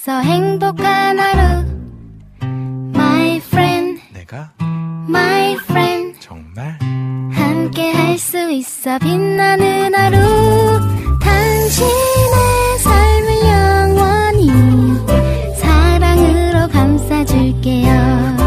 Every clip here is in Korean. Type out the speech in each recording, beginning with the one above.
있어 행복한 하루. My friend, 내가 my friend, 정말 함께 할 수 있어 빛나는 하루. 당신의 삶을 영원히 사랑으로 감싸줄게요.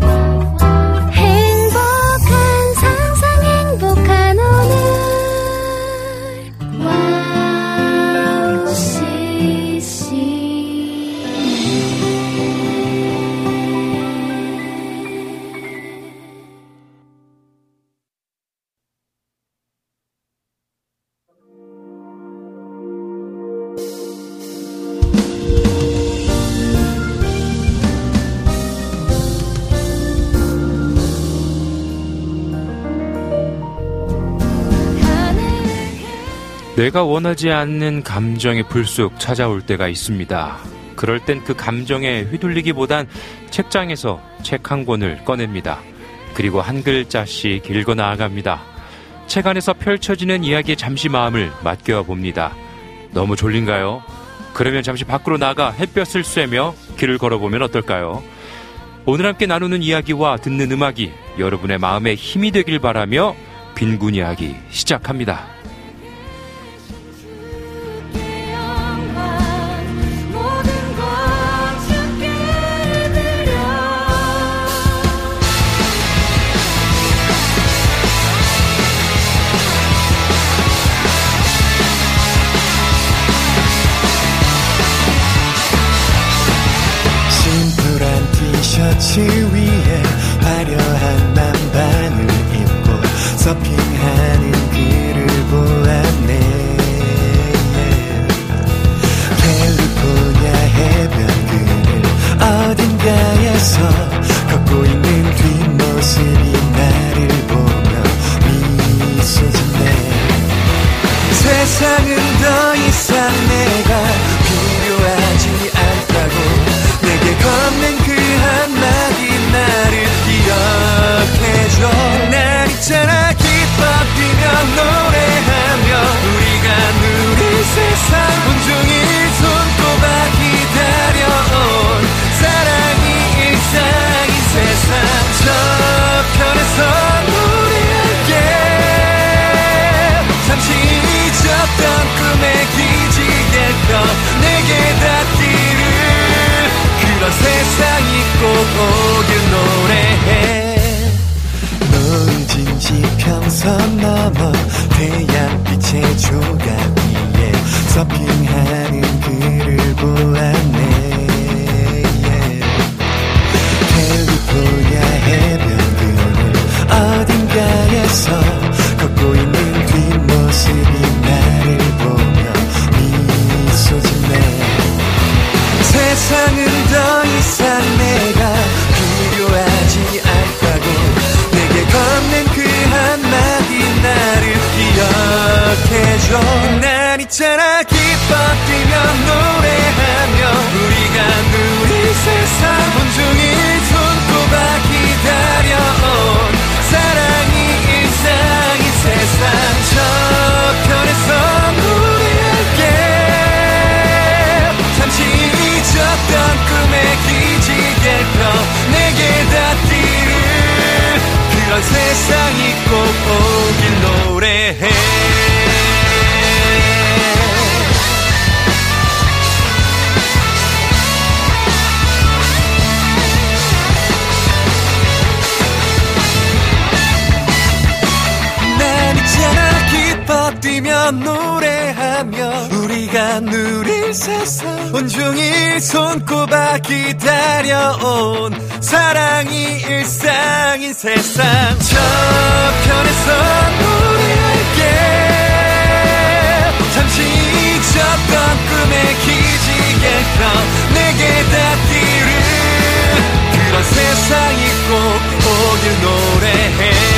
내가 원하지 않는 감정이 불쑥 찾아올 때가 있습니다. 그럴 땐 그 감정에 휘둘리기보단 책장에서 책 한 권을 꺼냅니다. 그리고 한 글자씩 읽어 나아갑니다. 책 안에서 펼쳐지는 이야기에 잠시 마음을 맡겨 봅니다. 너무 졸린가요? 그러면 잠시 밖으로 나가 햇볕을 쐬며 길을 걸어보면 어떨까요? 오늘 함께 나누는 이야기와 듣는 음악이 여러분의 마음에 힘이 되길 바라며 빈곤 이야기 시작합니다. 셔츠 위에 화려한 남방을 입고 서핑하는 그를 보았네. 캘리포니아 해변 그늘 어딘가에서 걷고 있는 뒷모습이 나를 보며 미소 짓네. 세상은 더 이상 내가 필요하지 않다고 내게 건넨 그 한마디 나를 기억해줘. 날 있잖아 기뻐 뛰며 노래하며 우리가 누릴 세상 온종일 손꼽아 기다려온 사랑이 일상인 세상 저편에서 노래할게. 잠시 잊었던 꿈의 기지개펴 내게 닿기를. 그런 세상이 꼭 오길 노래해. 노을진 지평선 넘어 태양빛의 조각 위에 서핑하는 그를 보았네. 캘리포니아 해변 그늘 어딘가에서 걷고 있는 뒷모습이 나를 보며 미소 짓네. 세상은 더 이상 내가 필요하지 않다고 내게 건넨 그 한마디 나를 기억해줘. 난 있잖아 기뻐 뛰며 노래하며 우리가 누릴 세상 온종일 손꼽아 기다려온 사랑이 일상인 세상 저편에서 노래할게. 잠시 잊었던 꿈의 기지개펴 내게 닿기를. 그런 세상이 꼭 오길 노래해. 난 있잖아 기뻐 뛰며 노래하며 우리가 누릴 세상 온종일 손꼽아 기다려온 사랑이 일상인 세상 저편에서 노래할게. 잠시 잊었던 꿈의 기지개펴 내게 닿기를. 그런 세상이 꼭 오길 노래해.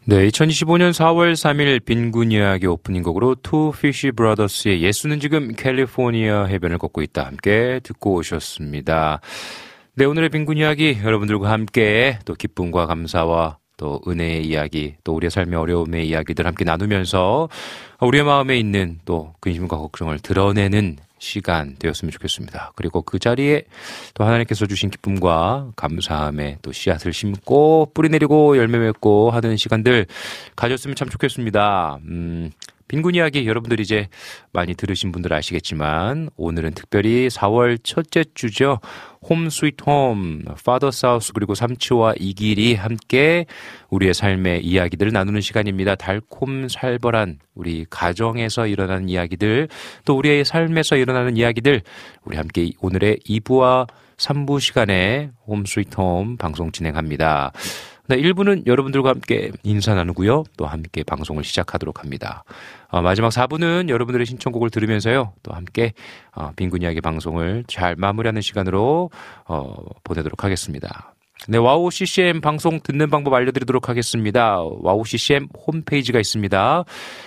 네, 2025년 4월 3일 빈군 이야기 오프닝 곡으로 투 피쉬 브라더스의 예수는 지금 캘리포니아 해변을 걷고 있다 함께 듣고 오셨습니다. 네, 오늘의 빈군 이야기 여러분들과 함께 또 기쁨과 감사와 또 은혜의 이야기, 또 우리의 삶의 어려움의 이야기들 함께 나누면서 우리의 마음에 있는 또 근심과 걱정을 드러내는 시간 되었으면 좋겠습니다. 그리고 그 자리에 또 하나님께서 주신 기쁨과 감사함에 또 씨앗을 심고 뿌리 내리고 열매 맺고 하는 시간들 가졌으면 참 좋겠습니다. 빈군 이야기 여러분들이 이제 많이 들으신 분들 아시겠지만 오늘은 특별히 4월 첫째 주죠. 홈 스위트 홈, 파더 사우스 그리고 삼치와 이길이 함께 우리의 삶의 이야기들을 나누는 시간입니다. 달콤살벌한 우리 가정에서 일어나는 이야기들, 또 우리의 삶에서 일어나는 이야기들 우리 함께 오늘의 2부와 3부 시간에 홈 스위트 홈 방송 진행합니다. 네, 1부는 여러분들과 함께 인사 나누고요. 또 함께 방송을 시작하도록 합니다. 마지막 4부는 여러분들의 신청곡을 들으면서요. 또 함께 빈군 이야기 방송을 잘 마무리하는 시간으로 보내도록 하겠습니다. 네, 와우 CCM 방송 듣는 방법 알려드리도록 하겠습니다. 와우 CCM 홈페이지가 있습니다.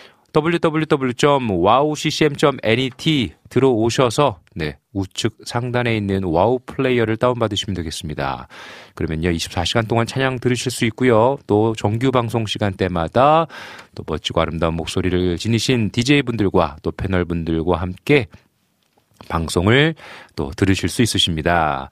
www.wowccm.net 들어오셔서 네, 우측 상단에 있는 와우 플레이어를 다운받으시면 되겠습니다. 그러면요 24시간 동안 찬양 들으실 수 있고요. 또 정규 방송 시간대마다 또 멋지고 아름다운 목소리를 지니신 DJ분들과 또 패널분들과 함께 방송을 또 들으실 수 있으십니다.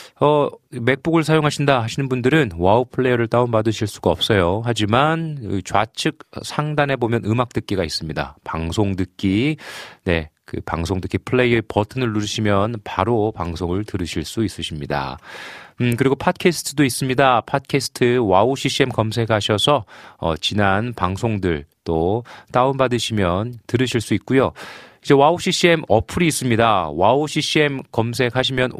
맥북을 사용하신다 하시는 분들은 와우 플레이어를 다운받으실 수가 없어요. 하지만 좌측 상단에 보면 음악 듣기가 있습니다. 방송 듣기. 네, 그 방송 듣기 플레이어 버튼을 누르시면 바로 방송을 들으실 수 있으십니다. 그리고 팟캐스트도 있습니다. 팟캐스트 와우 CCM 검색하셔서 지난 방송들 또 다운받으시면 들으실 수 있고요. 이제 와우 CCM 어플이 있습니다. 와우 CCM 검색하시면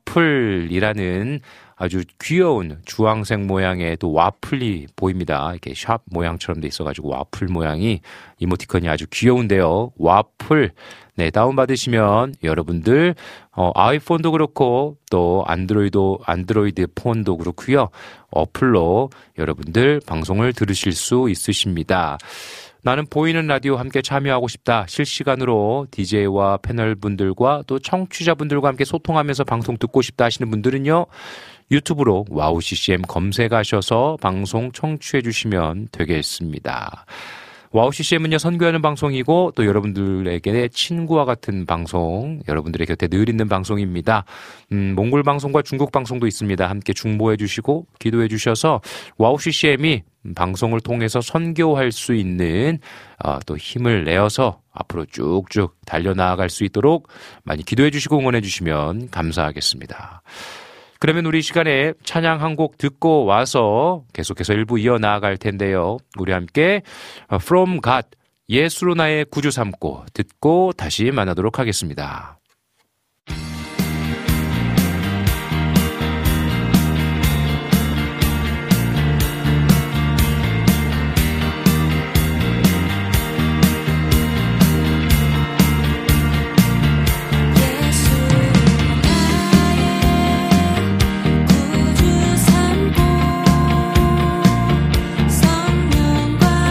와플이라는 아주 귀여운 주황색 모양의 또 와플이 보입니다. 이렇게 샵 모양처럼 돼 있어가지고 와플 모양이 이모티콘이 아주 귀여운데요. 와플 네 다운받으시면 여러분들 아이폰도 그렇고 또 안드로이드 폰도 그렇고요. 어플로 여러분들 방송을 들으실 수 있으십니다. 나는 보이는 라디오 함께 참여하고 싶다. 실시간으로 DJ와 패널분들과 또 청취자분들과 함께 소통하면서 방송 듣고 싶다 하시는 분들은요. 유튜브로 와우 CCM 검색하셔서 방송 청취해 주시면 되겠습니다. 와우 CCM은요, 선교하는 방송이고 또 여러분들에게 친구와 같은 방송, 여러분들의 곁에 늘 있는 방송입니다. 몽골 방송과 중국 방송도 있습니다. 함께 중보해 주시고 기도해 주셔서 와우 CCM이 방송을 통해서 선교할 수 있는 또 힘을 내어서 앞으로 쭉쭉 달려나갈 수 있도록 많이 기도해 주시고 응원해 주시면 감사하겠습니다. 그러면 우리 시간에 찬양 한 곡 듣고 와서 계속해서 일부 이어나갈 텐데요. 우리 함께 From God, 예수로 나의 구주 삼고 듣고 다시 만나도록 하겠습니다.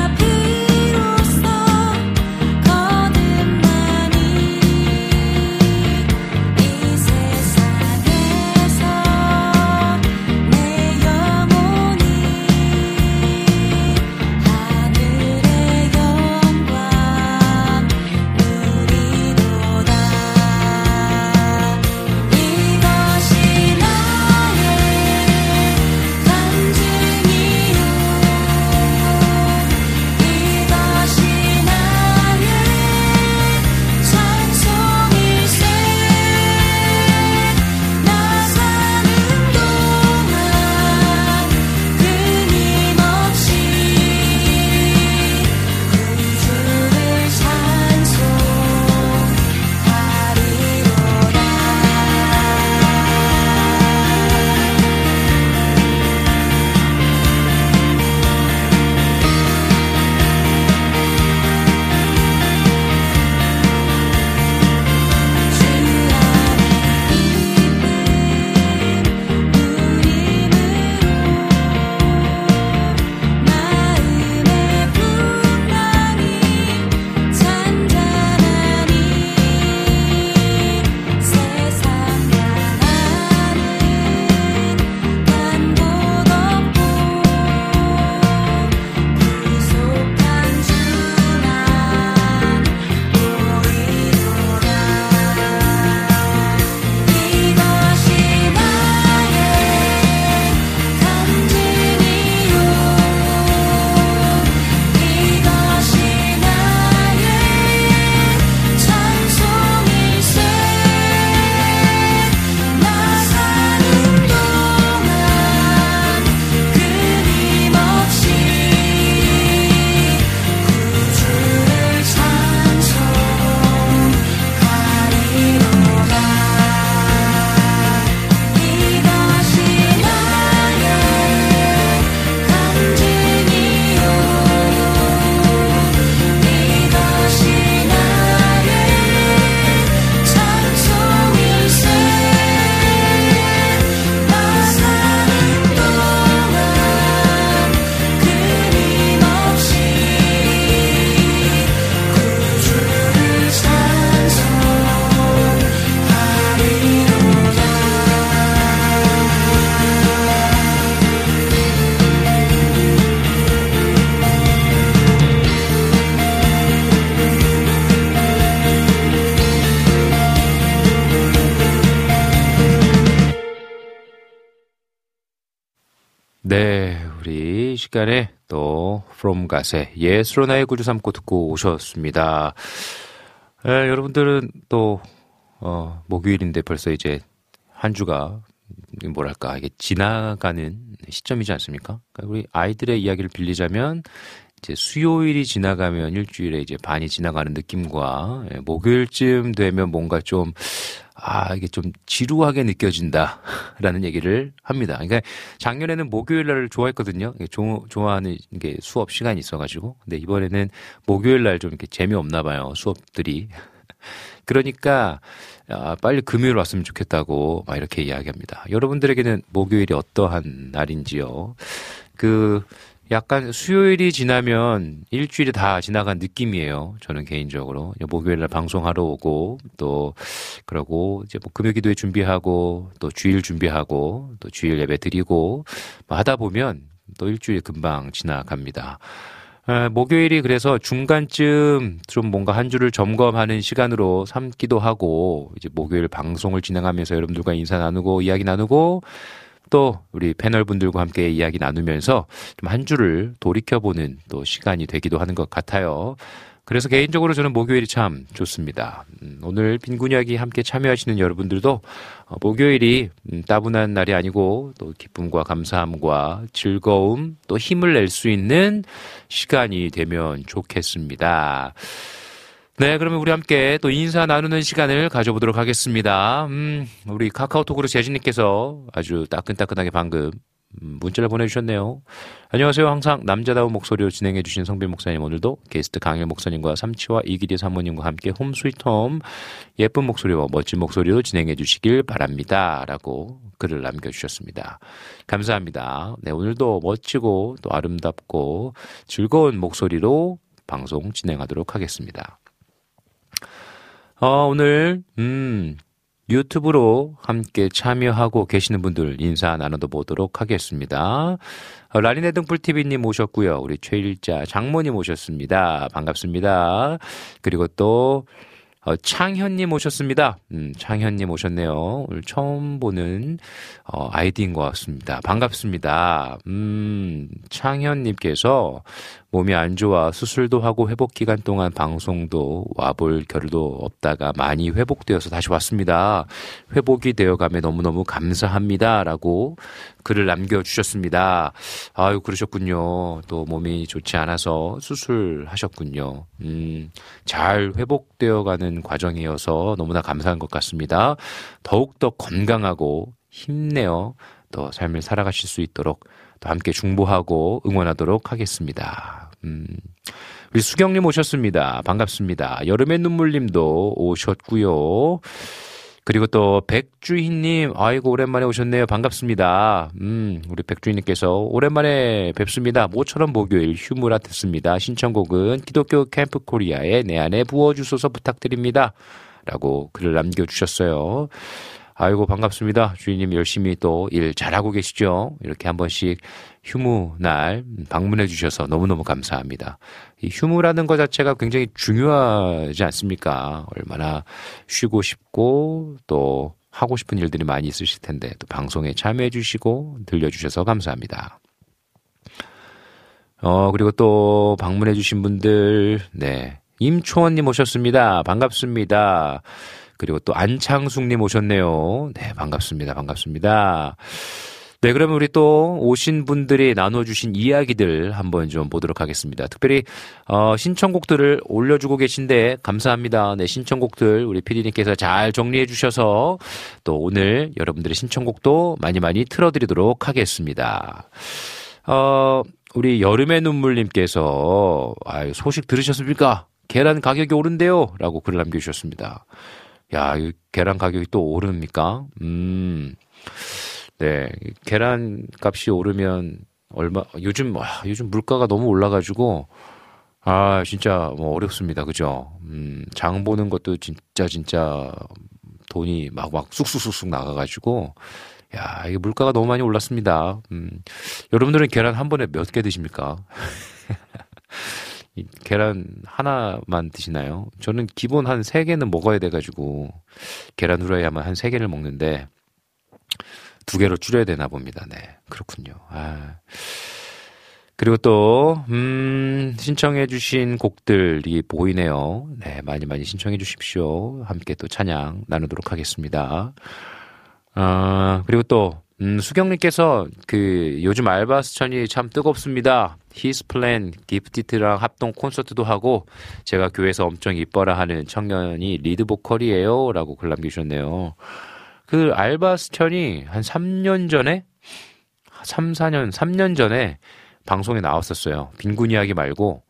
거듭나니 네, 우리 시간에 또 From God의 예수로 나의 구주 삼고 듣고 오셨습니다. 여러분들은 또 목요일인데 벌써 이제 한 주가 뭐랄까 이게 지나가는 시점이지 않습니까? 그러니까 우리 아이들의 이야기를 빌리자면 이제 수요일이 지나가면 일주일에 이제 반이 지나가는 느낌과 목요일쯤 되면 뭔가 좀 이게 좀 지루하게 느껴진다라는 얘기를 합니다. 그러니까 작년에는 목요일 날을 좋아했거든요. 좋아하는 게 수업 시간이 있어가지고. 근데 이번에는 목요일 날 좀 이렇게 재미없나 봐요. 수업들이. 그러니까 빨리 금요일 왔으면 좋겠다고 막 이렇게 이야기합니다. 여러분들에게는 목요일이 어떠한 날인지요? 약간 수요일이 지나면 일주일이 다 지나간 느낌이에요. 저는 개인적으로. 목요일날 방송하러 오고, 또, 그러고, 이제 금요 기도회 준비하고, 또 주일 준비하고, 또 주일 예배 드리고, 하다 보면 또 일주일이 금방 지나갑니다. 목요일이 그래서 중간쯤 좀 뭔가 한 주를 점검하는 시간으로 삼기도 하고, 이제 목요일 방송을 진행하면서 여러분들과 인사 나누고, 이야기 나누고, 또 우리 패널분들과 함께 이야기 나누면서 좀 한 주를 돌이켜보는 또 시간이 되기도 하는 것 같아요. 그래서 개인적으로 저는 목요일이 참 좋습니다. 오늘 빈곤 이야기 함께 참여하시는 여러분들도 목요일이 따분한 날이 아니고 또 기쁨과 감사함과 즐거움 또 힘을 낼 수 있는 시간이 되면 좋겠습니다. 네, 그러면 우리 함께 또 인사 나누는 시간을 가져보도록 하겠습니다. 우리 카카오톡으로 재진님께서 아주 따끈따끈하게 방금 문자를 보내주셨네요. 안녕하세요. 항상 남자다운 목소리로 진행해주신 성빈 목사님, 오늘도 게스트 강일 목사님과 삼치와 이기리 사모님과 함께 홈 스위트홈 예쁜 목소리와 멋진 목소리로 진행해주시길 바랍니다. 라고 글을 남겨주셨습니다. 감사합니다. 네, 오늘도 멋지고 또 아름답고 즐거운 목소리로 방송 진행하도록 하겠습니다. 오늘 유튜브로 함께 참여하고 계시는 분들 인사 나눠도 보도록 하겠습니다. 라린의 등불TV님 오셨고요. 우리 최일자 장모님 오셨습니다. 반갑습니다. 그리고 또 창현님 오셨습니다. 창현님 오셨네요. 오늘 처음 보는 아이디인 것 같습니다. 반갑습니다. 창현님께서 몸이 안 좋아 수술도 하고 회복 기간 동안 방송도 와볼 겨를도 없다가 많이 회복되어서 다시 왔습니다. 회복이 되어가며 너무너무 감사합니다. 라고 글을 남겨주셨습니다. 아유, 그러셨군요. 또 몸이 좋지 않아서 수술하셨군요. 잘 회복되어가는 과정이어서 너무나 감사한 것 같습니다. 더욱더 건강하고 힘내어 또 삶을 살아가실 수 있도록 또 함께 중보하고 응원하도록 하겠습니다. 우리 수경님 오셨습니다. 반갑습니다. 여름의 눈물님도 오셨고요. 그리고 또 백주희님, 아이고 오랜만에 오셨네요. 반갑습니다. 우리 백주희님께서 오랜만에 뵙습니다. 모처럼 목요일 휴무라 듣습니다. 신청곡은 기독교 캠프 코리아의 내 안에 부어주소서 부탁드립니다. 라고 글을 남겨주셨어요. 아이고 반갑습니다. 주인님 열심히 또 일 잘하고 계시죠? 이렇게 한 번씩 휴무 날 방문해 주셔서 너무너무 감사합니다. 이 휴무라는 것 자체가 굉장히 중요하지 않습니까? 얼마나 쉬고 싶고 또 하고 싶은 일들이 많이 있으실 텐데 또 방송에 참여해 주시고 들려주셔서 감사합니다. 그리고 또 방문해 주신 분들, 네. 임초원님 오셨습니다. 반갑습니다. 그리고 또 안창숙님 오셨네요. 네, 반갑습니다. 반갑습니다. 네, 그러면 우리 또 오신 분들이 나눠주신 이야기들 한번 좀 보도록 하겠습니다. 특별히 신청곡들을 올려주고 계신데 감사합니다. 네, 신청곡들 우리 PD님께서 잘 정리해 주셔서 또 오늘 여러분들의 신청곡도 많이 많이 틀어드리도록 하겠습니다. 우리 여름의 눈물님께서 소식 들으셨습니까? 계란 가격이 오른대요. 라고 글을 남겨주셨습니다. 야, 이 계란 가격이 또 오릅니까? 네. 계란 값이 오르면 요즘 물가가 너무 올라가지고, 진짜 어렵습니다. 그죠? 장 보는 것도 진짜 돈이 막 쑥쑥쑥쑥 나가가지고, 야, 이게 물가가 너무 많이 올랐습니다. 여러분들은 계란 한 번에 몇 개 드십니까? 계란 하나만 드시나요? 저는 기본 한 3개는 먹어야 돼가지고 계란 후라이 하면 한 3개를 먹는데 2개로 줄여야 되나 봅니다. 네, 그렇군요. 그리고 또 신청해주신 곡들이 보이네요. 네, 많이 많이 신청해주십시오. 함께 또 찬양 나누도록 하겠습니다. 그리고 또 수경님께서 요즘 알바스천이 참 뜨겁습니다. 히스플랜 기프티드랑 합동 콘서트도 하고 제가 교회에서 엄청 이뻐라 하는 청년이 리드 보컬이에요 라고 글 남겨주셨네요. 그 알바스천이 한 3년 전에 3년 전에 방송에 나왔었어요. 빈군 이야기 말고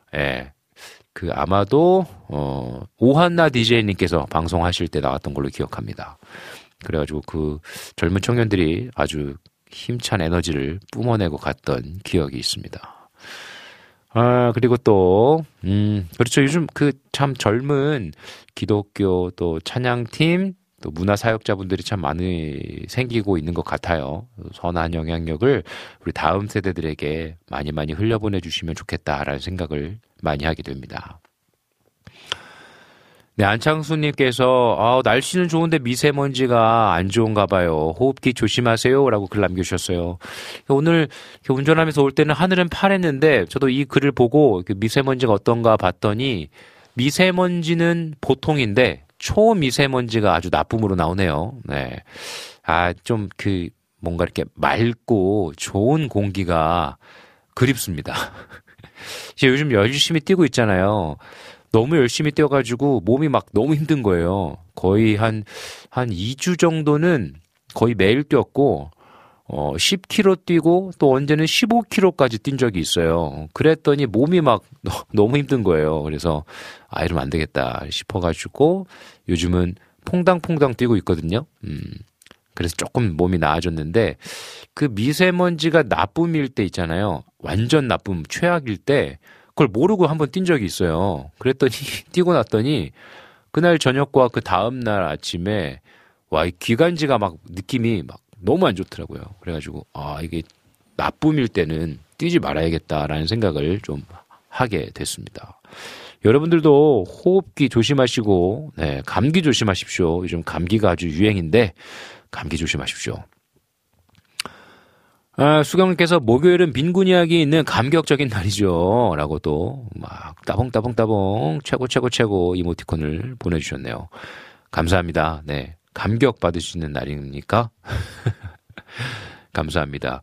아마도 오한나 DJ님께서 방송하실 때 나왔던 걸로 기억합니다. 그래가지고 그 젊은 청년들이 아주 힘찬 에너지를 뿜어내고 갔던 기억이 있습니다. 그리고 또 그렇죠. 요즘 참 젊은 기독교 또 찬양팀 또 문화사역자분들이 참 많이 생기고 있는 것 같아요. 선한 영향력을 우리 다음 세대들에게 많이 많이 흘려보내주시면 좋겠다라는 생각을 많이 하게 됩니다. 네, 안창수님께서 날씨는 좋은데 미세먼지가 안 좋은가 봐요. 호흡기 조심하세요 라고 글 남겨주셨어요. 오늘 운전하면서 올 때는 하늘은 파랬는데 저도 이 글을 보고 미세먼지가 어떤가 봤더니 미세먼지는 보통인데 초미세먼지가 아주 나쁨으로 나오네요. 네. 좀 뭔가 이렇게 맑고 좋은 공기가 그립습니다. 요즘 열심히 뛰고 있잖아요. 너무 열심히 뛰어가지고 몸이 막 너무 힘든 거예요. 거의 한 2주 정도는 거의 매일 뛰었고, 10km 뛰고 또 언제는 15km까지 뛴 적이 있어요. 그랬더니 몸이 막 너무 힘든 거예요. 그래서 이러면 안 되겠다 싶어가지고 요즘은 퐁당퐁당 뛰고 있거든요. 그래서 조금 몸이 나아졌는데 그 미세먼지가 나쁨일 때 있잖아요. 완전 나쁨, 최악일 때 그걸 모르고 한번 뛴 적이 있어요. 그랬더니 뛰고 났더니 그날 저녁과 그 다음날 아침에 이 기관지가 막 느낌이 막 너무 안 좋더라고요. 그래가지고 이게 나쁨일 때는 뛰지 말아야겠다라는 생각을 좀 하게 됐습니다. 여러분들도 호흡기 조심하시고 감기 조심하십시오. 요즘 감기가 아주 유행인데 감기 조심하십시오. 수경님께서 목요일은 빈군 이야기 있는 감격적인 날이죠 라고 또 막 따봉따봉따봉 최고 이모티콘을 보내주셨네요. 감사합니다. 네, 감격 받으시는 날이니까 감사합니다.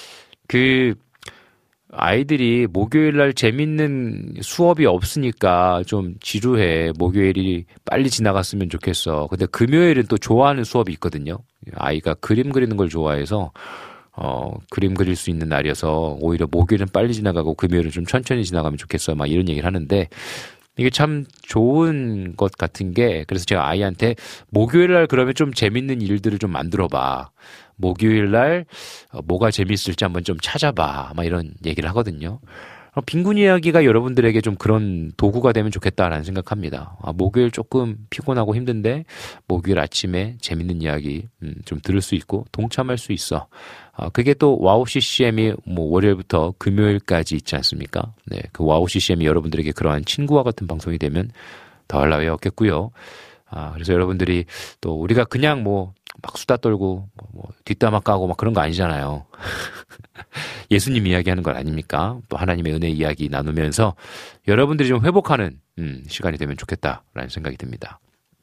아이들이 목요일날 재밌는 수업이 없으니까 좀 지루해. 목요일이 빨리 지나갔으면 좋겠어. 근데 금요일은 또 좋아하는 수업이 있거든요. 아이가 그림 그리는 걸 좋아해서 그림 그릴 수 있는 날이어서 오히려 목요일은 빨리 지나가고 금요일은 좀 천천히 지나가면 좋겠어. 막 이런 얘기를 하는데 이게 참 좋은 것 같은 게, 그래서 제가 아이한테 목요일날 그러면 좀 재밌는 일들을 좀 만들어봐. 목요일날 뭐가 재밌을지 한번 좀 찾아봐. 막 이런 얘기를 하거든요. 빈군 이야기가 여러분들에게 좀 그런 도구가 되면 좋겠다라는 생각합니다. 목요일 조금 피곤하고 힘든데 목요일 아침에 재밌는 이야기 좀 들을 수 있고 동참할 수 있어. 그게 또 와우 CCM이 월요일부터 금요일까지 있지 않습니까? 네, 그 와우 CCM이 여러분들에게 그러한 친구와 같은 방송이 되면 더할 나위 없겠고요. 그래서 여러분들이 또 우리가 그냥 막 수다 떨고 뒷담화 까고 막 그런 거 아니잖아요. 예수님 이야기하는 건 아닙니까? 또 하나님의 은혜 이야기 나누면서 여러분들이 좀 회복하는 시간이 되면 좋겠다라는 생각이 듭니다.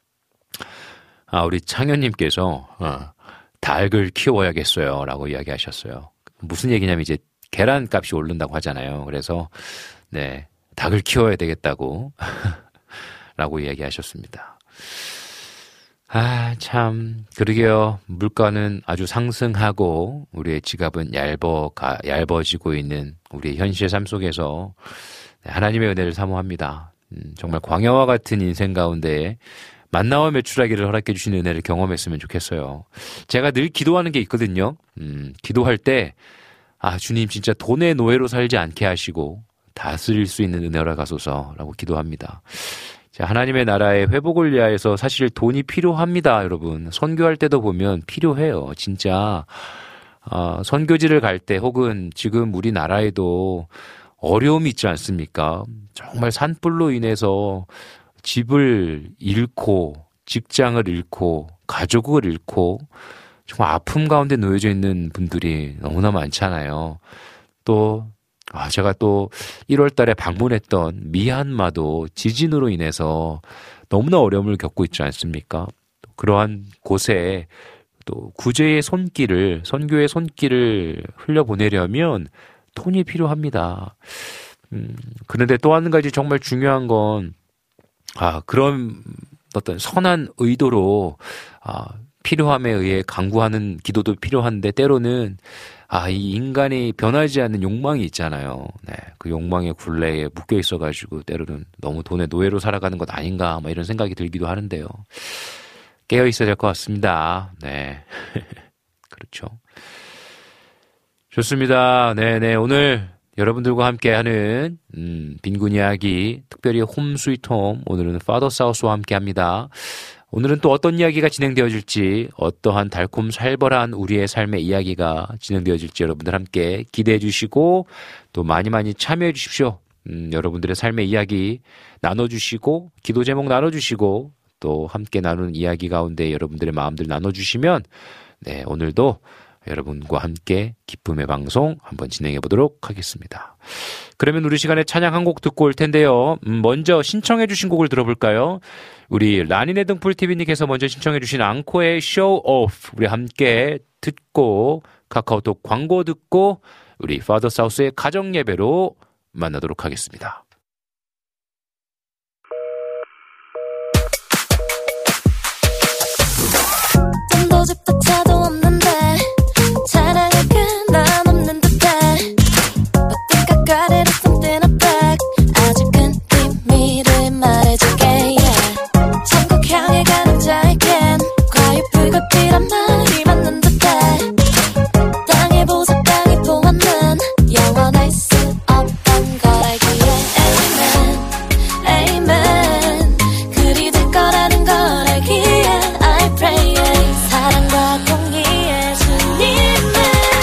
우리 창현님께서 닭을 키워야겠어요 라고 이야기하셨어요. 무슨 얘기냐면 이제 계란 값이 오른다고 하잖아요. 그래서 네, 닭을 키워야 되겠다고 라고 이야기하셨습니다. 참 그러게요. 물가는 아주 상승하고 우리의 지갑은 얇아지고 있는 우리의 현실의 삶 속에서 하나님의 은혜를 사모합니다. 정말 광야와 같은 인생 가운데 만나와 매출하기를 허락해 주시는 은혜를 경험했으면 좋겠어요. 제가 늘 기도하는 게 있거든요. 기도할 때 주님 진짜 돈의 노예로 살지 않게 하시고 다스릴 수 있는 은혜를 가소서라고 기도합니다. 하나님의 나라의 회복을 위하여서 사실 돈이 필요합니다, 여러분. 선교할 때도 보면 필요해요. 진짜 선교지를 갈 때 혹은 지금 우리나라에도 어려움이 있지 않습니까? 정말 산불로 인해서 집을 잃고 직장을 잃고 가족을 잃고 정말 아픔 가운데 놓여져 있는 분들이 너무나 많잖아요. 또 제가 또 1월 달에 방문했던 미얀마도 지진으로 인해서 너무나 어려움을 겪고 있지 않습니까? 그러한 곳에 또 구제의 손길을, 선교의 손길을 흘려보내려면 돈이 필요합니다. 그런데 또 한 가지 정말 중요한 건, 그런 어떤 선한 의도로, 필요함에 의해 강구하는 기도도 필요한데, 때로는, 이 인간이 변하지 않는 욕망이 있잖아요. 네. 그 욕망의 굴레에 묶여 있어가지고, 때로는 너무 돈의 노예로 살아가는 것 아닌가, 이런 생각이 들기도 하는데요. 깨어 있어야 될 것 같습니다. 네. 그렇죠. 좋습니다. 네네. 오늘 여러분들과 함께 하는, 빈곤 이야기, 특별히 홈 스위트 홈, 오늘은 파더 사우스와 함께 합니다. 오늘은 또 어떤 이야기가 진행되어질지, 어떠한 달콤 살벌한 우리의 삶의 이야기가 진행되어질지 여러분들 함께 기대해 주시고, 또 많이 많이 참여해 주십시오. 여러분들의 삶의 이야기 나눠주시고, 기도 제목 나눠주시고, 또 함께 나누는 이야기 가운데 여러분들의 마음들 나눠주시면, 네, 오늘도 여러분과 함께 기쁨의 방송 한번 진행해 보도록 하겠습니다. 그러면 우리 시간에 찬양 한 곡 듣고 올 텐데요. 먼저 신청해 주신 곡을 들어볼까요? 우리 라니네 등불TV님께서 먼저 신청해 주신 앙코의 Show Off, 우리 함께 듣고 카카오톡 광고 듣고 우리 파더 사우스의 가정 예배로 만나도록 하겠습니다. 도집조차도 없는데 자랑할 게 난 없는 듯해 But think I got it or something I back 아주 큰 비밀을 말해줄게 yeah. 천국 향해 가는 자에겐 과연 불가피란 말이 맞는 듯해 땅의 보석 땅이 보았는 영원할 수 없던 걸 알기에 Amen Amen 그리 될 거라는 걸 알기에 I pray 사랑과 공의의 주님을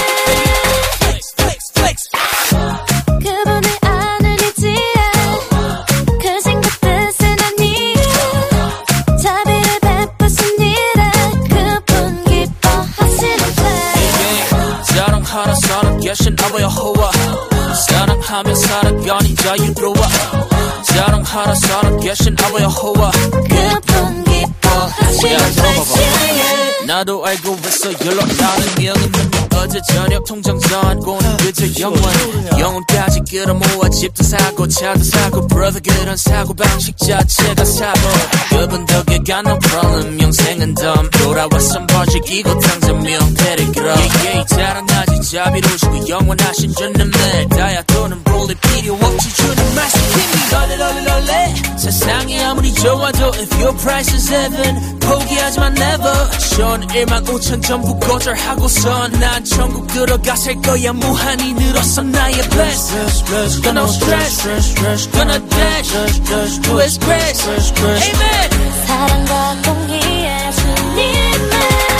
그분을 아는 이지에 그 생각 뜻은 아니에 자비를 베푸신 일에 그분 기뻐하시는 때 사랑하라 살아계신 아버 여호와 사랑하며 살아가니 자유로워 사랑하라 살아계신 아버 여호와 그분 기뻐하시는 때 나도 알고 있어 연락하는 명은 어제 저녁 통장 전고는 그저 영혼까지 끌어모아 집도 사고 차도 사고 brother 그런 사고방식 자체가 사고 그분 덕에 got no problem 영생은 덤 돌아왔선 버지기고 당장 명패를 끌어 자랑하지 자비로우시고 영원하신 주님을 다야 돈은 볼일 필요 없지 주님 말씀입니다 롤레 세상이 아무리 좋아도 if your price is heaven 포기하지만 never 전 15,000 전부 거절하고선 난 천국 들어가 살 거야 무한히 늘었어 나의 bless Got no stress Gonna dash To his grace Amen 사랑과 공의의 주님을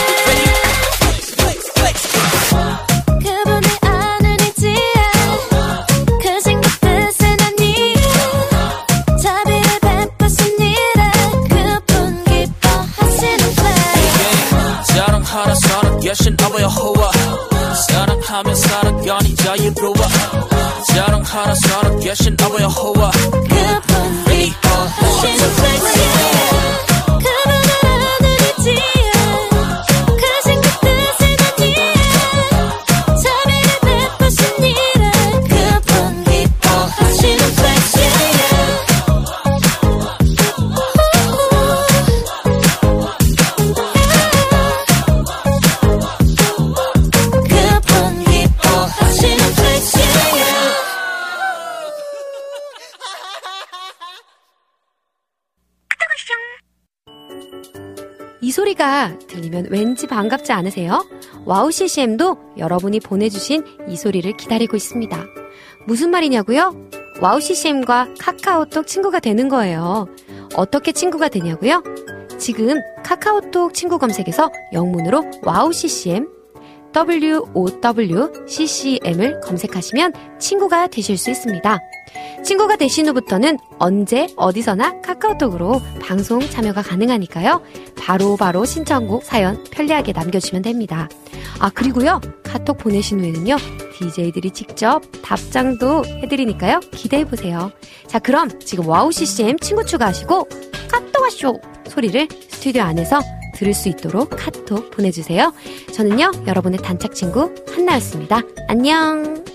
그분을 아는 이지에 그 생각 뜻은 아니에 자비를 베푸신 일에 그분 기뻐하시는 때 사랑하라 살아계신 아버 여호와 사랑하며 살아가니 자유로워 사랑하라 살아계신 아버 여호와 그분 기뻐하시는 때 그분을 아는 이지에 그 생각 뜻은 아니에 자비를 베푸신 일에 그분 기뻐하시는 때 그분 기뻐하시는 때 이 소리가 들리면 왠지 반갑지 않으세요? 와우 CCM도 여러분이 보내주신 이 소리를 기다리고 있습니다. 무슨 말이냐고요? 와우 CCM과 카카오톡 친구가 되는 거예요. 어떻게 친구가 되냐고요? 지금 카카오톡 친구 검색에서 영문으로 와우 CCM WOW CCM을 검색하시면 친구가 되실 수 있습니다. 친구가 되신 후부터는 언제 어디서나 카카오톡으로 방송 참여가 가능하니까요. 바로 신청곡 사연 편리하게 남겨주시면 됩니다. 아, 그리고요, 카톡 보내신 후에는요, DJ들이 직접 답장도 해드리니까요, 기대해보세요. 자, 그럼 지금 와우CCM 친구 추가하시고 카톡 와쇼 소리를 스튜디오 안에서 들을 수 있도록 카톡 보내주세요. 저는요, 여러분의 단짝 친구 한나였습니다. 안녕.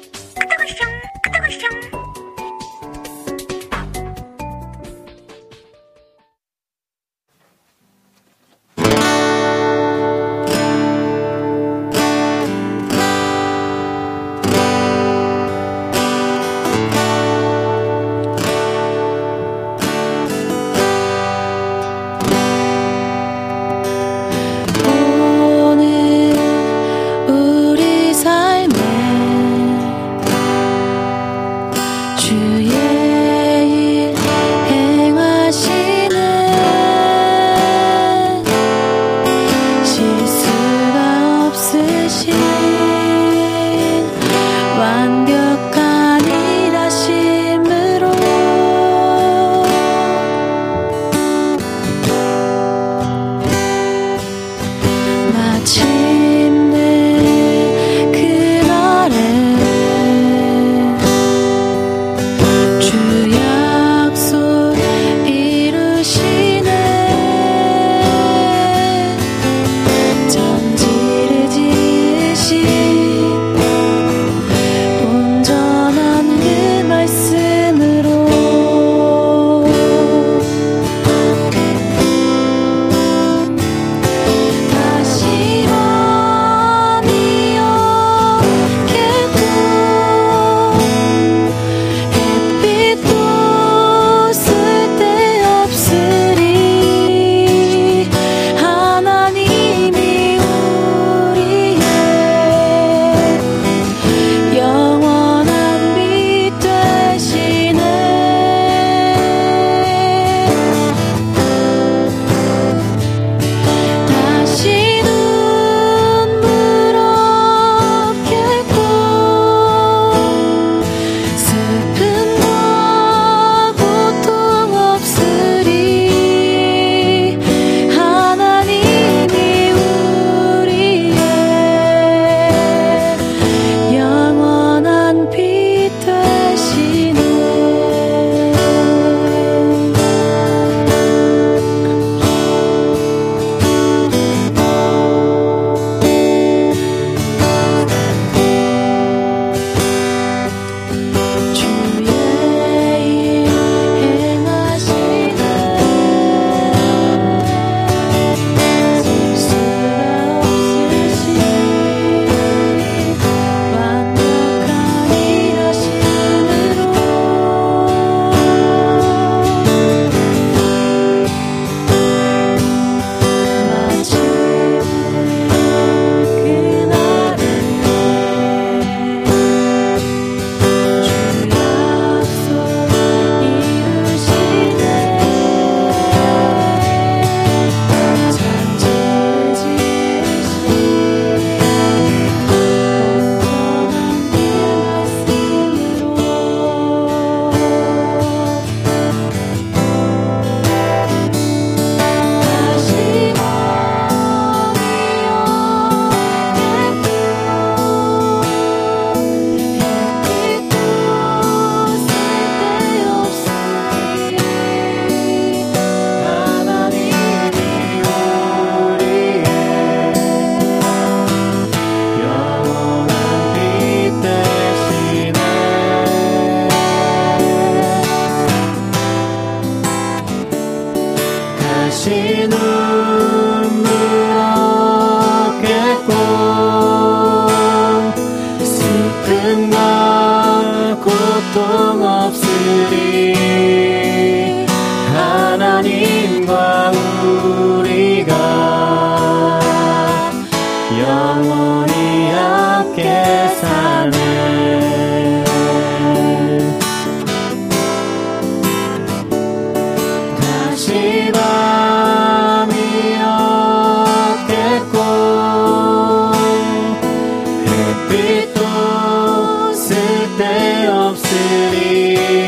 쓸데없으리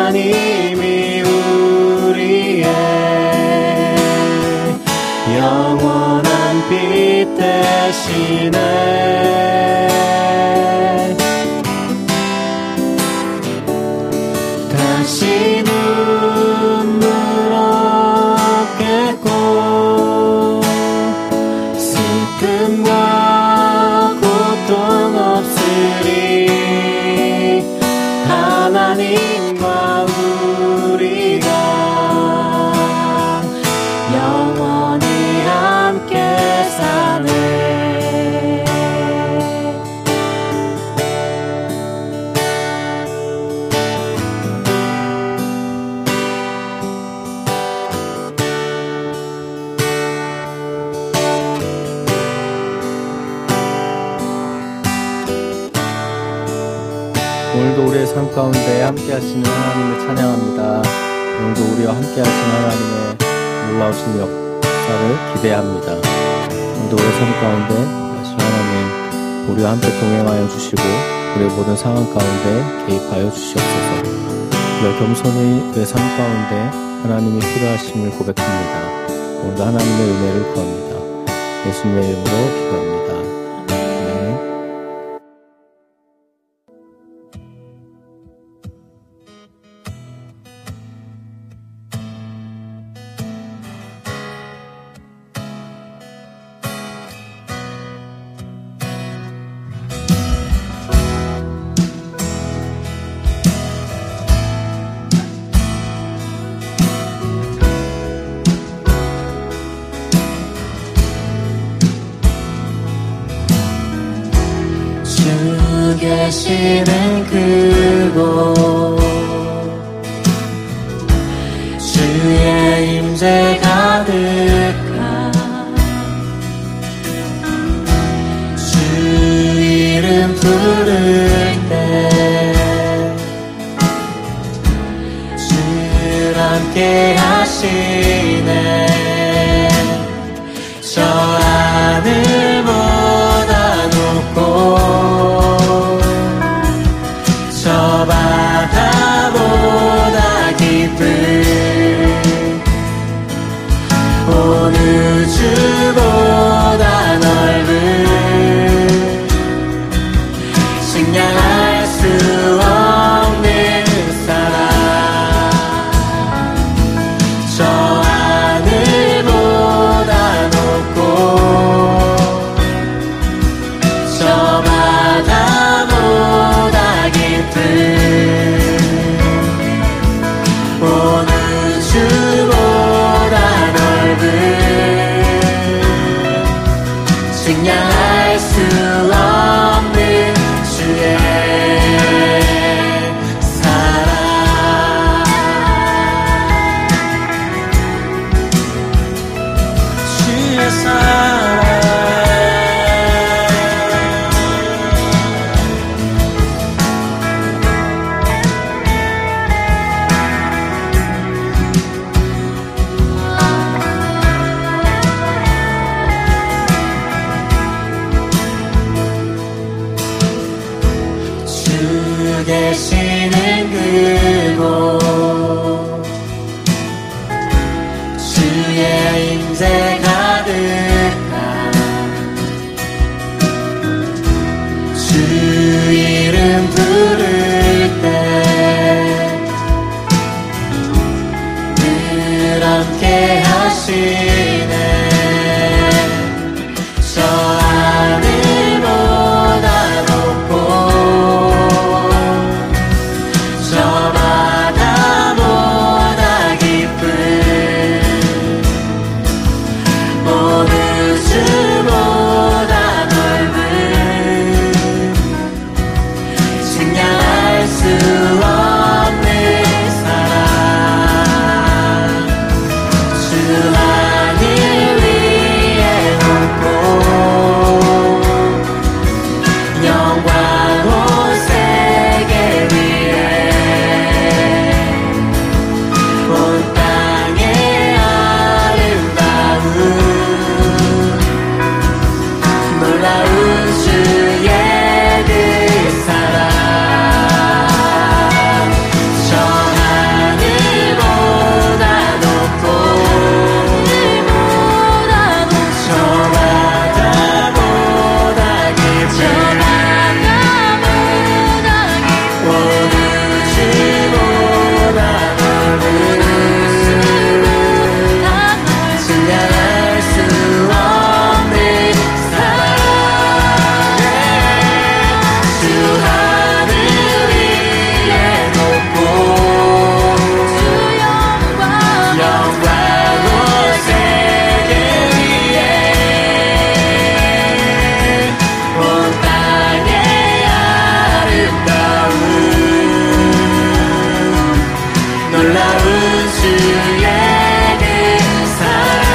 하나님이 우리의 영원한 빛 되시네. 다시 눈물 없겠고 슬픔과 고통 없으리. 하나님과 우리가 영원히 함께 사네. 오늘도 우리의 삶 가운데 함께 하시는 하나님을 찬양합니다. 오늘도 우리와 함께 하시는 하나님의 놀라우신 역사를 기대합니다. 오늘도 우리의 삶 가운데 하시는 하나님, 우리와 함께 동행하여 주시고 우리의 모든 상황 가운데 개입하여 주시옵소서. 우리가 겸손히 우리의 삶 가운데 하나님이 필요하심을 고백합니다. 오늘도 하나님의 은혜를 구합니다. 예수님의 이름으로 기도합니다. 계시는 그곳 주의 임재 가득한 주 이름 부를 때 주를 함께 하시네. 저 하늘보다 높고 저 바다보다 깊은 온 우주보다 넓은 측량할 수 없는 사랑. 저 하늘보다 높고 저 바다보다 깊은 온 우주보다 넓은 측량할 수 없는 주의 사랑. 주의 사랑. 주 계시는 그곳 주의 임재 가득한 주 이름 부를 때 늘 함께 하시네. 저 하늘보다 높고 저 바다보다 깊은 온 우주보다 넓은 측량할 수 없는 사랑. 주 하늘 놀라운 주의 그 사랑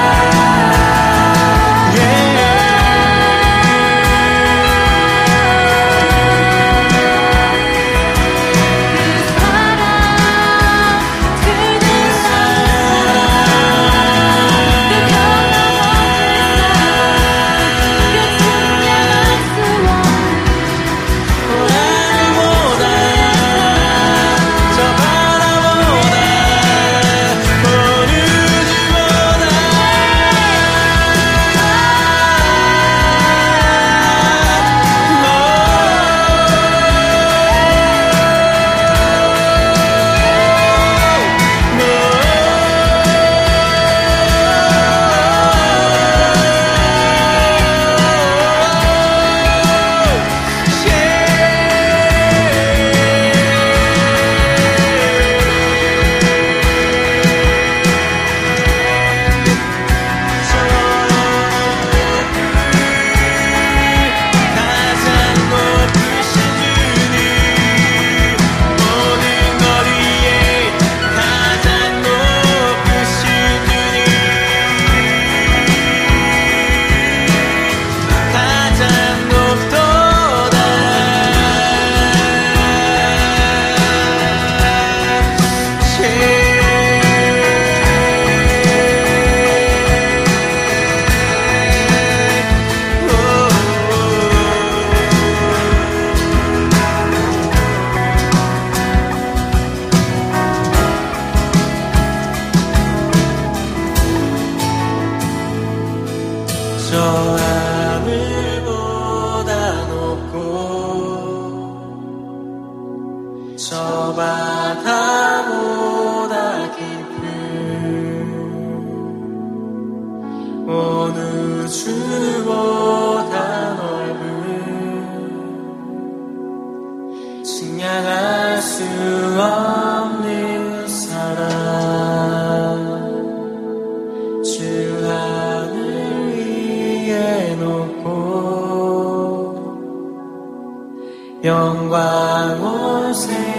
영광 온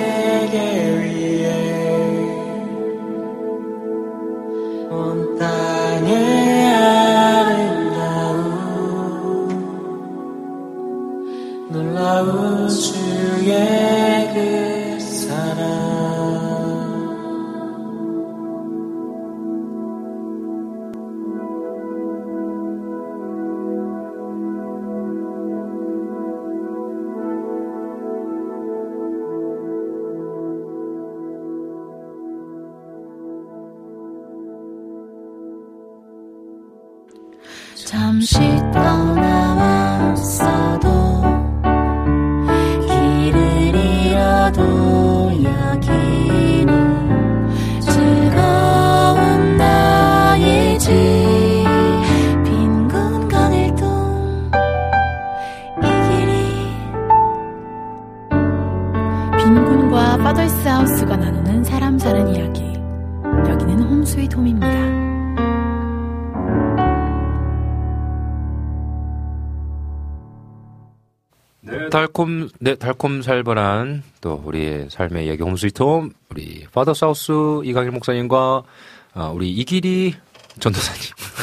세계 위에 온 땅에 아름다운 놀라운 주의 그 사랑 잠시 떠나왔어도 길을 잃어도 여기는 즐거운 나의 집 빈 공간을 둔 이 길이 빈군과 파더스 하우스가 나누는 사람 사는 이야기 여기는 홈 스위트 홈입니다. 달콤살벌한 또 우리의 삶의 이야기 홈스위트홈 우리 파더 사우스 이강일 목사님과 우리 이길이 전도사님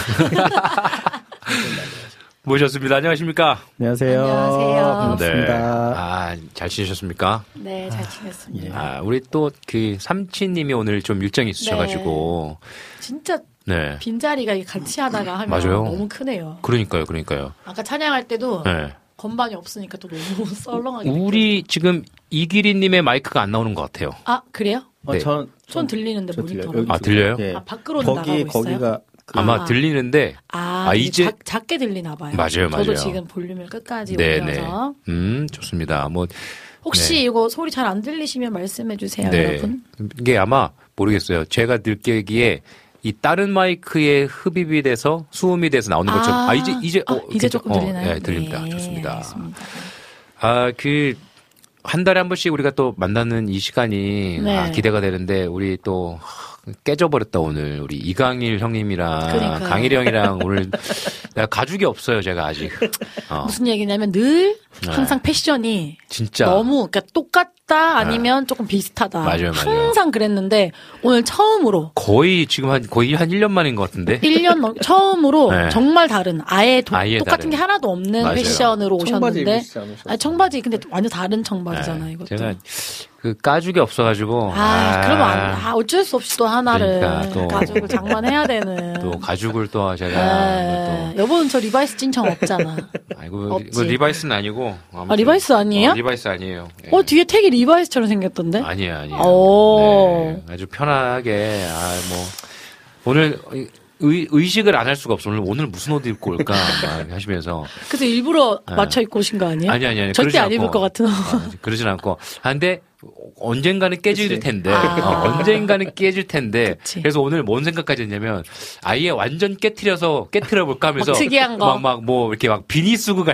모셨습니다. 안녕하십니까? 안녕하세요. 안녕하세요. 반갑습니다. 잘 지내셨습니까? 네, 잘 지냈습니다. 우리 또 그 삼치님이 오늘 좀 일정이 있으셔가지고 진짜 네. 빈자리가 같이 하다가 하면 맞아요. 너무 크네요. 그러니까요. 아까 찬양할 때도 네. 건반이 없으니까 또 너무 썰렁하게 우리 지금 이기리님의 마이크가 안 나오는 것 같아요. 아 그래요? 네. 손 들리는데 모니터. 들려요? 네. 밖으로 나가고 있어요? 거기가 아마 들리는데 이제 작게 들리나 봐요. 맞아요. 저도 지금 볼륨을 끝까지 올려서. 좋습니다. 뭐 혹시 이거 소리 잘 안 들리시면 말씀해 주세요, 여러분. 이게 아마 모르겠어요. 제가 느끼기에 이 다른 마이크에 흡입이 돼서 수음이 돼서 나오는 것처럼 이제 조금 들리나요? 네, 들립니다. 네, 좋습니다. 알겠습니다. 한 달에 한 번씩 우리가 또 만나는 이 시간이 기대가 되는데 우리 또 깨져버렸다 오늘 우리 이강일 형님이랑 강일이 형이랑 오늘 내가 가죽이 없어요 제가 아직 무슨 얘기냐면 늘 항상 패션이 진짜 너무 그러니까 같다 아니면 조금 비슷하다. 맞아요. 항상 그랬는데 오늘 처음으로 거의 한 1년 만인 것 같은데. 1년 처음으로 네. 정말 다른 아예 아예 똑같은 다른. 게 하나도 없는 맞아요. 패션으로 청바지 오셨는데 입으시지 않으셨어요? 아니, 청바지 근데 완전 다른 청바지잖아요. 이것도. 제가 그 가죽이 없어가지고. 그러면 어쩔 수 없이 또 하나를 그러니까 또. 가지고 장만해야 되는. 또 가죽을 또 제가. 여보는 저 리바이스 찐청 없잖아. 아이고, 없지. 이거 리바이스는 아니고. 아무튼. 리바이스 아니에요? 리바이스 아니에요. 예. 뒤에 택이 리바이스처럼 생겼던데? 아니에요. 오. 네, 아주 편하게, 오늘, 의식을 안 할 수가 없어. 오늘 무슨 옷 입고 올까? 막 하시면서. 그래서 일부러 맞춰 입고 오신 거 아니에요? 아니. 절대 안 입을 것 같은. 그러진 않고. 근데, 언젠가는 깨질 텐데. 언젠가는 깨질 텐데. 그치. 그래서 오늘 뭔 생각까지 했냐면, 아예 완전 깨트려볼까 하면서. 막 특이한 거. 이렇게 비니 쓰고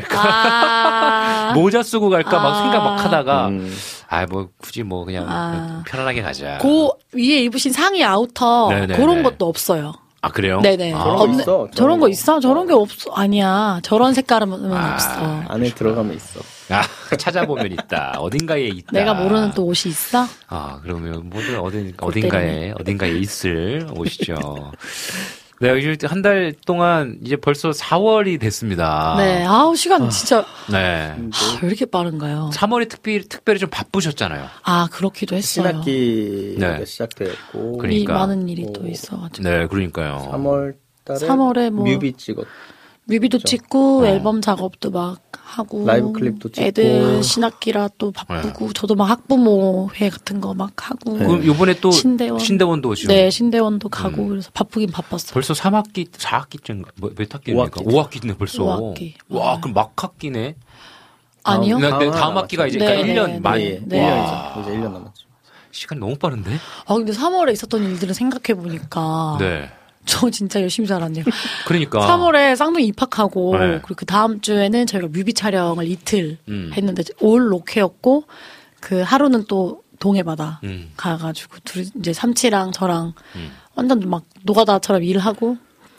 갈까? 모자 쓰고 갈까? 막 생각 막 하다가. 굳이 그냥 편안하게 가자. 그 위에 입으신 상의 아우터 네네네. 그런 것도 없어요. 아, 그래요? 네네. 저런 거 있어. 저런 거 있어? 저런 게 없어. 아니야. 저런 색깔은 없어. 안에 들어가면 있어. 찾아보면 있다. 어딘가에 있다. 내가 모르는 또 옷이 있어? 그러면 모든 어딘가에 있을 옷이죠. 네, 이제 한 달 동안 이제 벌써 4월이 됐습니다. 네. 시간 진짜. 네. 왜 이렇게 빠른가요? 3월이 특별히 좀 바쁘셨잖아요. 그렇기도 했어요. 신학기가 네. 시작되었고. 그러니까. 많은 일이 또 있어가지고. 네, 그러니까요. 3월 달에 3월에 뮤비 찍었. 뮤비도 찍고 앨범 작업도 막 하고 라이브 클립도 찍고. 애들 신학기라 또 바쁘고 저도 막 학부모회 같은 거 막 하고 그럼 요번에 또 신대원도 오시고. 네, 신대원도 가고 그래서 바쁘긴 바빴어요. 벌써 3학기, 4학기쯤 몇 학기입니까? 5학기네 벌써. 5학기. 와, 그럼 막 학기네. 아니요. 다음 학기가 이제 네, 1년 만. 네. 1년이죠. 이제 1년 남았죠. 시간 너무 빠른데? 근데 3월에 있었던 일들을 생각해 보니까 네. 저 진짜 열심히 살았네요. 그러니까. 3월에 쌍둥이 입학하고 네. 그리고 그 다음 주에는 저희가 뮤비 촬영을 이틀 했는데 올 로케였고 그 하루는 또 동해바다 가가지고 둘이 이제 삼치랑 저랑 완전 막 노가다처럼 일하고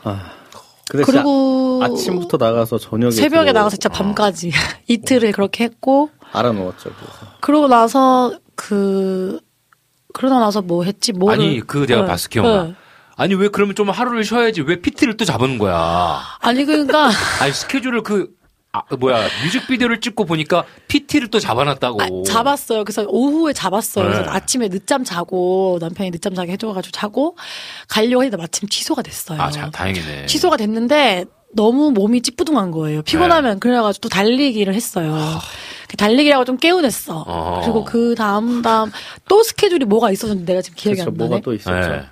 그리고 아침부터 나가서 저녁에 새벽에 나가서 진짜 밤까지 이틀을 그렇게 했고 알아놓았죠. 그래서. 그러고 나서 그러다 나서 뭐 했지? 아니, 내가 봤을 기억나. 아니, 왜 그러면 좀 하루를 쉬어야지. 왜 PT를 또 잡은 거야? 아니, 그러니까. 아니, 스케줄을 뮤직비디오를 찍고 보니까 PT를 또 잡아놨다고. 잡았어요. 그래서 오후에 잡았어요. 네. 그래서 아침에 늦잠 자고, 남편이 늦잠 자게 해줘가지고 자고, 가려고 했는데 마침 취소가 됐어요. 다행이네. 취소가 됐는데, 너무 몸이 찌뿌둥한 거예요. 피곤하면. 그래가지고 또 달리기를 했어요. 달리기라고 좀 개운했어. 그리고 그 다음 또 스케줄이 뭐가 있었는데 내가 지금 기억이 안 나네. 뭐가 또 있었죠.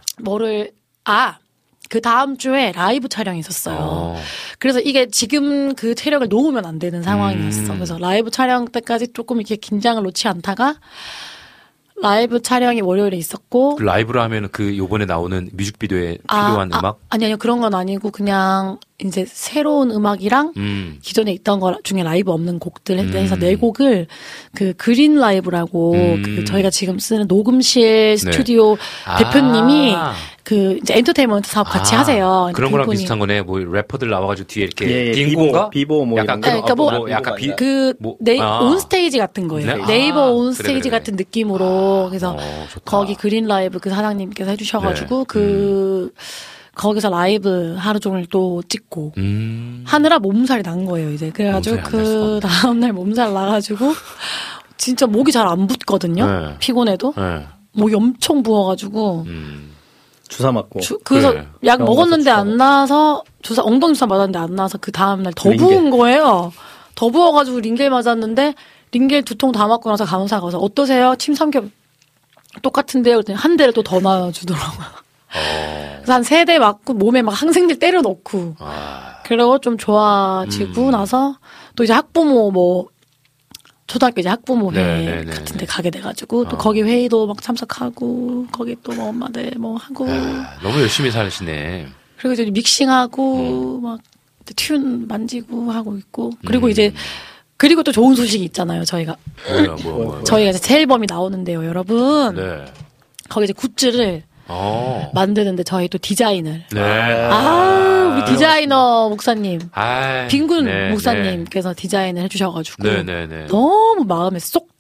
그 다음 주에 라이브 촬영이 있었어요. 그래서 이게 지금 그 체력을 놓으면 안 되는 상황이었어. 그래서 라이브 촬영 때까지 조금 이렇게 긴장을 놓지 않다가 라이브 촬영이 월요일에 있었고. 그 라이브로 하면 요번에 나오는 뮤직비디오에 필요한 음악? 아니요. 그런 건 아니고 그냥 이제 새로운 음악이랑 기존에 있던 거 중에 라이브 없는 곡들 해서 네 곡을 그 그린 라이브라고 저희가 지금 쓰는 녹음실 스튜디오 대표님이 이제 엔터테인먼트 사업 같이 하세요. 그런 거랑 비슷한 거네. 래퍼들 나와가지고 뒤에 이렇게 빙고인가? 비보 약간 그러니까 온스테이지 같은 거예요. 네? 네이버 온스테이지 같은 느낌으로 그래서 좋다. 거기 그린 라이브 그 사장님께서 해주셔가지고 거기서 라이브 하루 종일 또 찍고 하느라 몸살이 난 거예요. 이제 그래가지고 그 다음날 몸살 나가지고 진짜 목이 잘 안 붓거든요. 피곤해도 목이 엄청 부어가지고. 주사 맞고. 그래서 약 먹었는데 안 나서 엉덩이 주사 맞았는데 안 나서 그 다음날 더 부은 거예요. 더 부어가지고 링겔 맞았는데 링겔 2통 다 맞고 나서 간호사 가서 어떠세요? 침 삼겹 똑같은데요? 그랬더니 한 대를 또 더 놔주더라고요. 그래서 한 3대 맞고 몸에 막 항생제 때려 넣고 그러고 좀 좋아지고 나서 또 이제 학부모 초등학교 이제 학부모회 같은 데 가게 돼가지고 또 거기 회의도 막 참석하고 거기 또 뭐 엄마들 뭐 하고 너무 열심히 사시네. 그리고 이제 믹싱하고 막 튠 만지고 하고 있고 그리고 이제 그리고 또 좋은 소식이 있잖아요. 저희가 저희가 이제 새 앨범이 나오는데요, 여러분. 네. 거기 이제 굿즈를 만드는데 저희 또 디자인을. 네. 우리 디자이너 목사님. 빈군 네, 목사님께서 디자인을 해주셔가지고. 네네네. 너무 마음에 쏙 들어요.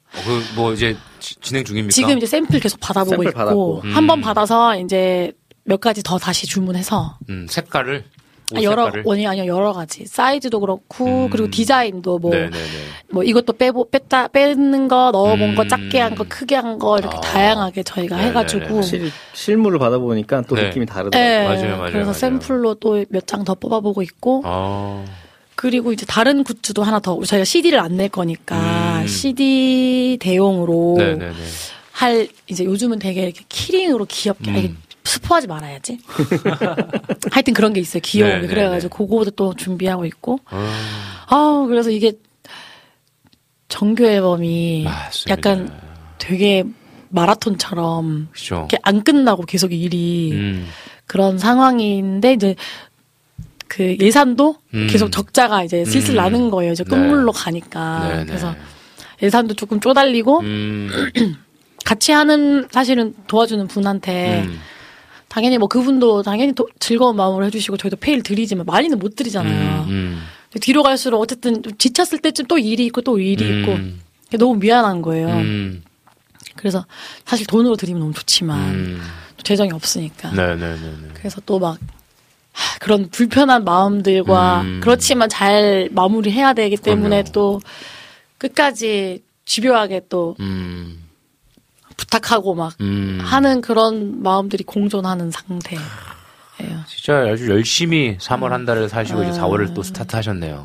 뭐 이제 진행 중입니까? 지금 이제 샘플 계속 받아보고 샘플 있고 받았고. 한 번 받아서 이제 몇 가지 더 다시 주문해서 색깔을 여러 가지 사이즈도 그렇고 그리고 디자인도 뭐 이것도 빼는 거 넣어본 거 작게 한 거 크게 한 거 이렇게 다양하게 저희가 해가지고 확실히 실물을 받아보니까 또 느낌이 다르더라고요. 맞아요. 그래서 샘플로 또 몇 장 더 뽑아보고 있고 그리고 이제 다른 굿즈도 하나 더 저희가 CD를 안 낼 거니까 CD 대용으로 할 이제 요즘은 되게 이렇게 키링으로 귀엽게 스포하지 말아야지. 하여튼 그런 게 있어요. 귀여운 게. 그래가지고 그거도 또 준비하고 있고. 그래서 이게 정규 앨범이 맞습니다. 약간 되게 마라톤처럼 그렇죠. 이렇게 안 끝나고 계속 일이 그런 상황인데 이제 그 예산도 계속 적자가 이제 슬슬 나는 거예요. 이제 끝물로 가니까. 그래서 예산도 조금 쪼달리고 같이 하는 사실은 도와주는 분한테 당연히 뭐 그분도 당연히 즐거운 마음으로 해주시고 저희도 페이를 드리지만 많이는 못 드리잖아요. 뒤로 갈수록 어쨌든 지쳤을 때쯤 또 일이 있고 또 일이 있고 너무 미안한 거예요. 그래서 사실 돈으로 드리면 너무 좋지만 재정이 없으니까. 그래서 또 막 그런 불편한 마음들과 그렇지만 잘 마무리해야 되기 때문에 또 끝까지 집요하게 또 부탁하고 막 하는 그런 마음들이 공존하는 상태예요. 진짜 아주 열심히 3월 한 달을 사시고 이제 4월을 또 스타트 하셨네요.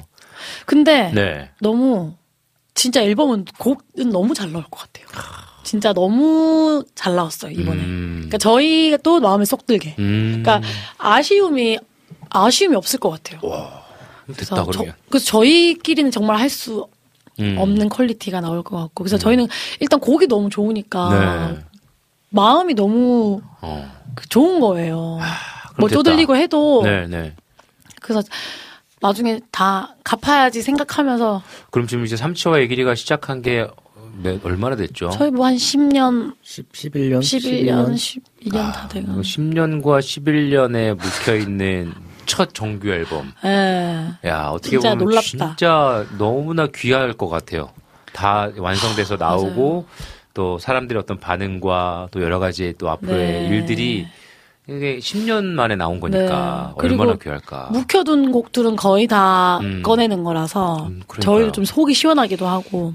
근데 너무 진짜 앨범은 곡은 너무 잘 나올 것 같아요. 진짜 너무 잘 나왔어요 이번에. 그러니까 저희가 또 마음에 쏙 들게. 그러니까 아쉬움이 없을 것 같아요. 와, 됐다 그러면. 그래서 저희끼리는 정말 할 수 없는 퀄리티가 나올 것 같고. 그래서 저희는 일단 곡이 너무 좋으니까 마음이 너무 좋은 거예요. 뭐 쪼들리고 해도. 그래서 나중에 다 갚아야지 생각하면서. 그럼 지금 이제 삼치와의 길이가 시작한 게 얼마나 됐죠? 저희 뭐 한 10년. 11년? 12년 다 돼가고. 10년과 11년에 묵혀있는 첫 정규 앨범. 야, 어떻게 보면 놀랍다. 진짜 너무나 귀할 것 같아요. 다 완성돼서 나오고 또 사람들의 어떤 반응과 또 여러 가지 또 앞으로의 일들이 이게 10년 만에 나온 거니까 얼마나 귀할까. 묵혀둔 곡들은 거의 다 꺼내는 거라서 저희도 좀 속이 시원하기도 하고.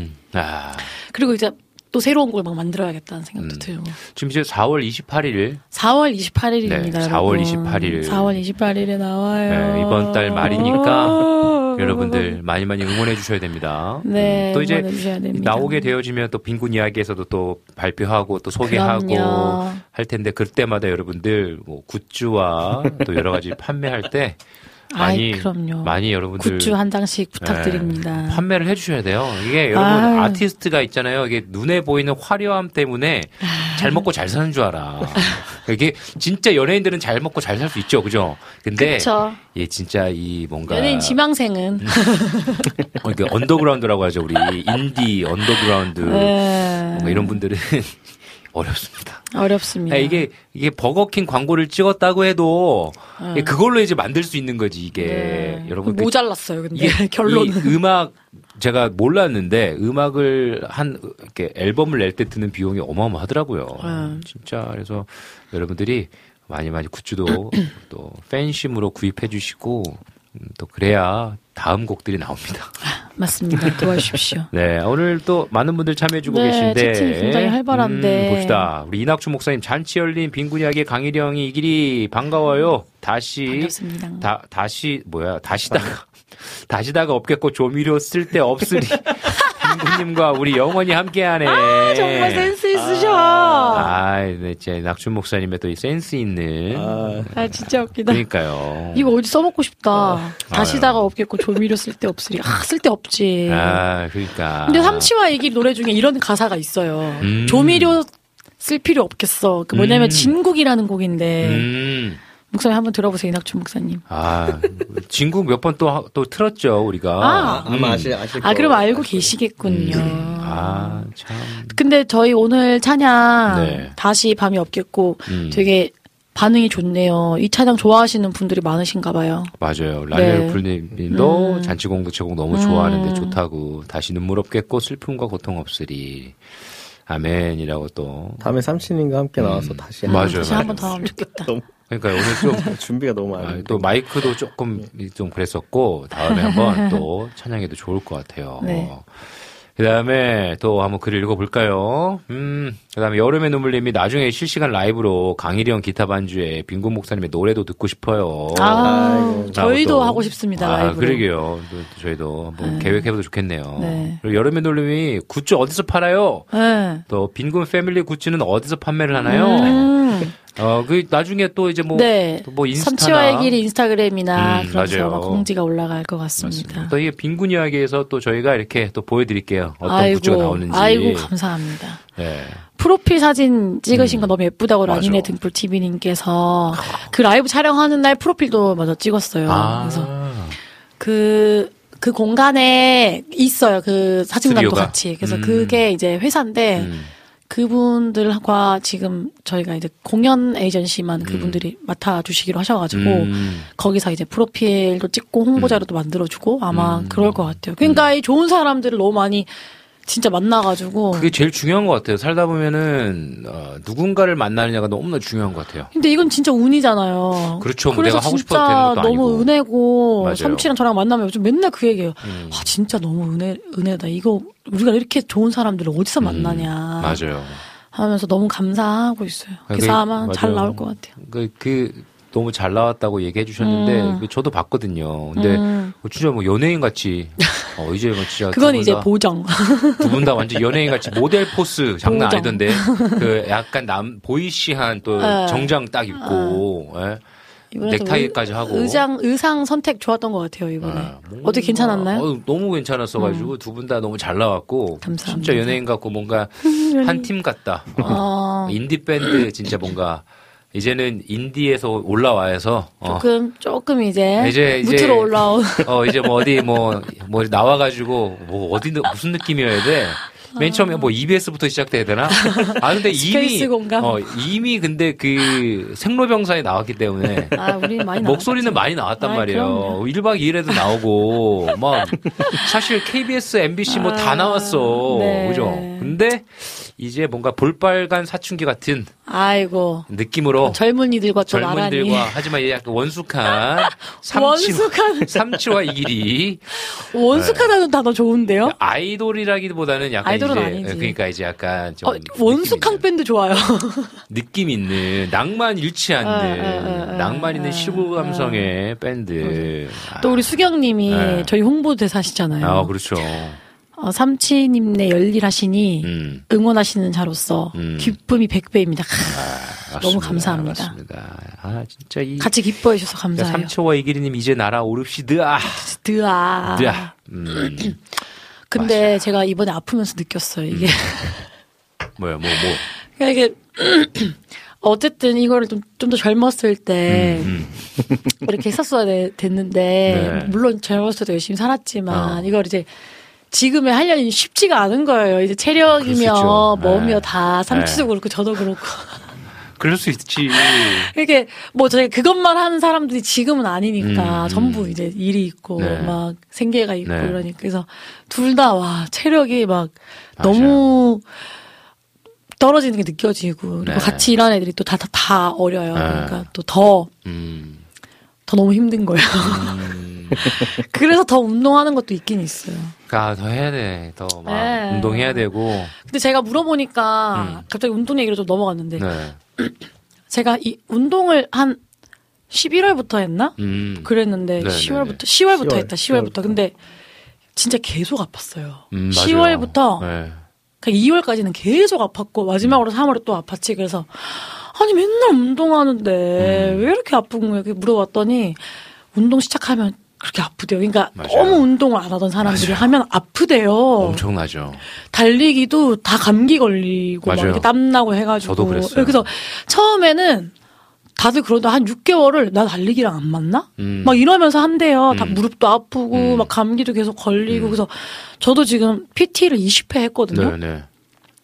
그리고 이제 또 새로운 걸 막 만들어야겠다는 생각도 들고. 지금 이제 4월 28일. 4월 28일입니다. 4월 28일. 4월 28일에 나와요. 이번 달 말이니까 여러분들 많이 응원해 주셔야 됩니다. 또 이제 나오게 되어지면 또 빈군 이야기에서도 또 발표하고 또 소개하고 할 텐데 그때마다 여러분들 뭐 굿즈와 또 여러 가지 판매할 때 많이 여러분들 굿즈 한 장씩 부탁드립니다. 판매를 해주셔야 돼요. 이게 여러분 아티스트가 있잖아요. 이게 눈에 보이는 화려함 때문에 잘 먹고 잘 사는 줄 알아. 이게 진짜 연예인들은 잘 먹고 잘 살 수 있죠, 그죠? 근데 예, 진짜 이 뭔가 연예인 지망생은 이게 언더그라운드라고 하죠. 우리 인디 언더그라운드 뭔가 이런 분들은 어렵습니다. 이게 버거킹 광고를 찍었다고 해도 그걸로 이제 만들 수 있는 거지 이게. 여러분 모자랐어요. 근데 결론은 음악 제가 몰랐는데 음악을 이렇게 앨범을 낼 때 드는 비용이 어마어마하더라고요. 진짜 그래서 여러분들이 많이 굿즈도 또 팬심으로 구입해 주시고 또 그래야 다음 곡들이 나옵니다. 맞습니다. 도와주십시오. 오늘 또 많은 분들 참여해주고 계신데. 채팅 굉장히 활발한데. 봅시다. 우리 이낙춘 목사님, 잔치 열린 빈군 이야기 강일영이 이 길이 반가워요. 반갑습니다. 다시다가 없겠고 조미료 쓸데 없으리. 빈군님과 우리 영원히 함께하네. 정말 센스 있으셔. 진짜 낙춘 목사님의 또 이 센스 있는. 진짜 웃기다. 그러니까요. 이거 어디 써먹고 싶다. 다시다가 없겠고 조미료 쓸데 없으리. 쓸데 없지. 그러니까. 근데 삼치와 얘기 노래 중에 이런 가사가 있어요. 조미료 쓸 필요 없겠어. 뭐냐면 진국이라는 곡인데. 목사님 한번 들어보세요, 이낙춘 목사님. 진국 몇 번 또 틀었죠, 우리가. 아마 아실 거예요. 그럼 알고 계시겠군요. 참. 근데 저희 오늘 찬양 다시 밤이 없겠고 되게 반응이 좋네요. 이 찬양 좋아하시는 분들이 많으신가 봐요. 맞아요. 네. 라멜풀님도 잔치공부 제곡 너무 좋아하는데 좋다고. 다시 눈물 없겠고 슬픔과 고통 없으리. 아멘이라고 또. 다음에 삼촌님과 함께 나와서 다시 맞아요. 다시 한 번 더 하면 좋겠다. 그러니까 오늘 좀 준비가 너무 많아요. 또 마이크도 조금 좀 그랬었고 다음에 한번 또 찬양해도 좋을 것 같아요. 네. 그 다음에 또 한번 글을 읽어볼까요? 그 다음에 여름의 눈물님이 나중에 실시간 라이브로 강일이 형 기타 반주에 빈군 목사님의 노래도 듣고 싶어요. 저희도 또, 하고 싶습니다. 라이브로. 그러게요. 또 저희도 한번 계획해봐도 좋겠네요. 네. 그리고 여름의 눈물님이 굿즈 어디서 팔아요? 네. 또 빈군 패밀리 굿즈는 어디서 판매를 하나요? 그 나중에 또 이제 네. 뭐 인스타나 삼치와의 길이 인스타그램이나 그런 맞아요. 막 공지가 올라갈 것 같습니다. 맞습니다. 또 이게 빈군 이야기에서 또 저희가 이렇게 또 보여드릴게요. 어떤 굿즈가 나오는지. 아이고 감사합니다. 네. 프로필 사진 찍으신 거 너무 예쁘다고 맞아. 라니네 등불 TV님께서 그 라이브 촬영하는 날 프로필도 맞아 찍었어요. 그래서 그 공간에 있어요. 그 사진관도 스튜디오가? 같이. 그래서 그게 이제 회사인데 그분들과 지금 저희가 이제 공연 에이전시만 그분들이 맡아주시기로 하셔가지고 거기서 이제 프로필도 찍고 홍보자료도 만들어주고 아마 그럴 것 같아요. 그러니까 이 좋은 사람들을 너무 많이 진짜 만나가지고. 그게 제일 중요한 것 같아요. 살다 보면은 누군가를 만나느냐가 너무나 중요한 것 같아요. 근데 이건 진짜 운이잖아요. 그렇죠. 그래서 내가 하고 싶어도 되는 것도 진짜 아니고. 너무 은혜고 맞아요. 삼치랑 저랑 만나면 요즘 맨날 그 얘기해요. 진짜 너무 은혜다. 이거 우리가 이렇게 좋은 사람들을 어디서 만나냐. 맞아요. 하면서 너무 감사하고 있어요. 그래서 아마 잘 나올 것 같아요. 너무 잘 나왔다고 얘기해 주셨는데 저도 봤거든요. 근데 진짜 뭐 연예인 같이 이제 뭐 진짜 그건 이제 보정. 두 분 다 완전 연예인 같이 모델 포스 장난 보정. 아니던데 그 약간 보이시한 또 정장 딱 입고 넥타이까지 하고 의상 선택 좋았던 것 같아요 이번에. 어떻게 괜찮았나요? 너무 괜찮았어가지고 두 분 다 너무 잘 나왔고 감사합니다. 진짜 연예인 같고 뭔가 한 팀 같다. 인디 밴드 진짜 뭔가 이제는 인디에서 올라와서 조금 이제 무트로 올라온 이제 뭐 어디 뭐 나와가지고 뭐 어디 무슨 느낌이어야 돼? 맨 처음에 뭐 EBS부터 시작돼야 되나? 근데 이미 근데 그 생로병사에 나왔기 때문에 우리 많이 목소리는 많이 나왔단 말이에요. 1박 2일에도 나오고 막 사실 KBS, MBC 뭐 다 나왔어. 네. 그죠? 근데 이제 뭔가 볼빨간 사춘기 같은 느낌으로 젊은이들과 또 나란히 하지만 약간 원숙한 삼치와 이길이 원숙하다는 단어 좋은데요? 아이돌이라기보다는 약간 아이돌은 이제 아니지. 그러니까 이제 약간 좀 원숙한 밴드 좋아요. 느낌 있는 낭만 잃지 않는 낭만 있는 시골 감성의 밴드. 또 우리 수경님이 저희 홍보대사시잖아요. 그렇죠. 삼치님네 열일하시니 응원하시는 자로서 기쁨이 100배입니다. 너무 감사합니다. 맞습니다. 진짜 같이 기뻐해 주셔서 감사해요. 삼초와 이기리님 이제 날아오릅시드아. 근데 맞아요. 제가 이번에 아프면서 느꼈어요. 이게 뭐요? 그러니까 이게 어쨌든 이거를 좀 더 젊었을 때 이렇게 했었어야 됐는데 물론 젊었을 때 열심히 살았지만 이걸 이제 지금의 하려니 쉽지가 않은 거예요. 이제 체력이며 뭐며 다 삼치도 그렇고 저도 그렇고. 그럴 수 있지. 이렇게 뭐 저희 그것만 하는 사람들이 지금은 아니니까 전부 이제 일이 있고 막 생계가 있고 이러니까 그래서 둘 다 체력이 막 너무 떨어지는 게 느껴지고 그리고 같이 일하는 애들이 또 다 어려요. 그러니까 또 더 너무 힘든 거예요. 그래서 더 운동하는 것도 있긴 있어요. 더 해야 돼. 더 막 운동해야 되고. 근데 제가 물어보니까 갑자기 운동 얘기로 좀 넘어갔는데 제가 이 운동을 한 11월부터 했나? 그랬는데 10월부터 했다. 10월부터. 근데 진짜 계속 아팠어요. 10월부터 그러니까 2월까지는 계속 아팠고 마지막으로 3월에 또 아팠지. 그래서 아니 맨날 운동하는데 왜 이렇게 아픈 거야? 이렇게 물어봤더니 운동 시작하면 그렇게 아프대요. 그러니까 너무 운동을 안 하던 사람들이 하면 아프대요. 엄청나죠. 달리기도 다 감기 걸리고 막 이렇게 땀나고 해가지고. 저도 그랬어요. 그래서 처음에는 다들 그러다 한 6개월을 나 달리기랑 안 맞나? 막 이러면서 한대요. 다 무릎도 아프고 막 감기도 계속 걸리고. 그래서 저도 지금 PT를 20회 했거든요.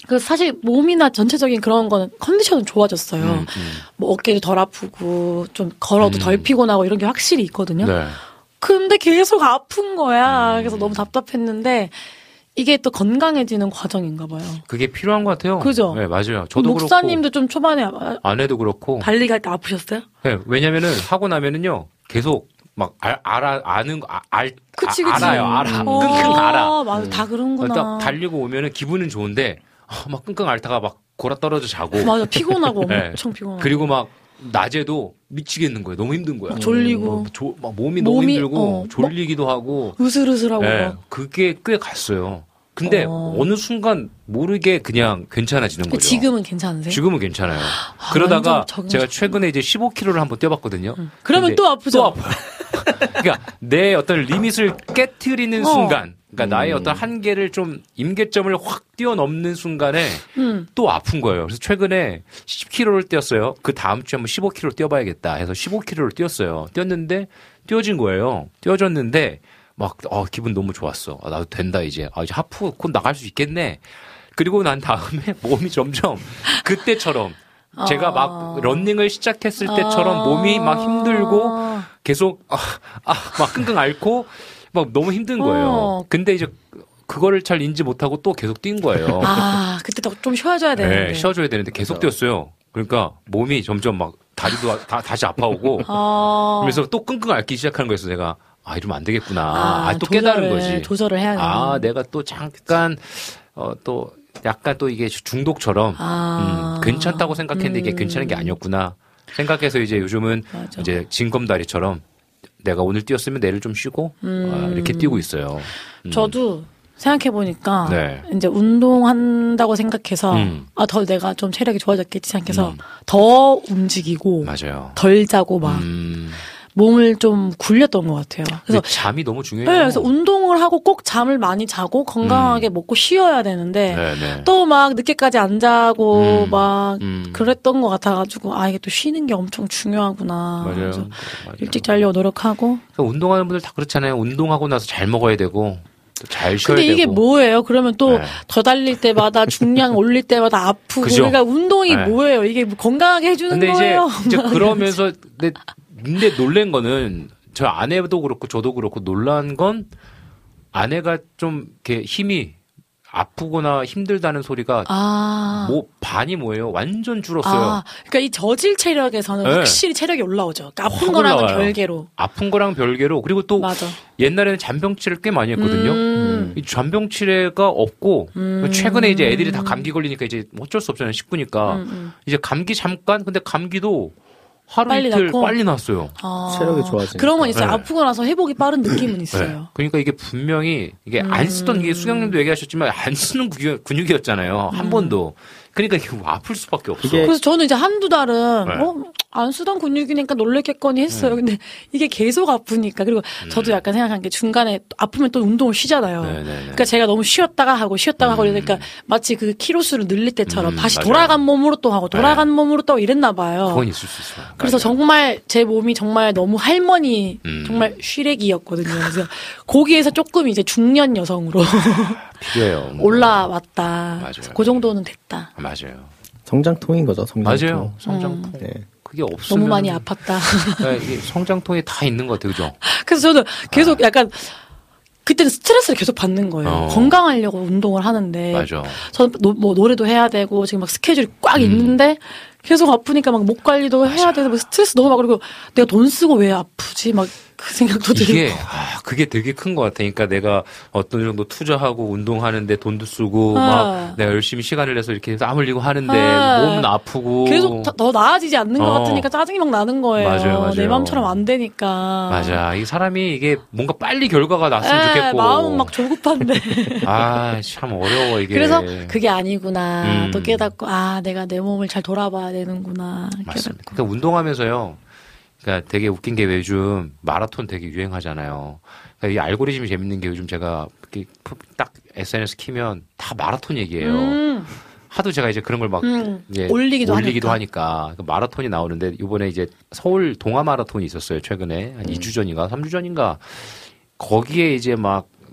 그래서 사실 몸이나 전체적인 그런 거는 컨디션은 좋아졌어요. 뭐 어깨도 덜 아프고 좀 걸어도 덜 피곤하고 이런 게 확실히 있거든요. 네. 근데 계속 아픈 거야. 그래서 너무 답답했는데 이게 또 건강해지는 과정인가 봐요. 그게 필요한 것 같아요. 그죠? 네, 맞아요. 저도 목사님도 그렇고 좀 초반에 아내도 그렇고 달리기 할 때 아프셨어요? 네, 왜냐면은 하고 나면은요 계속 막 아는 거 그치. 알아요. 끙끙 알아. 맞아, 다 그런구나. 딱 달리고 오면은 기분은 좋은데 막 끙끙 앓다가 막 골아 떨어져 자고. 맞아, 피곤하고 네. 엄청 피곤하고. 그리고 막 낮에도 미치겠는 거예요. 너무 힘든 거야. 졸리고 막 몸이 너무 힘들고 졸리기도 하고 으슬으슬하고. 네, 그게 꽤 갔어요. 근데 어느 순간 모르게 그냥 괜찮아지는 거죠. 지금은 괜찮으세요? 지금은 괜찮아요. 그러다가 완전 제가 최근에 이제 15kg를 한번 뛰어봤거든요. 그러면 또 아프죠? 또 아파요. 그러니까 내 어떤 리밋을 깨트리는 순간, 그러니까 나의 어떤 한계를 좀 임계점을 확 뛰어넘는 순간에 또 아픈 거예요. 그래서 최근에 10kg를 뛰었어요. 그 다음 주에 한번 15kg 뛰어봐야겠다 해서 15kg를 뛰었어요. 뛰었는데 뛰어진 거예요. 뛰어졌는데 막 기분 너무 좋았어. 나도 된다 이제. 이제 하프 곧 나갈 수 있겠네. 그리고 난 다음에 몸이 점점 그때처럼 제가 막 러닝을 시작했을 때처럼 몸이 막 힘들고 계속 막 끙끙 앓고 막 너무 힘든 거예요. 근데 이제 그거를 잘 인지 못하고 또 계속 뛴 거예요. 그때 좀 쉬어줘야 되는데. 네, 쉬어줘야 되는데 계속 뛰었어요. 그러니까 몸이 점점 막 다리도 다시 아파오고 그래서 또 끙끙 앓기 시작하는 거였어. 내가 이러면 안 되겠구나. 또 깨달은 거지. 조절을 해야 돼. 내가 또 잠깐 또 약간 또 이게 중독처럼 괜찮다고 생각했는데 이게 괜찮은 게 아니었구나 생각해서 이제 요즘은 맞아. 이제 징검다리처럼 내가 오늘 뛰었으면 내일 좀 쉬고 이렇게 뛰고 있어요. 저도 생각해보니까 네. 이제 운동한다고 생각해서 더 내가 좀 체력이 좋아졌겠지 생각해서 더 움직이고 맞아요. 덜 자고 막 몸을 좀 굴렸던 것 같아요. 그래서 잠이 너무 중요해요. 네, 그래서 운동을 하고 꼭 잠을 많이 자고 건강하게 먹고 쉬어야 되는데 또 막 늦게까지 안 자고 막 그랬던 것 같아가지고 이게 또 쉬는 게 엄청 중요하구나. 맞아요. 일찍 자려고 노력하고. 운동하는 분들 다 그렇잖아요. 운동하고 나서 잘 먹어야 되고 잘 쉬어야 근데 되고. 이게 뭐예요? 그러면 또 더 달릴 때마다 중량 올릴 때마다 아프고. 그죠? 그러니까 운동이 뭐예요? 이게 건강하게 해주는 근데 거예요? 이제 그러면서 근데 놀란 거는 저 아내도 그렇고 저도 그렇고 놀란 건 아내가 좀 이렇게 힘이 아프거나 힘들다는 소리가 반이 뭐예요? 완전 줄었어요. 그러니까 이 저질 체력에서는 확실히 체력이 올라오죠. 그러니까 아픈 거랑은 올라와요. 별개로. 아픈 거랑 별개로 그리고 또 맞아. 옛날에는 잔병치레를 꽤 많이 했거든요. 이 잔병치레가 없고 최근에 이제 애들이 다 감기 걸리니까 이제 어쩔 수 없잖아요. 식구니까 이제 감기 잠깐 근데 감기도 하루 이틀 빨리 났어요. 체력이 좋아지니까. 그런 건 있어요. 아프고 나서 회복이 빠른 느낌은 있어요. 그러니까 이게 분명히 이게 안 쓰던 게 수경님도 얘기하셨지만 안 쓰는 근육이었잖아요. 한 번도. 그러니까 이게 아플 수밖에 없어. 그래서 저는 이제 한두 달은 안 쓰던 근육이니까 놀랬겠거니 했어요. 근데 이게 계속 아프니까. 그리고 저도 약간 생각한 게 중간에 아프면 또 운동을 쉬잖아요. 그러니까 제가 너무 쉬었다가 하고 이러니까 마치 그 키로수를 늘릴 때처럼 다시 맞아요. 돌아간 몸으로 또 하고 돌아간 몸으로 또 이랬나 봐요. 그건 있을 수 있어요. 그래서 정말 제 몸이 정말 너무 할머니 정말 쉬레기였거든요. 그래서 거기에서 조금 이제 중년 여성으로 필요해요. 올라왔다. 맞아요. 그 정도는 됐다. 맞아요. 성장통인 거죠, 성장통. 맞아요. 성장통. 네. 그게 없으면 너무 많이 아팠다. 이게 성장통이 다 있는 것 같아요. 그죠? 그래서 저도 계속 약간 그때는 스트레스를 계속 받는 거예요. 건강하려고 운동을 하는데. 맞아. 저는 뭐 노래도 해야 되고 지금 막 스케줄이 꽉 있는데 계속 아프니까 막 목 관리도 해야 되고 막 스트레스 너무 막 그리고 내가 돈 쓰고 왜 아프지? 막 그 생각도 들고. 그게 되게 큰 것 같아. 그러니까 내가 어떤 정도 투자하고 운동하는데 돈도 쓰고 막 내가 열심히 시간을 내서 이렇게 땀 흘리고 하는데 몸은 아프고 계속 더 나아지지 않는 것 같으니까 짜증이 막 나는 거예요. 맞아요. 내 마음처럼 안 되니까. 맞아. 이 사람이 이게 뭔가 빨리 결과가 났으면 좋겠고. 마음은 막 조급한데. 참 어려워 이게. 그래서 그게 아니구나. 또 깨닫고 내가 내 몸을 잘 돌아봐야 되는구나. 맞습니다. 그러니까 운동하면서요. 그러니까 되게 웃긴 게 요즘 마라톤 되게 유행하잖아요. 그러니까 이 알고리즘이 재밌는 게 요즘 제가 이렇게 딱 SNS 키면 다 마라톤 얘기예요. 하도 제가 이제 그런 걸 막 이제 올리기도 하니까 그 마라톤이 나오는데 이번에 이제 서울 동아 마라톤이 있었어요. 최근에 한 2주 전인가 3주 전인가 거기에 이제 막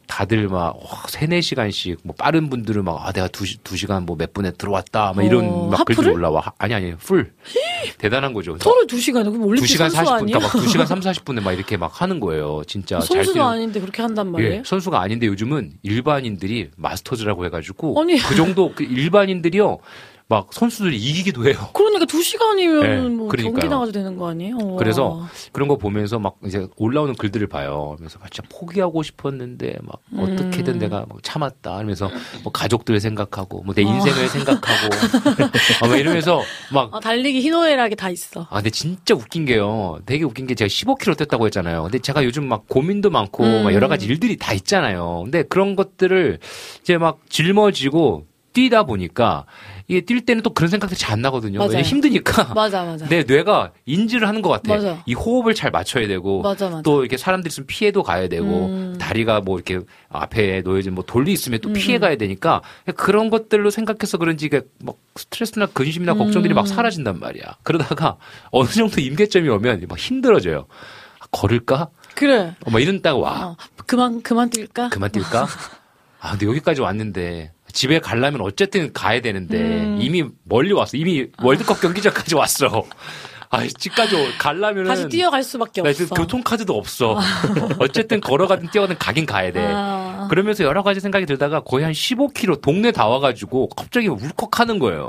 다들 막 3-4시간씩 뭐 빠른 분들은 막 내가 2시간 뭐 몇 분에 들어왔다 막 이런 막 글들 올라와. 아니 풀. 대단한 거죠. 서로 2시간 그럼 올림픽 2시간 선수 40분 아니에요? 그러니까 막 2시간 30-40분에 막 이렇게 막 하는 거예요. 진짜 선수가 아닌데 그렇게 한단 말이에요? 예, 선수가 아닌데 요즘은 일반인들이 마스터즈라고 해가지고 아니. 그 정도 그 일반인들이요. 막 선수들이 이기기도 해요. 그러니까 2시간이면 네, 뭐 그러니까요. 경기 나가도 되는 거 아니에요? 그래서 그런 거 보면서 막 이제 올라오는 글들을 봐요. 그래서 진짜 포기하고 싶었는데 막 어떻게든 내가 뭐 참았다. 하면서 뭐 가족들 생각하고 뭐 내 인생을 생각하고 막 이러면서 막 달리기 희노애락이 다 있어. 근데 진짜 웃긴 게요. 되게 웃긴 게 제가 15km 뛰었다고 했잖아요. 근데 제가 요즘 막 고민도 많고 막 여러 가지 일들이 다 있잖아요. 근데 그런 것들을 이제 막 짊어지고 뛰다 보니까 이게 뛸 때는 또 그런 생각들이 잘 안 나거든요. 맞아요. 왜냐면 힘드니까. 맞아. 내 뇌가 인지를 하는 것 같아. 맞아. 이 호흡을 잘 맞춰야 되고. 맞아. 또 이렇게 사람들이 있으면 피해도 가야 되고. 다리가 뭐 이렇게 앞에 놓여진 뭐 돌리 있으면 또 피해 가야 되니까. 그런 것들로 생각해서 그런지 이게 막 스트레스나 근심이나 걱정들이 막 사라진단 말이야. 그러다가 어느 정도 임계점이 오면 막 힘들어져요. 걸을까? 그래. 막 이런다고 와. 그만 뛸까? 그만 뛸까? 근데 여기까지 왔는데. 집에 가려면 어쨌든 가야 되는데 이미 멀리 왔어. 이미 월드컵 경기장까지 왔어. 집까지 가려면은 다시 뛰어갈 수밖에 없어. 교통카드도 없어. 어쨌든 걸어가든 뛰어가든 가긴 가야 돼. 그러면서 여러 가지 생각이 들다가 거의 한 15km 동네 다 와가지고 갑자기 울컥하는 거예요.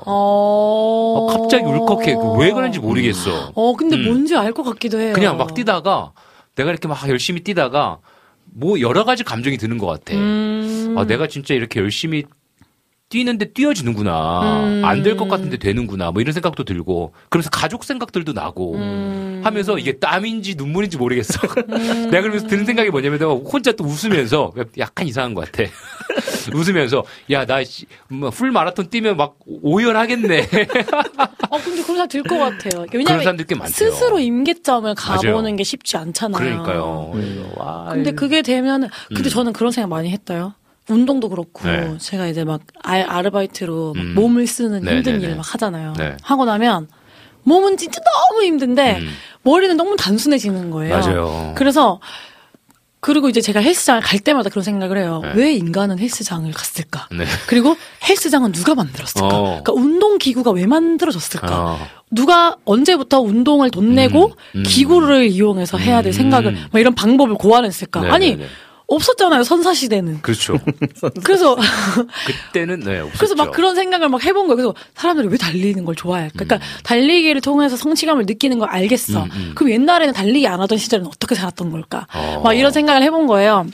갑자기 울컥해. 왜 그런지 모르겠어. 근데 뭔지 알 것 같기도 해요. 그냥 막 뛰다가 내가 이렇게 막 열심히 뛰다가 뭐 여러 가지 감정이 드는 것 같아. 내가 진짜 이렇게 열심히 뛰는데 뛰어지는구나. 안 될 것 같은데 되는구나. 뭐 이런 생각도 들고. 그러면서 가족 생각들도 나고. 하면서 이게 땀인지 눈물인지 모르겠어. 내가 그러면서 드는 생각이 뭐냐면 내가 혼자 또 웃으면서 약간 이상한 것 같아. 웃으면서 야, 나 풀 마라톤 뛰면 막 오열하겠네. 근데 그런 사람 들 것 같아요. 왜냐면 그런 사람들 꽤 많죠. 스스로 임계점을 가보는 맞아요. 게 쉽지 않잖아요. 그러니까요. 근데 그게 되면은 근데 저는 그런 생각 많이 했어요. 운동도 그렇고 네. 제가 이제 막 아르바이트로 막 몸을 쓰는 힘든 일을 막 하잖아요. 네. 하고 나면 몸은 진짜 너무 힘든데 머리는 너무 단순해지는 거예요. 맞아요. 그리고 이제 제가 헬스장을 갈 때마다 그런 생각을 해요. 네. 왜 인간은 헬스장을 갔을까? 네. 그리고 헬스장은 누가 만들었을까? 그러니까 운동기구가 왜 만들어졌을까? 누가 언제부터 운동을 돈 내고 기구를 이용해서 해야 될 생각을 막 이런 방법을 고안했을까? 네, 아니 네. 없었잖아요, 선사시대는. 그렇죠. 그래서 그때는 없었죠. 그래서 막 그런 생각을 막 해본 거예요. 그래서 사람들이 왜 달리는 걸 좋아할까? 그러니까 달리기를 통해서 성취감을 느끼는 걸 알겠어. 그럼 옛날에는 달리기 안 하던 시절은 어떻게 살았던 걸까? 막 이런 생각을 해본 거예요.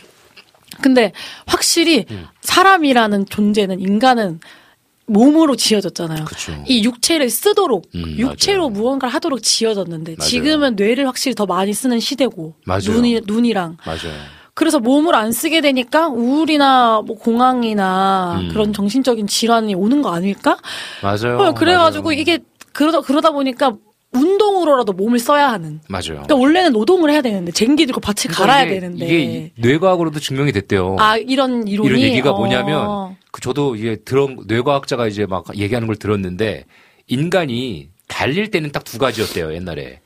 근데 확실히 사람이라는 존재는 인간은 몸으로 지어졌잖아요. 그쵸. 이 육체를 쓰도록 육체로 맞아요. 무언가를 하도록 지어졌는데 맞아요. 지금은 뇌를 확실히 더 많이 쓰는 시대고 맞아요. 눈이랑 맞아요. 그래서 몸을 안 쓰게 되니까 우울이나 뭐 공황이나 그런 정신적인 질환이 오는 거 아닐까? 맞아요. 그래가지고 맞아요. 이게 그러다 보니까 운동으로라도 몸을 써야 하는. 맞아요. 그러니까 원래는 노동을 해야 되는데 쟁기 들고 밭을 갈아야 이게, 되는데. 이게 뇌과학으로도 증명이 됐대요. 이런 이론이. 이런 얘기가 뭐냐면 저도 이게 뇌과학자가 이제 막 얘기하는 걸 들었는데 인간이 달릴 때는 딱 2가지였대요. 옛날에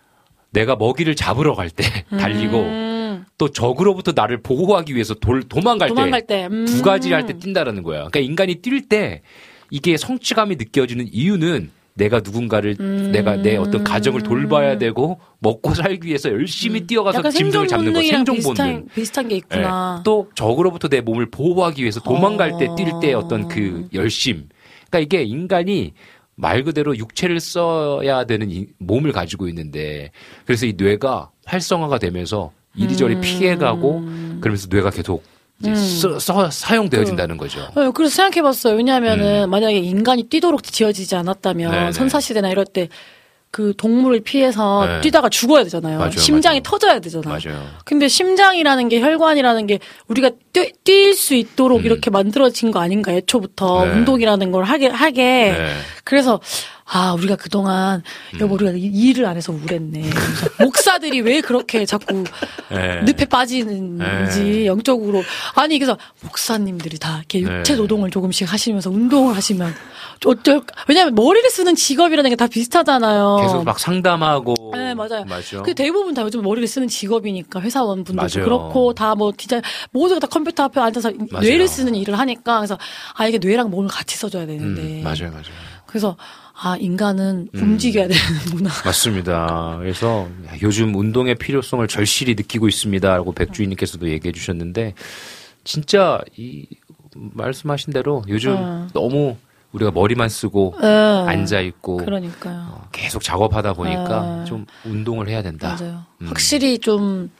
내가 먹이를 잡으러 갈 때 달리고. 또 적으로부터 나를 보호하기 위해서 도망갈 때 2가지 할 때 뛴다라는 거야. 그러니까 인간이 뛸 때 이게 성취감이 느껴지는 이유는 내가 누군가를 내가 내 어떤 가정을 돌봐야 되고 먹고 살기 위해서 열심히 뛰어가서 짐승을 잡는 거 생존 본능. 비슷한 게 있구나. 네. 또 적으로부터 내 몸을 보호하기 위해서 도망갈 때 뛸 때 어떤 그 열심. 그러니까 이게 인간이 말 그대로 육체를 써야 되는 몸을 가지고 있는데 그래서 이 뇌가 활성화가 되면서 이리저리 피해가고 그러면서 뇌가 계속 이제 사용되어진다는 거죠. 그래서 생각해봤어요. 왜냐하면은 만약에 인간이 뛰도록 지어지지 않았다면 네네. 선사시대나 이럴 때 그 동물을 피해서 네. 뛰다가 죽어야 되잖아요. 맞아요, 심장이 맞아요. 터져야 되잖아요. 맞아요. 근데 심장이라는 게 혈관이라는 게 우리가 뛸 수 있도록 이렇게 만들어진 거 아닌가 애초부터 네. 운동이라는 걸 하게. 네. 그래서 우리가 그동안 여보 우리가 일을 안 해서 우울했네. 목사들이 왜 그렇게 자꾸 네. 늪에 빠지는지 네. 영적으로 그래서 목사님들이 다 이렇게 육체 네. 노동을 조금씩 하시면서 운동을 하시면 어쩔까? 왜냐하면 머리를 쓰는 직업이라는 게 다 비슷하잖아요. 계속 막 상담하고 네, 맞아요. 맞죠. 그 대부분 다 요즘 머리를 쓰는 직업이니까 회사원 분들도 맞아요. 그렇고 다 뭐 디자인 모두가 다 컴퓨터 앞에 앉아서 맞아요. 뇌를 쓰는 일을 하니까 그래서 이게 뇌랑 몸을 같이 써줘야 되는데. 맞아요. 그래서 인간은 움직여야 되는구나. 맞습니다. 그래서 요즘 운동의 필요성을 절실히 느끼고 있습니다라고 백주인님께서도 얘기해 주셨는데 진짜 이 말씀하신 대로 요즘 너무 우리가 머리만 쓰고 앉아 있고 그러니까요. 계속 작업하다 보니까 좀 운동을 해야 된다. 맞아요. 확실히 좀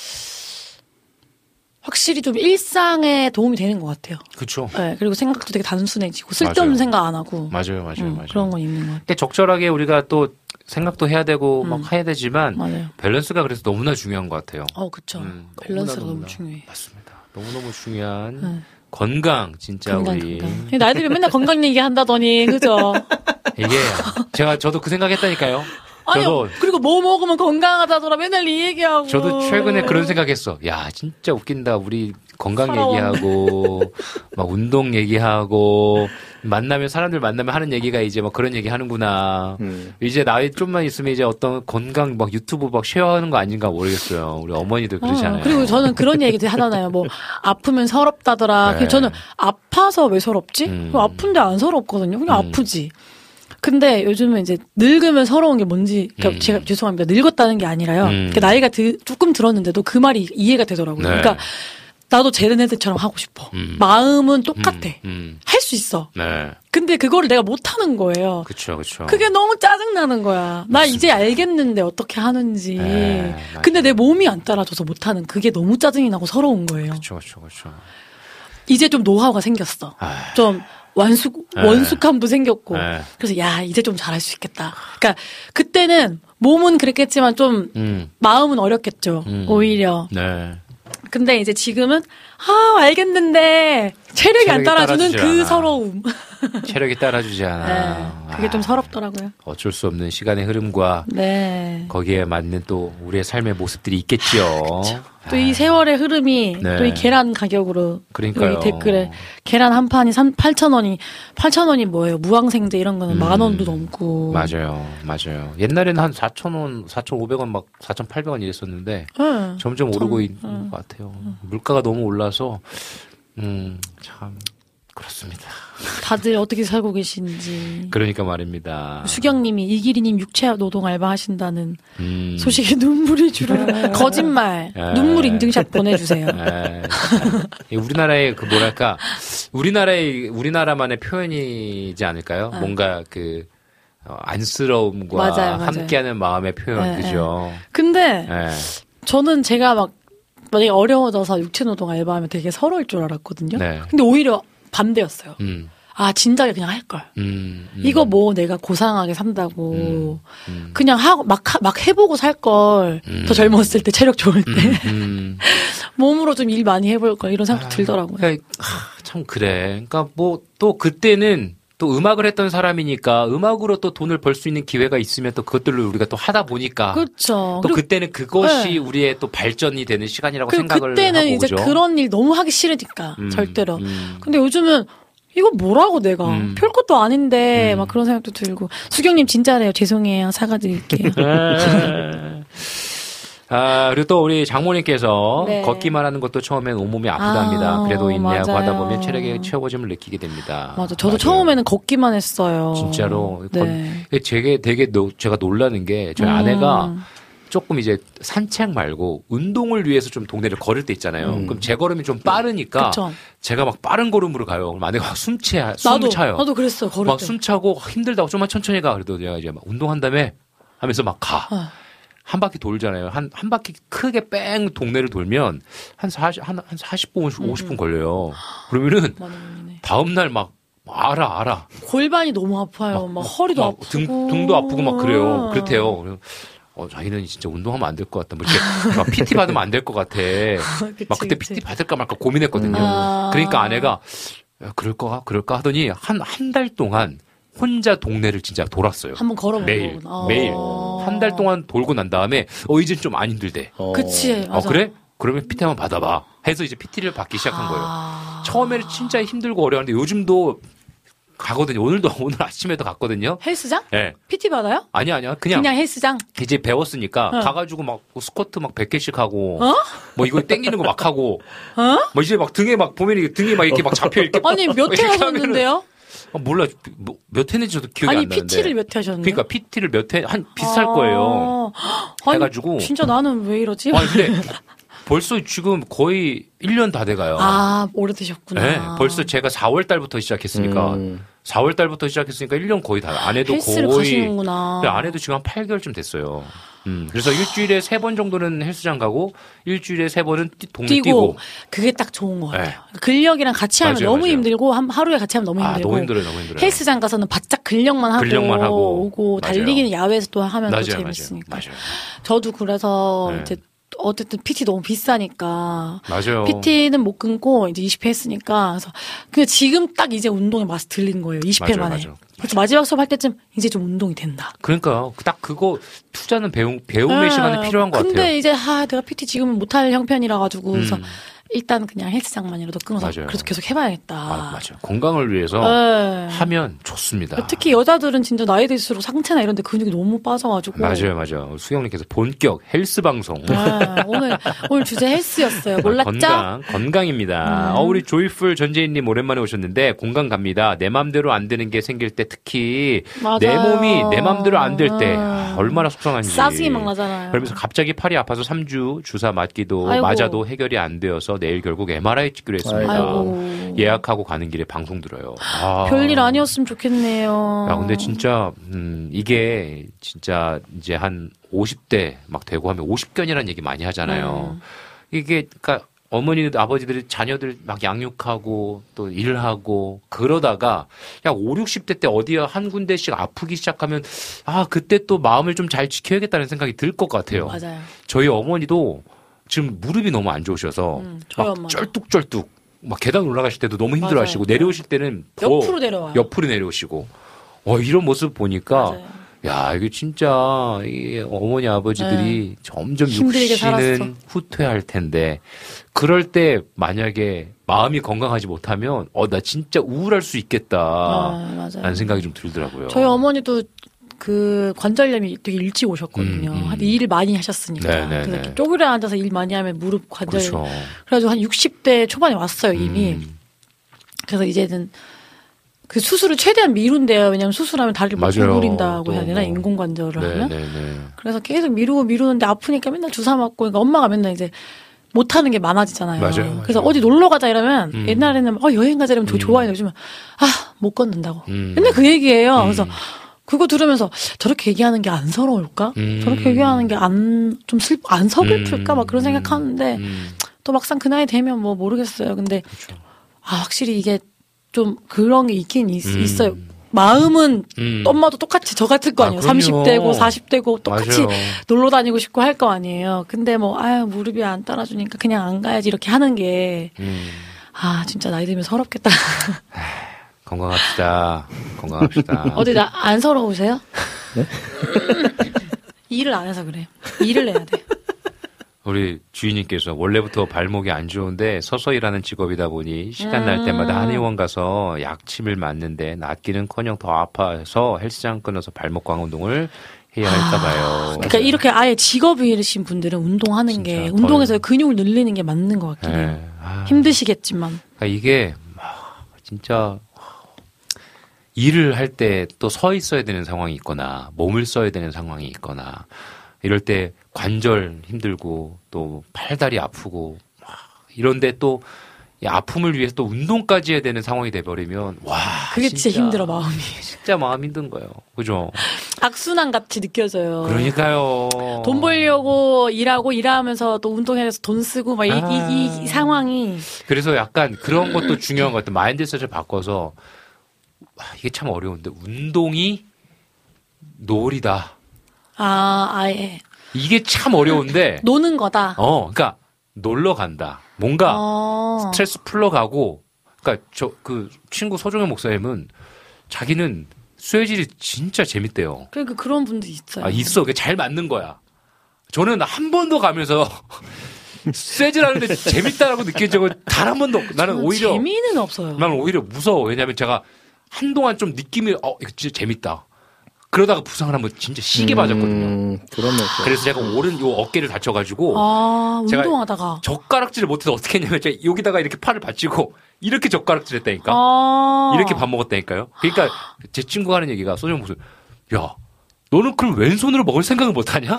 일상에 도움이 되는 것 같아요. 그렇죠. 네, 그리고 생각도 되게 단순해지고 쓸데없는 맞아요. 생각 안 하고. 맞아요. 그런 건 있는 것 같아요. 근데 적절하게 우리가 또 생각도 해야 되고 막 해야 되지만 맞아요. 밸런스가 그래서 너무나 중요한 것 같아요. 그렇죠. 밸런스가 너무 중요해. 맞습니다. 너무너무 중요한 건강 진짜 우리. 나이들이 맨날 건강 얘기한다더니 그죠? 이게 저도 그 생각했다니까요. 아니요. 그리고 뭐 먹으면 건강하다더라 맨날 이 얘기하고. 저도 최근에 그런 생각했어. 야 진짜 웃긴다. 우리 건강 얘기하고 막 운동 얘기하고 사람들 만나면 하는 얘기가 이제 막 그런 얘기 하는구나. 이제 나이 좀만 있으면 이제 어떤 건강 막 유튜브 막 쉐어하는 거 아닌가 모르겠어요. 우리 어머니들 그러잖아요. 그리고 저는 그런 얘기도 하잖아요. 뭐 아프면 서럽다더라. 네. 저는 아파서 왜 서럽지? 아픈데 안 서럽거든요. 그냥 아프지. 근데 요즘은 이제 늙으면 서러운 게 뭔지, 그러니까 제가 죄송합니다. 늙었다는 게 아니라요. 그러니까 나이가 조금 들었는데도 그 말이 이해가 되더라고요. 네. 그러니까 나도 쟤네들처럼 하고 싶어. 마음은 똑같아. 할 수 있어. 네. 근데 그거를 내가 못 하는 거예요. 그쵸. 그게 너무 짜증나는 거야. 나 이제 알겠는데 어떻게 하는지. 네, 근데 내 몸이 안 따라줘서 못 하는 그게 너무 짜증이 나고 서러운 거예요. 그쵸. 이제 좀 노하우가 생겼어. 좀 원숙함도 생겼고. 그래서 이제 좀 잘할 수 있겠다. 그러니까 그때는 몸은 그랬겠지만 좀 마음은 어렵겠죠. 오히려. 네. 근데 이제 지금은 알겠는데 체력이 안 따라주는 그 않아. 서러움. 체력이 따라주지 않아. 그게 좀 서럽더라고요. 어쩔 수 없는 시간의 흐름과 거기에 맞는 또 우리의 삶의 모습들이 있겠지요. 또 이 세월의 흐름이 네. 또 이 계란 가격으로 그러니까요. 여기 댓글에 계란 한 판이 8,000원이 뭐예요? 무항생제 이런 거는 10,000원도 넘고. 맞아요. 옛날에는 한 4,000원, 4,500원 막 4,800원 이랬었는데 점점 오르고 있는 것 같아요. 물가가 너무 올라서 참 그렇습니다. 다들 어떻게 살고 계신지. 그러니까 말입니다. 수경님이 이기리님 육체 노동 알바 하신다는 소식에 눈물이 주르르. 거짓말. 눈물 인증샷 보내주세요. 우리나라의 그 뭐랄까 우리나라만의 표현이지 않을까요? 뭔가 그 안쓰러움과 맞아요. 함께하는 마음의 표현, 그죠? 근데 저는 제가 막 만약에 어려워져서 육체 노동 알바하면 되게 서러울 줄 알았거든요. 근데 오히려 반대였어요. 진작에 그냥 할걸. 이거 뭐 내가 고상하게 산다고. 그냥 막 해보고 살걸. 더 젊었을 때, 체력 좋을 때. 몸으로 좀 일 많이 해볼걸. 이런 생각 들더라고요. 그러니까, 참 그래. 그러니까 뭐 또 그때는 또 음악을 했던 사람이니까 음악으로 또 돈을 벌 수 있는 기회가 있으면 또 그것들로 우리가 또 하다 보니까. 그렇죠. 또 그때는 그것이 우리의 또 발전이 되는 시간이라고 생각을 그때는 하고 이제 그죠? 그런 일 너무 하기 싫으니까 절대로. 근데 요즘은 이거 뭐라고 내가 별것도 아닌데 막 그런 생각도 들고. 수경님 진짜래요. 죄송해요. 사과드릴게요. 그리고 또 우리 장모님께서 걷기만 하는 것도 처음엔 온몸이 아프답니다. 그래도 인내하고 맞아요. 하다 보면 체력의 최고점을 느끼게 됩니다. 맞아. 저도 처음에는 걷기만 했어요. 진짜로. 제가 놀라는 게 저희 아내가 조금 이제 산책 말고 운동을 위해서 좀 동네를 걸을 때 있잖아요. 그럼 제 걸음이 좀 빠르니까 제가 막 빠른 걸음으로 가요. 그럼 아내가 막 숨 차요. 나도 그랬어. 걸을 막 때. 숨 차고 힘들다고 좀만 천천히 가. 그래도 내가 이제 막 운동한 다음에 하면서 막 가. 한 바퀴 돌잖아요. 한 바퀴 크게 뺑 동네를 돌면 한 40분, 50분 걸려요. 그러면은 다음날 막 알아. 골반이 너무 아파요. 막 허리도 아프고. 등도 아프고 막 그래요. 그렇대요. 자기는 진짜 운동하면 안 될 것 같다. 뭐 이렇게 막 PT 받으면 안 될 것 같아. 막 그때 PT 받을까 말까 고민했거든요. 그러니까 아내가 그럴까 하더니 한 달 동안 혼자 동네를 진짜 돌았어요. 한번 걸어보고. 매일. 한 달 동안 돌고 난 다음에, 이젠 좀 안 힘들대. 그치. 맞아. 그래? 그러면 PT 한번 받아봐. 해서 이제 PT를 받기 시작한 거예요. 처음에는 진짜 힘들고 어려웠는데 요즘도 가거든요. 오늘 아침에도 갔거든요. 헬스장? 네. PT 받아요? 아니야. 그냥 헬스장? 이제 배웠으니까 가가지고 막 스쿼트 막 100개씩 하고 뭐 이거 땡기는 거 막 하고 뭐 이제 막 등에 막 보면 등이 막 이렇게 막 잡혀 이렇게 아니 몇 회 하셨는데요? 몰라 몇 회는지 저도 기억이 안 나는데. 아니 PT를 몇 회 하셨는데? 그러니까 PT를 몇 회 한 비슷할 거예요. 해가지고 아니, 진짜 나는 왜 이러지? 아니 근데 벌써 지금 거의 1년 다 돼가요. 아 오래되셨구나. 네, 벌써 제가 4월 달부터 시작했으니까 4월 달부터 시작했으니까 1년 거의 다 안 해도 헬스를 거의 가시는구나. 안 해도 지금 한 8개월쯤 됐어요. 그래서 일주일에 3번 정도는 헬스장 가고 일주일에 3번은 동네 뛰고. 그게 딱 좋은 것 같아요. 네. 근력이랑 같이 하면 너무 힘들고 하루에 같이 하면 너무 힘들고. 너무 힘들어요. 헬스장 가서는 바짝 근력만 하고 오고 맞아요. 달리기는 야외에서 또 하면 맞아요, 또 재밌으니까. 맞아요. 저도 그래서 네. 이제 어쨌든 PT 너무 비싸니까. 맞아요. PT는 못 끊고 이제 20회 했으니까. 그래서 그냥 지금 딱 이제 운동에 맛이 들린 거예요. 20회 만에. 맞아요. 그래서 마지막 수업 할 때쯤 이제 좀 운동이 된다. 그러니까 딱 그거 투자는 배움의 시간이 필요한 것 같아요. 근데 이제 내가 PT 지금은 못할 형편이라 가지고 그래서 일단 그냥 헬스장만이라도 끊어서 맞아요. 그래서 계속 해봐야겠다. 맞아요. 건강을 위해서 네. 하면 좋습니다. 특히 여자들은 진짜 나이 들수록 상체나 이런 데 근육이 너무 빠져가지고. 맞아요. 수영님께서 본격 헬스 방송. 오늘 주제 헬스였어요. 몰랐죠? 건강입니다. 우리 조이풀 전재인님 오랜만에 오셨는데 공감 갑니다. 내 맘대로 안 되는 게 생길 때 특히 맞아요. 내 몸이 내 맘대로 안 될 때 얼마나 속상한지. 싸지기 막 나잖아요. 그러면서 갑자기 팔이 아파서 3주 주사 맞기도 맞아도 해결이 안 되어서 내일 결국 MRI 찍기로 했습니다. 아이고. 예약하고 가는 길에 방송 들어요. 별일 아니었으면 좋겠네요. 야, 근데 진짜 이게 진짜 이제 한 50대 막 되고 하면 50견이라는 얘기 많이 하잖아요. 이게 그러니까 어머니 아버지들이 자녀들 막 양육하고 또 일하고 그러다가 약 5, 60대 때 어디야 한 군데씩 아프기 시작하면 그때 또 마음을 좀 잘 지켜야겠다는 생각이 들 것 같아요. 맞아요. 저희 어머니도 지금 무릎이 너무 안 좋으셔서 막 쩔뚝쩔뚝 막 계단 올라가실 때도 너무 힘들어하시고 내려오실 때는 더 옆으로 내려와요. 옆으로 내려오시고 이런 모습 보니까 맞아요. 야 이게 진짜 이 어머니 아버지들이 점점 힘들게 육신은 살았어. 후퇴할 텐데 그럴 때 만약에 마음이 건강하지 못하면 나 진짜 우울할 수 있겠다 맞아요. 라는 생각이 좀 들더라고요. 저희 어머니도 그 관절염이 되게 일찍 오셨거든요. 한 일 많이 하셨으니까. 네네네. 그래서 쪼그려 앉아서 일 많이 하면 무릎 관절. 그렇죠. 그래가지고 한 60대 초반에 왔어요, 이미. 그래서 이제는 그 수술을 최대한 미룬대요. 왜냐면 수술하면 다리를 못 구부린다고 해야 되나? 인공관절을 하면. 그래서 계속 미루는데 아프니까 맨날 주사 맞고, 그러니까 엄마가 맨날 이제 못하는 게 많아지잖아요. 맞아요. 그래서 어디 놀러 가자 이러면 옛날에는 여행 가자 이러면 좋아해요. 요즘은 못 걷는다고. 맨날 그 얘기예요. 그래서 그거 들으면서 저렇게 얘기하는 게 안 서러울까? 저렇게 얘기하는 게 안 서글플까? 막 그런 생각하는데 또 막상 그 나이 되면 뭐 모르겠어요. 근데 그렇죠. 확실히 이게 좀 그런 게 있긴 있어요. 마음은 엄마도 똑같이 저 같을 거 아니에요. 30대고 40대고 똑같이 맞아요. 놀러 다니고 싶고 할 거 아니에요. 근데 뭐 무릎이 안 따라주니까 그냥 안 가야지 이렇게 하는 게 진짜 나이 들면 서럽겠다. 건강합시다. 어디 안 서러우세요? 네? 일을 안 해서 그래. 일을 해야 돼. 우리 주인님께서 원래부터 발목이 안 좋은데 서서 일하는 직업이다 보니 시간 날 때마다 한의원 가서 약침을 맞는데 낫기는커녕 더 아파서 헬스장 끊어서 발목 강화 운동을 해야 할까 봐요. 그러니까 이렇게 아예 직업이신 분들은 운동하는 게 운동에서 근육을 늘리는 게 맞는 것 같긴 해요. 힘드시겠지만. 그러니까 이게 진짜 일을 할 때 또 서 있어야 되는 상황이 있거나 몸을 써야 되는 상황이 있거나 이럴 때 관절 힘들고 또 팔다리 아프고 이런데 또 아픔을 위해서 또 운동까지 해야 되는 상황이 돼버리면 그게 진짜 힘들어 마음이. 진짜 마음 힘든 거예요. 그죠? 악순환 같이 느껴져요. 그러니까요. 돈 벌려고 일하면서 또 운동해서 돈 쓰고 막 이 상황이. 그래서 약간 그런 것도 중요한 것 같아요. 마인드셋을 바꿔서 이게 참 어려운데 운동이 놀이다. 아예. 이게 참 어려운데. 노는 거다. 그러니까 놀러 간다. 뭔가 스트레스 풀러 가고. 그러니까 그 친구 서종현 목사님은 자기는 쇠질이 진짜 재밌대요. 그러니까 그런 분도 있어요. 있어. 그게 잘 맞는 거야. 저는 한 번도 가면서 쇠질하는데 재밌다라고 느낀 적은 단 한 번도 없고 나는 오히려 재미는 없어요. 나는 오히려 무서워. 왜냐하면 제가 한동안 좀 느낌이 이거 진짜 재밌다. 그러다가 부상을 한번 진짜 시게 맞았거든요. 그러면서. 그래서 제가 오른 요 어깨를 다쳐가지고 제가 운동하다가 젓가락질을 못해서 어떻게 했냐면 제가 여기다가 이렇게 팔을 받치고 이렇게 젓가락질 했다니까. 이렇게 밥 먹었다니까요. 그러니까 제 친구가 하는 얘기가 소정 무슨 야 너는 그럼 왼손으로 먹을 생각을 못하냐?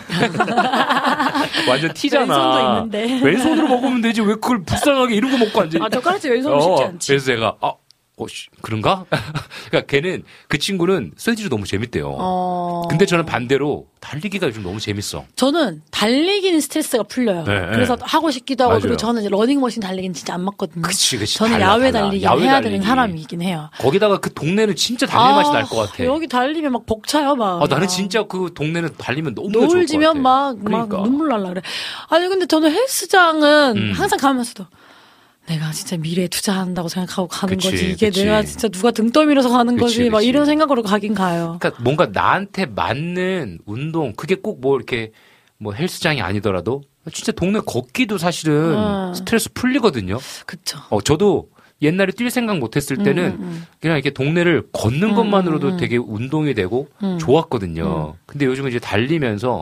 완전 티잖아. 왼손도 있는데. 왼손으로 먹으면 되지 왜 그걸 불쌍하게 이런 거 먹고 앉아. 젓가락질 왼손은 쉽지 않지. 그래서 제가 그런가? 그러니까 걔는 그 친구는 스웨디도 너무 재밌대요. 근데 저는 반대로 달리기가 요즘 너무 재밌어. 저는 달리기는 스트레스가 풀려요. 네, 그래서 하고 싶기도 하고 맞아요. 그리고 저는 이제 러닝머신 달리기는 진짜 안 맞거든요. 그치. 저는 야외 달리기 해야 되는 사람이긴 해요. 거기다가 그 동네는 진짜 달릴 맛이 날 것 같아. 여기 달리면 막 벅차요, 막. 나는 진짜 그 동네는 달리면 너무 노을 좋을 것 지면 같아. 막 눈물 날라 그래. 아니 근데 저는 헬스장은 항상 가면서도 내가 진짜 미래에 투자한다고 생각하고 가는 거지. 이게 내가 진짜 누가 등 떠밀어서 가는 거지. 막 이런 생각으로 가긴 가요. 그러니까 뭔가 나한테 맞는 운동, 그게 꼭 뭐 이렇게 뭐 헬스장이 아니더라도 진짜 동네 걷기도 사실은 스트레스 풀리거든요. 그쵸. 저도 옛날에 뛸 생각 못 했을 때는 그냥 이렇게 동네를 걷는 것만으로도 되게 운동이 되고 좋았거든요. 근데 요즘은 이제 달리면서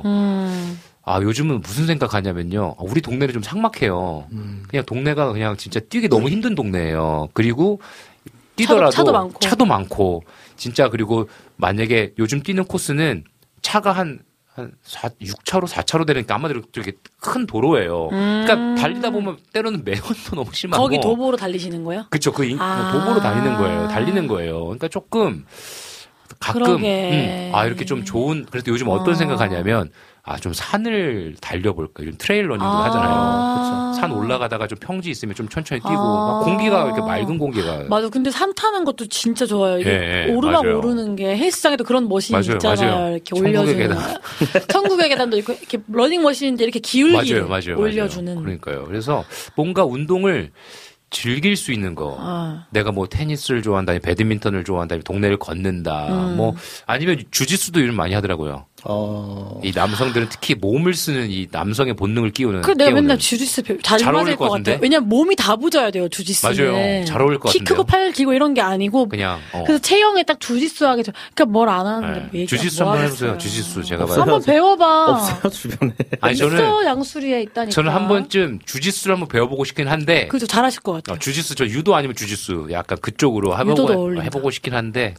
요즘은 무슨 생각하냐면요. 우리 동네는 좀 삭막해요. 그냥 동네가 그냥 진짜 뛰기 너무 힘든 동네예요. 그리고 뛰더라도 차도 많고 진짜 그리고 만약에 요즘 뛰는 코스는 차가 한 6차로 4차로 되니까 아마도 이렇게 큰 도로예요. 그러니까 달리다 보면 때로는 매연도 너무 심하고. 거기 도보로 달리시는 거예요? 그렇죠. 도보로 달리는 거예요. 그러니까 조금 가끔 이렇게 좀 좋은 그래서 요즘 어떤 생각하냐면 좀 산을 달려볼까. 요즘 트레일 러닝도 하잖아요. 그렇죠. 산 올라가다가 좀 평지 있으면 좀 천천히 뛰고 막 공기가 이렇게 맑은 공기가. 맞아. 근데 산 타는 것도 진짜 좋아요. 이게 오르막 맞아요. 오르는 게 헬스장에도 그런 머신이 있잖아요. 맞아요. 이렇게 올려주는. 천국의 계단도 있고 이렇게 러닝머신인데 이렇게 기울기 올려주는. 그러니까요. 그래서 뭔가 운동을 즐길 수 있는 거. 내가 뭐 테니스를 좋아한다, 배드민턴을 좋아한다, 동네를 걷는다, 뭐 아니면 주짓수도 요즘 많이 하더라고요. 이 남성들은 특히 몸을 쓰는 이 남성의 본능을 끼우는. 내가 맨날 주짓수 잘 맞을 것 같아요. 왜냐면 몸이 다 부져야 돼요, 주짓수는. 맞아요. 잘 어울릴 것 같은데요. 키 크고 팔 길고 이런 게 아니고. 그냥. 그래서 체형에 딱 주짓수 하게 그러니까 뭘 안 하는데. 주짓수 한번 해보세요. 주짓수 제가 봐요. 한번 배워봐. 없어요 주변에. 아니 저는 있어 양수리에 있다니까. 저는 한 번쯤 주짓수를 한번 배워보고 싶긴 한데. 그죠 잘하실 것 같아요. 주짓수 저 유도 아니면 주짓수 약간 그쪽으로 해보고 싶긴 한데.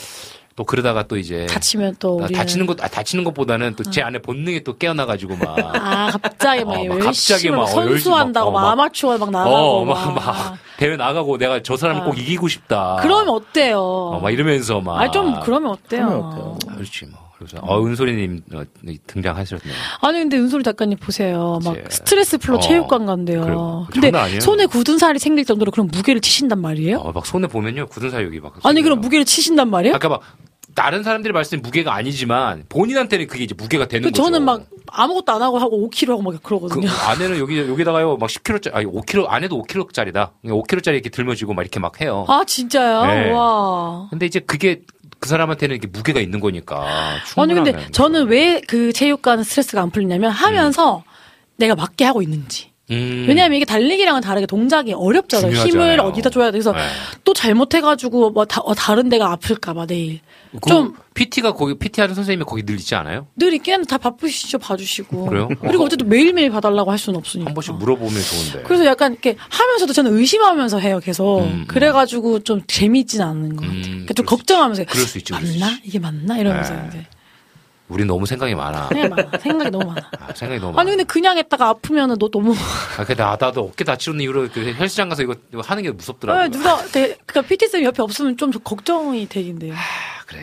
또 그러다가 또 이제 다치면 또 다치는 것보다는 또 제 안에 본능이 또 깨어나가지고 막 갑자기 막 열심히 선수한다고 막 아마추어 막 나가고 막 대회 나가고 내가 저 사람을 꼭 이기고 싶다. 그러면 어때요? 막 이러면서 막 좀 그러면 어때요? 그렇지 뭐. 그래서 은솔이님 등장하셨네요. 아니 근데 은솔이 작가님 보세요. 막 스트레스 풀로 체육관 간대요. 근데 손에 굳은 살이 생길 정도로 그럼 무게를 치신단 말이에요? 막 손에 보면요 굳은 살 여기 막. 아니 그럼 무게를 치신단 말이에요? 아까 막 다른 사람들이 봤을 때 무게가 아니지만 본인한테는 그게 이제 무게가 되는 거죠. 저는 막 아무것도 안 하고 5kg 하고 막 그러거든요. 그 안에는 여기다가요 막 10kg짜리 5kg 안에도 5kg짜리다. 5kg짜리 이렇게 들면지고 막 이렇게 막 해요. 진짜요? 네. 와. 근데 이제 그게 그 사람한테는 이렇게 무게가 있는 거니까. 아니 근데 저는 왜 그 체육관 스트레스가 안 풀리냐면 하면서 내가 맞게 하고 있는지. 왜냐하면 이게 달리기랑은 다르게 동작이 어렵잖아요. 중요하잖아요. 힘을 어디다 줘야 돼. 그래서 또 잘못해가지고 뭐 다른 데가 아플까봐 내일. 좀 PT가 PT 하는 선생님이 거기 늘 있지 않아요? 늘 있긴 다 바쁘시죠. 봐주시고. 그래요? 그리고 어쨌든 매일매일 봐달라고 할 수는 없으니까. 한 번씩 물어보면 좋은데. 그래서 약간 이렇게 하면서도 저는 의심하면서 해요. 계속. 그래가지고 좀 재미있진 않은 것 같아요. 그러니까 좀 걱정하면서. 그럴 수 있지. 맞나? 이게 맞나? 이러면서 이제. 우리 너무 생각이 많아. 생각이 너무 많아. 생각이 너무 많아. 아니 근데 그냥 했다가 아프면은 너 너무. 나도 어깨 다치는 이유로 헬스장 가서 이거 하는 게 무섭더라고. 그러니까 PT 쌤 옆에 없으면 좀 걱정이 되긴데요. 그래.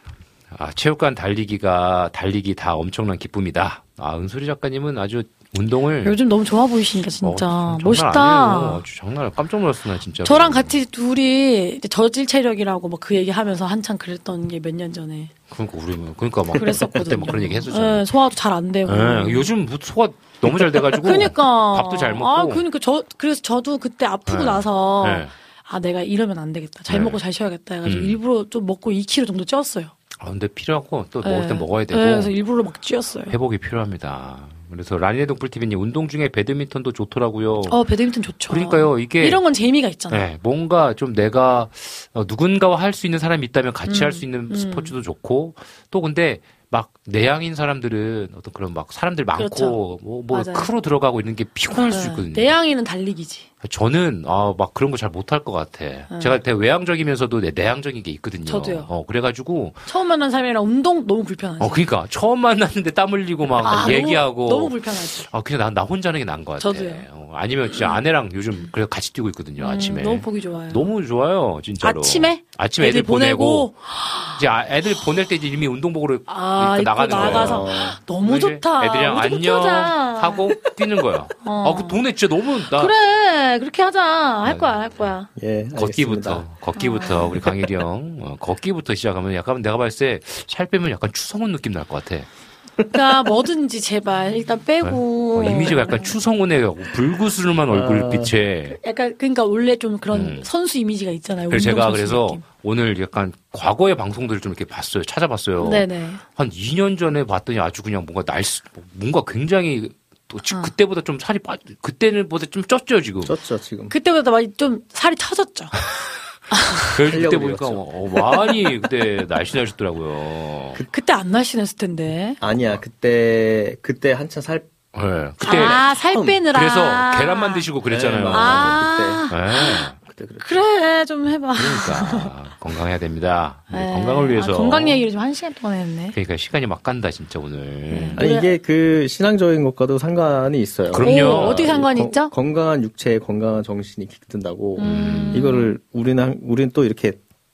체육관 달리기 다 엄청난 기쁨이다. 은솔이 작가님은 아주 운동을 요즘 너무 좋아 보이시니까 진짜 멋있다. 아니에요. 장난 깜짝 놀랐어 나 진짜. 저랑 같이 둘이 저질 체력이라고 막 그 얘기하면서 한참 그랬던 게 몇 년 전에. 그러니까 막 그랬었거든요. 그때 막 그런 얘기 했었잖아요. 네, 소화도 잘 안 되고. 요즘 소화 너무 잘 돼가지고. 그러니까 밥도 잘 먹고. 그러니까 그래서 저도 그때 아프고 나서 내가 이러면 안 되겠다. 잘 먹고 잘 쉬어야겠다 해가지고 일부러 좀 먹고 2kg 정도 쪘어요. 근데 필요하고 또 먹을 땐 먹어야 되고. 그래서 일부러 막 찌었어요. 회복이 필요합니다. 그래서 라니네 꿀TV님 운동 중에 배드민턴도 좋더라고요. 배드민턴 좋죠. 그러니까요. 이게 이런 건 재미가 있잖아요. 네, 뭔가 좀 내가 누군가와 할 수 있는 사람이 있다면 같이 할 수 있는 스포츠도 좋고 또 근데 막 내향인 사람들은 어떤 그런 막 사람들 많고 그렇죠. 뭐 크로 들어가고 있는 게 피곤할 수 있거든요. 내향인은 달리기지. 저는 막 그런 거 잘 못할 것 같아. 제가 되게 외향적이면서도 내향적인 게 있거든요. 저도요. 그래가지고 처음 만난 사람이랑 운동 너무 불편하지. 그러니까 처음 만났는데 땀 흘리고 막 얘기하고 너무 불편하지. 그냥 나 혼자 하는 게 나은 것 같아. 저도요. 아니면 진짜 아내랑 요즘 그래서 같이 뛰고 있거든요. 아침에. 너무 보기 좋아요. 너무 좋아요, 진짜로. 아침에 애들 보내고 이제 애들 보낼 때 이제 이미 운동복으로 나가는 거예요. 나가서 너무 좋다. 애들이랑 안녕 하고 뛰는 거야. 그 동네 진짜 너무 그래 그렇게 하자. 할 거야. 예, 걷기부터 우리 강일이 형 걷기부터 시작하면 약간 내가 봤을 때 살 빼면 약간 추성훈 느낌 날 것 같아. 그러니까 뭐든지 제발 일단 빼고 이미지가 약간 추성훈의 불구스름한 얼굴빛에 약간 그러니까 원래 좀 그런 선수 이미지가 있잖아요. 그래서 제가 그래서 느낌. 오늘 약간 과거의 방송들을 좀 이렇게 찾아봤어요. 네네. 한 2년 전에 봤더니 아주 그냥 뭔가 굉장히 또 그때보다 좀 살이 그때는 보다 좀 쪘죠 지금. 쪘죠 지금. 그때보다 많이 좀 살이 처졌죠. 그때 보니까 많이 그때 날씬하셨더라고요. 그때 안 날씬했을 텐데. 아니야 그때 한참 살. 네. 그때 살 빼느라. 그래서 계란만 드시고 그랬잖아요. 그때. 그래 좀 해봐. 그러니까 건강해야 됩니다. 건강을 위해서. 건강 얘기를 좀 1시간 동안 했네. 그러니까 시간이 막 간다 진짜 오늘. 아니 이게 그 신앙적인 것과도 상관이 있어요. 그럼요. 어떻게 상관이 있죠? 건강한 육체에 건강한 정신이 깃든다고. 이거를 우리는 또 이렇게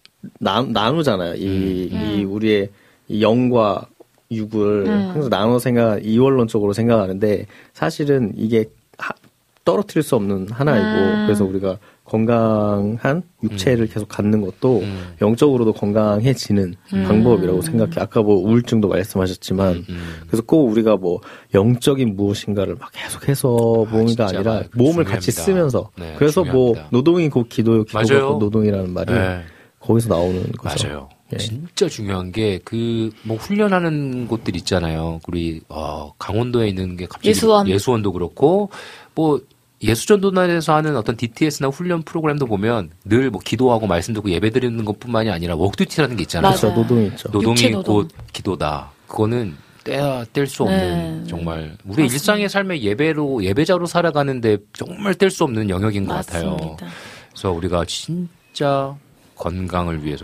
나누잖아요. 이 우리의 이 영과 육을 항상 나눠 이원론적으로 생각하는데 사실은 이게 떨어뜨릴 수 없는 하나이고 그래서 우리가 건강한 육체를 계속 갖는 것도 영적으로도 건강해지는 방법이라고 생각해. 아까 뭐 우울증도 말씀하셨지만 그래서 꼭 우리가 뭐 영적인 무엇인가를 막 계속해서 뭔가 아니라 몸을 중요합니다. 같이 쓰면서 네, 그래서 중요합니다. 뭐 노동이 곧 기도요, 기도가 맞아요. 곧 노동이라는 말이 거기서 나오는 거죠. 맞아요. 예. 진짜 중요한 게 뭐 훈련하는 곳들 있잖아요. 우리 강원도에 있는 게 갑자기 예수원도 그렇고 뭐 예수전도단에서 하는 어떤 DTS나 훈련 프로그램도 보면 늘 뭐 기도하고 말씀 듣고 예배 드리는 것뿐만이 아니라 워크듀티라는 게 있잖아요. 그렇죠. 노동이 있죠. 노동이 곧 기도다. 그거는 뗄 수 없는 정말 우리 일상의 삶의 예배자로 살아가는데 정말 뗄 수 없는 영역인 것 같아요. 그래서 우리가 진짜 건강을 위해서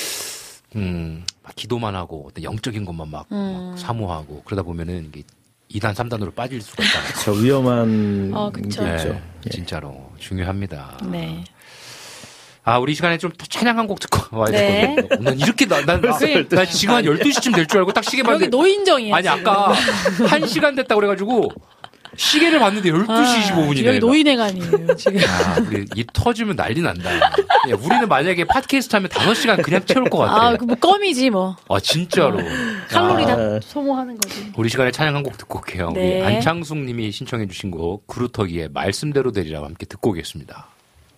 막 기도만 하고 어떤 영적인 것만 막 사모하고 그러다 보면은 이게 2단, 3단으로 빠질 수가 있잖아요. 저 위험한 게 있죠. 네, 진짜로 중요합니다. 네. 우리 시간에 좀 찬양 한 곡 듣고 와야 될 것 같아요. 난 이렇게 나 지금 한 12시쯤 될 줄 알고 딱 시계 봤는데 여기 노인정이야. 아니 아까 1시간 됐다고 그래가지고 시계를 봤는데 12시 25분이네. 여기 노인회관이에요, 지금. 우리 입 터지면 난리 난다. 우리는 만약에 팟캐스트 하면 5시간 그냥 채울 것 같아. 뭐 껌이지, 뭐. 진짜로. 칼로리 다 소모하는 거지. 우리 시간에 찬양 한 곡 듣고 올게요. 네. 우리 안창숙 님이 신청해주신 곡, 구루터기의 말씀대로 되리라고 함께 듣고 오겠습니다.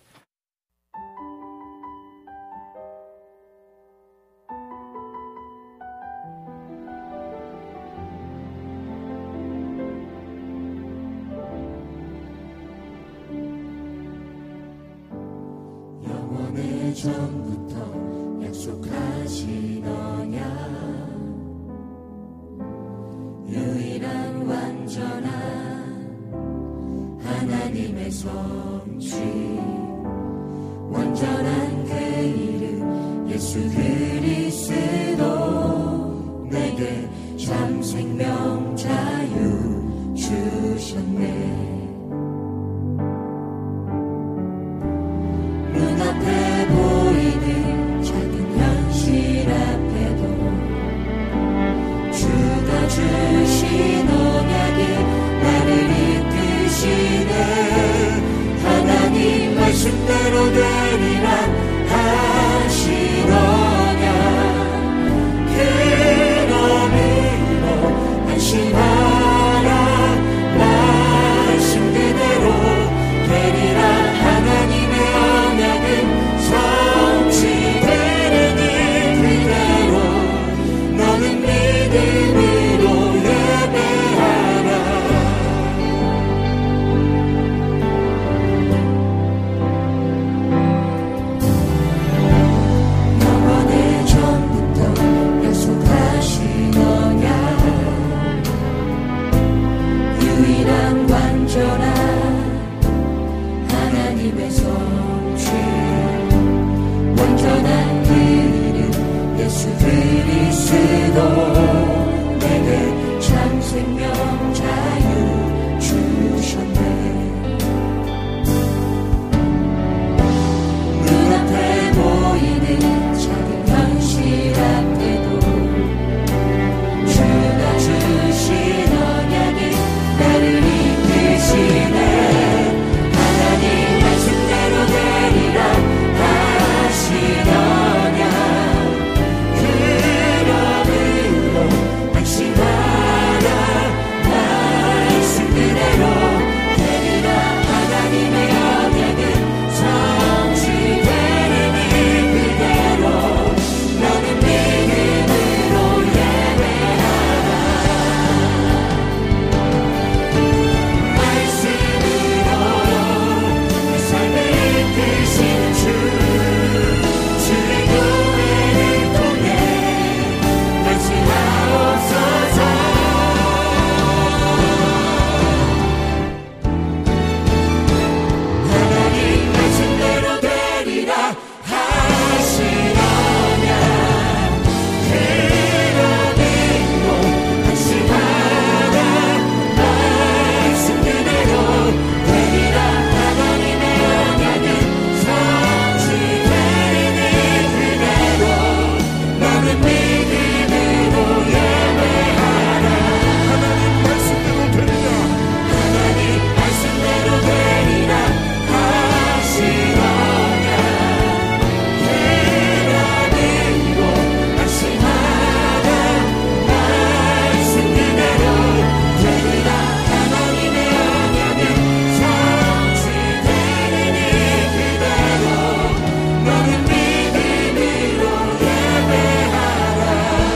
전부터 약속하신 언약 유일한 완전한 하나님의 성취 완전한 그 이름 예수 그리스도 내게 참 생명 자유 주셨네 눈앞에 보이는 작은 현실 앞에도 주가 주신 언약이 나를 이끄시네 하나님 말씀대로 되리라 하신 언약 그러므로 안심하라 나의 예수 그리스도 내게 참 생명 자유 주셨네. 눈앞에 보이는 작은 현실 앞에도 주가 주신 언약이 나를 이끄시네. 하나님 말씀대로 되리라 하신 언약 그러므로 안심하라. 말씀 그대로 되리라. 하나님의 언약은 성취되리니 그대로 너는 믿음으로 예배하라. 말씀으로 내 삶을 이끄시는 주의 교회를 통해 말씀하옵소서. 하나님 말씀대로 되리라 하신 언약 그러므로 안심하라. 말씀 그대로 되리라. 하나님의 언약은 성취되리니 그대로 너는 믿음으로 예배하라. 하나님 말씀대로 되리라. 하나님 말씀대로 되리라 하신 언약 그러므로 안심하라. 말씀 그대로 되리라. 하나님의 언약은 성취되리니 그대로 너는 믿음으로 예배하라.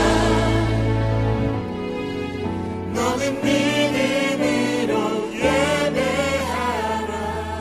너는 믿음으로 예배하라.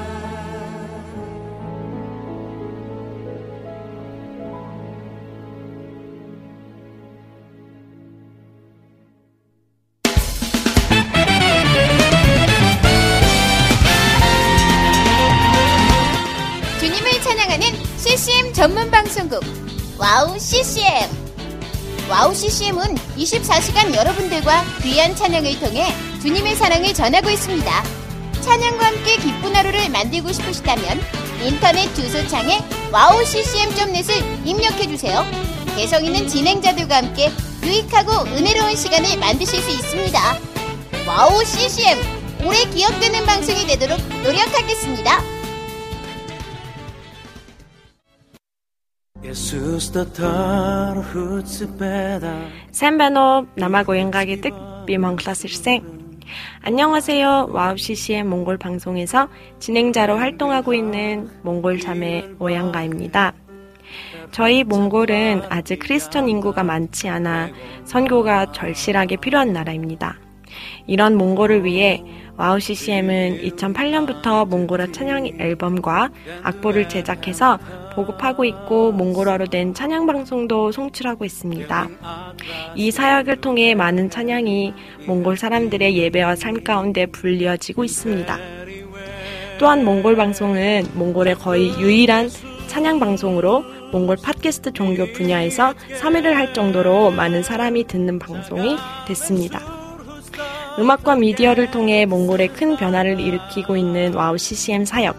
주님을 찬양하는 CCM 전문 방송국 와우 CCM. 와우 CCM은 24시간 여러분들과 귀한 찬양을 통해 주님의 사랑을 전하고 있습니다. 찬양과 함께 기쁜 하루를 만들고 싶으시다면 인터넷 주소창에 wowccm.net을 입력해주세요. 개성 있는 진행자들과 함께 유익하고 은혜로운 시간을 만드실 수 있습니다. 와우 CCM, 오래 기억되는 방송이 되도록 노력하겠습니다. Сайн байна уу? Намайг уянгаа гэдэг. Би Монголоос ирсэн. 안녕하세요. 와우 CCM 몽골 방송에서 진행자로 활동하고 있는 몽골 자매 오양가입니다. 저희 몽골은 아직 크리스천 인구가 많지 않아 선교가 절실하게 필요한 나라입니다. 이런 몽골을 위해 와우 CCM은 2008년부터 몽골어 찬양 앨범과 악보를 제작해서 보급하고 있고 몽골어로 된 찬양 방송도 송출하고 있습니다. 이 사역을 통해 많은 찬양이 몽골 사람들의 예배와 삶 가운데 불리어지고 있습니다. 또한 몽골 방송은 몽골의 거의 유일한 찬양 방송으로 몽골 팟캐스트 종교 분야에서 3위를 할 정도로 많은 사람이 듣는 방송이 됐습니다. 음악과 미디어를 통해 몽골에 큰 변화를 일으키고 있는 와우 CCM 사역.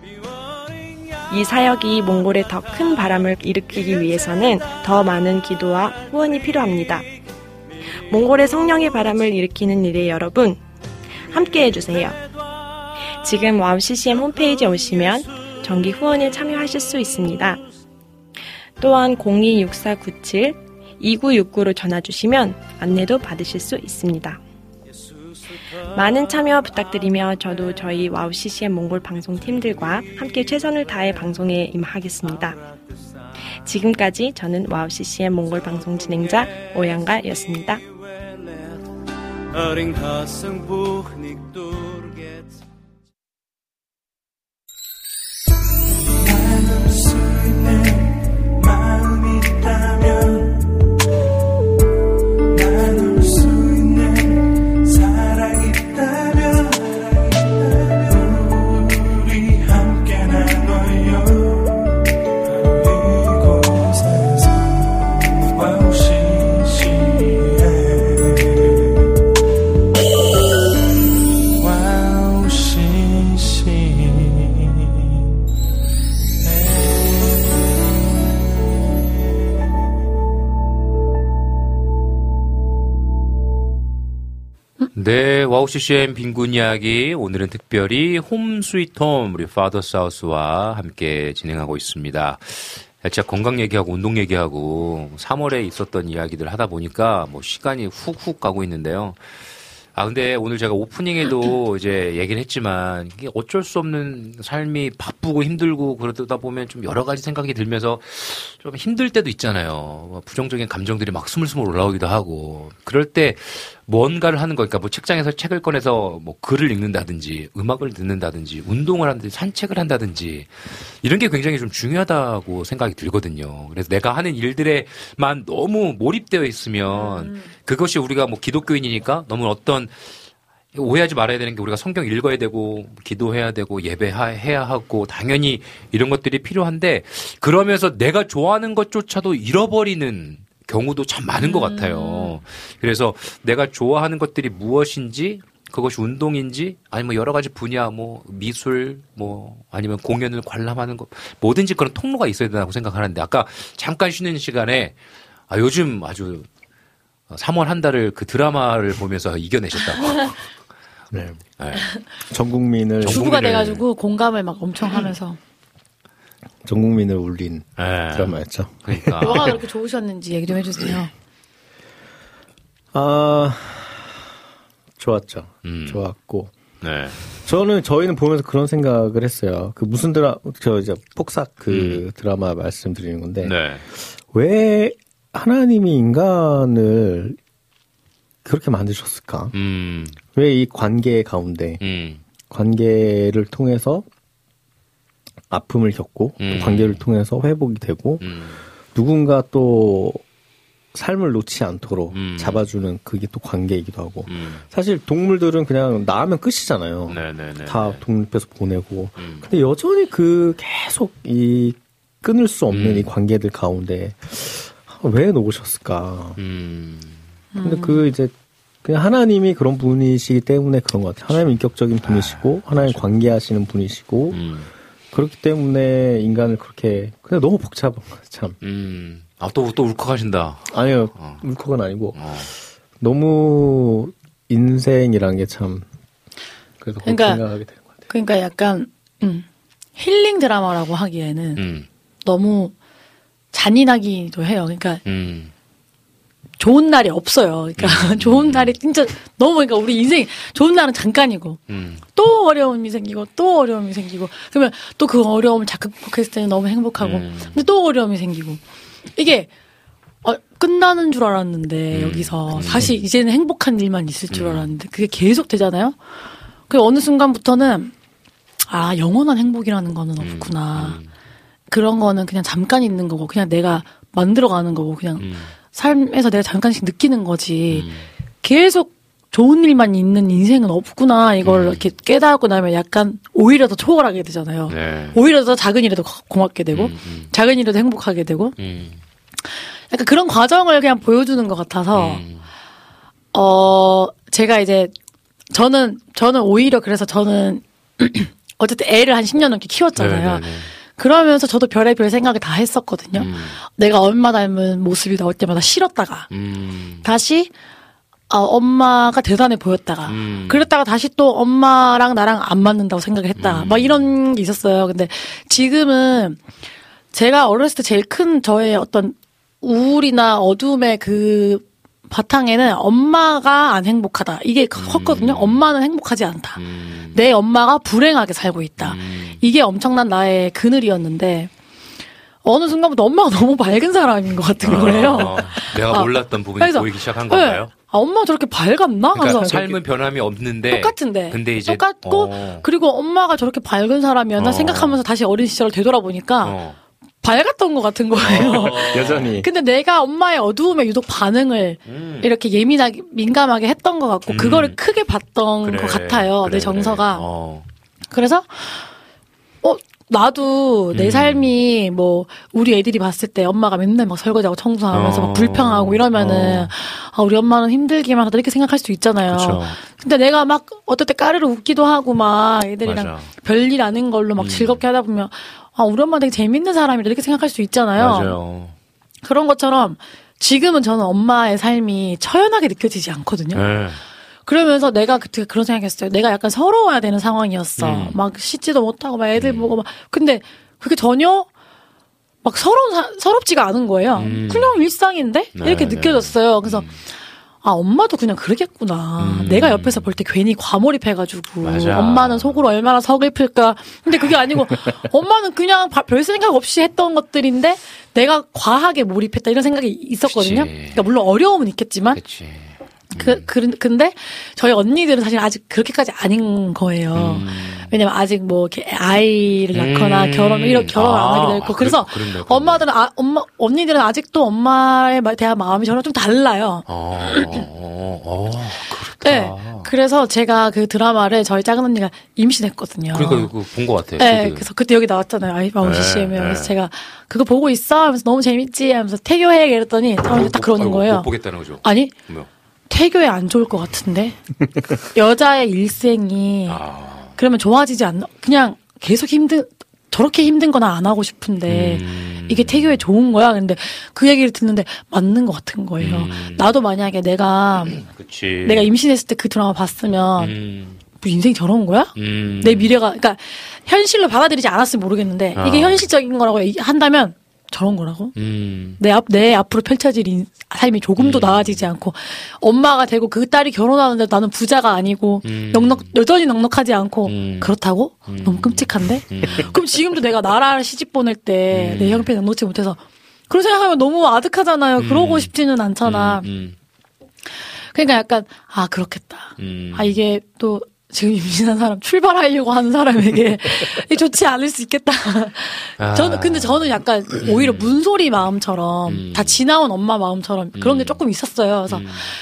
이 사역이 몽골에 더 큰 바람을 일으키기 위해서는 더 많은 기도와 후원이 필요합니다. 몽골의 성령의 바람을 일으키는 일에 여러분, 함께 해주세요. 지금 와우 CCM 홈페이지에 오시면 정기 후원에 참여하실 수 있습니다. 또한 026497-2969로 전화주시면 안내도 받으실 수 있습니다. 많은 참여 부탁드리며 저도 저희 와우 CCM 몽골 방송팀들과 함께 최선을 다해 방송에 임하겠습니다. 지금까지 저는 와우 CCM 몽골 방송 진행자 오양가였습니다. 나눌 수 있는 마음이 있다면 나눌 수 있는 사랑이 있다면 우리 함께 나눠요. 이곳에서 와우 네, 와우 CCM 빈곤 이야기 오늘은 특별히 홈 스위트 홈 우리 파더 사우스와 함께 진행하고 있습니다. 진짜 건강 얘기하고 운동 얘기하고 3월에 있었던 이야기들 하다 보니까 뭐 시간이 훅훅 가고 있는데요. 근데 오늘 제가 오프닝에도 이제 얘기를 했지만 이게 어쩔 수 없는 삶이 바쁘고 힘들고 그러다 보면 좀 여러 가지 생각이 들면서 좀 힘들 때도 있잖아요. 부정적인 감정들이 막 스물스물 올라오기도 하고 그럴 때 뭔가를 하는 거니까 뭐 책장에서 책을 꺼내서 뭐 글을 읽는다든지 음악을 듣는다든지 운동을 한다든지 산책을 한다든지 이런 게 굉장히 좀 중요하다고 생각이 들거든요. 그래서 내가 하는 일들에만 너무 몰입되어 있으면 그것이 우리가 뭐 기독교인이니까 너무 어떤 오해하지 말아야 되는 게 우리가 성경 읽어야 되고 기도해야 되고 예배해야 하고 당연히 이런 것들이 필요한데 그러면서 내가 좋아하는 것조차도 잃어버리는 경우도 참 많은 것 같아요. 그래서 내가 좋아하는 것들이 무엇인지 그것이 운동인지 아니면 뭐 여러 가지 분야 뭐 미술 뭐 아니면 공연을 관람하는 것 뭐든지 그런 통로가 있어야 된다고 생각하는데 아까 잠깐 쉬는 시간에 요즘 아주 3월 한 달을 그 드라마를 보면서 이겨내셨다고. 네. 전 국민을 주부가 돼가지고 공감을 막 엄청 하면서 전 국민을 울린 드라마였죠. 그러니까 뭐가 그렇게 좋으셨는지 얘기 좀 해주세요. 좋았죠. 좋았고. 네. 저희는 보면서 그런 생각을 했어요. 그 무슨 이제 폭삭 그 드라마 말씀드리는 건데. 네. 왜 하나님이 인간을 그렇게 만드셨을까? 왜 이 관계 가운데, 관계를 통해서 아픔을 겪고, 또 관계를 통해서 회복이 되고, 누군가 또 삶을 놓지 않도록 잡아주는 그게 또 관계이기도 하고. 사실 동물들은 그냥 낳으면 끝이잖아요. 네네네. 다 독립해서 보내고. 근데 여전히 계속 이 끊을 수 없는 이 관계들 가운데 왜 놓으셨을까? 근데 이제 그냥 하나님이 그런 분이시기 때문에 그런 것 같아요. 하나님 인격적인 분이시고 하나님 관계하시는 분이시고 그렇기 때문에 인간을 그렇게 그냥 너무 복잡한 거예요. 참. 또 울컥하신다. 아니요, 울컥은 아니고 너무 인생이란 게 참 그래서 그렇게 생각하게 되는 것 같아요. 그러니까 약간 힐링 드라마라고 하기에는 너무 잔인하기도 해요. 그러니까 좋은 날이 없어요. 그러니까 좋은 날이 진짜 너무 그러니까 우리 인생 좋은 날은 잠깐이고 또 어려움이 생기고 또 어려움이 생기고 그러면 또 그 어려움을 잘 극복했을 때는 너무 행복하고 근데 또 어려움이 생기고 이게 끝나는 줄 알았는데 여기서 다시 이제는 행복한 일만 있을 줄 알았는데 그게 계속 되잖아요. 그 어느 순간부터는 영원한 행복이라는 거는 없구나. 그런 거는 그냥 잠깐 있는 거고 그냥 내가 만들어가는 거고 그냥 삶에서 내가 잠깐씩 느끼는 거지. 계속 좋은 일만 있는 인생은 없구나. 이걸 이렇게 깨닫고 나면 약간 오히려 더 초월하게 되잖아요. 네. 오히려 더 작은 일에도 고맙게 되고 작은 일에도 행복하게 되고 약간 그런 과정을 그냥 보여주는 것 같아서 제가 이제 저는 오히려 그래서 저는 어쨌든 애를 한 10년 넘게 키웠잖아요. 네네네. 그러면서 저도 별의별 생각을 다 했었거든요. 내가 엄마 닮은 모습이 나올 때마다 싫었다가 다시 엄마가 대단해 보였다가 그랬다가 다시 또 엄마랑 나랑 안 맞는다고 생각을 했다가 막 이런 게 있었어요. 근데 지금은 제가 어렸을 때 제일 큰 저의 어떤 우울이나 어둠의 그 바탕에는 엄마가 안 행복하다. 이게 컸거든요. 엄마는 행복하지 않다. 내 엄마가 불행하게 살고 있다. 이게 엄청난 나의 그늘이었는데 어느 순간부터 엄마가 너무 밝은 사람인 것 같은 거예요. 내가 몰랐던 부분이 보이기 시작한 건가요? 엄마가 저렇게 밝았나? 그러니까 삶은 변함이 없는데 똑같은데. 근데 이제 똑같고 그리고 엄마가 저렇게 밝은 사람이었나 생각하면서 다시 어린 시절을 되돌아보니까 밝았던 것 같은 거예요. 여전히. 근데 내가 엄마의 어두움에 유독 반응을 이렇게 예민하게, 민감하게 했던 것 같고, 그거를 크게 봤던 것 같아요. 내 정서가. 그래서, 나도 내 삶이 뭐, 우리 애들이 봤을 때 엄마가 맨날 막 설거지하고 청소하면서 막 불평하고 이러면은, 우리 엄마는 힘들기만 하다 이렇게 생각할 수 있잖아요. 그쵸. 근데 내가 막, 어떨 때 까르르 웃기도 하고 막, 애들이랑 별일 아닌 걸로 막 즐겁게 하다 보면, 우리 엄마 되게 재밌는 사람이라 이렇게 생각할 수 있잖아요. 맞아요. 그런 것처럼 지금은 저는 엄마의 삶이 처연하게 느껴지지 않거든요. 그러면서 내가 그때 그런 생각했어요. 내가 약간 서러워야 되는 상황이었어. 막 씻지도 못하고 막 애들 보고 막. 근데 그게 전혀 막 서럽지가 않은 거예요. 그냥 일상인데? 이렇게 느껴졌어요. 그래서 아, 엄마도 그냥 그러겠구나. 내가 옆에서 볼 때 괜히 과몰입해가지고. 맞아. 엄마는 속으로 얼마나 서글플까. 근데 그게 아니고, 엄마는 그냥 별 생각 없이 했던 것들인데, 내가 과하게 몰입했다, 이런 생각이 있었거든요. 그치. 그러니까 물론 어려움은 있겠지만. 그치. 근데 저희 언니들은 사실 아직 그렇게까지 아닌 거예요. 왜냐면 아직 뭐 이렇게 아이를 낳거나 결혼 안 하기도 했고. 그래서 그렇네. 언니들은 아직도 엄마에 대한 마음이 저랑 좀 달라요. 그렇다. 네. 그래서 제가 그 드라마를 저희 작은 언니가 임신했거든요. 그러니까 이거 본 것 같아요. 네. 그래서 그때 여기 나왔잖아요. 와우 CCM에. 그래서 제가 그거 보고 있어? 하면서 너무 재밌지? 하면서 태교해? 이랬더니 처음에 딱 그러는 거예요. 못 보겠다는 거죠? 아니. 뭐요? 태교에 안 좋을 것 같은데 여자의 일생이 그러면 좋아지지 않나? 그냥 계속 저렇게 힘든 거나 안 하고 싶은데 이게 태교에 좋은 거야? 근데 그 얘기를 듣는데 맞는 것 같은 거예요. 나도 만약에 내가 임신했을 때 그 드라마 봤으면 뭐 인생이 저런 거야? 내 미래가 그러니까 현실로 받아들이지 않았으면 모르겠는데 이게 현실적인 거라고 한다면 저런 거라고? 내 앞으로 펼쳐질 삶이 조금도 나아지지 않고 엄마가 되고 그 딸이 결혼하는데 나는 부자가 아니고 여전히 넉넉하지 않고 그렇다고? 너무 끔찍한데? 그럼 지금도 내가 나라를 시집 보낼 때 내 형편이 넉넉지 못해서 그런 생각하면 너무 아득하잖아요. 그러고 싶지는 않잖아. 그러니까 약간 그렇겠다. 이게 또 지금 임신한 사람, 출발하려고 하는 사람에게 좋지 않을 수 있겠다. 근데 저는 약간 오히려 문소리 마음처럼 다 지나온 엄마 마음처럼 그런 게 조금 있었어요. 그래서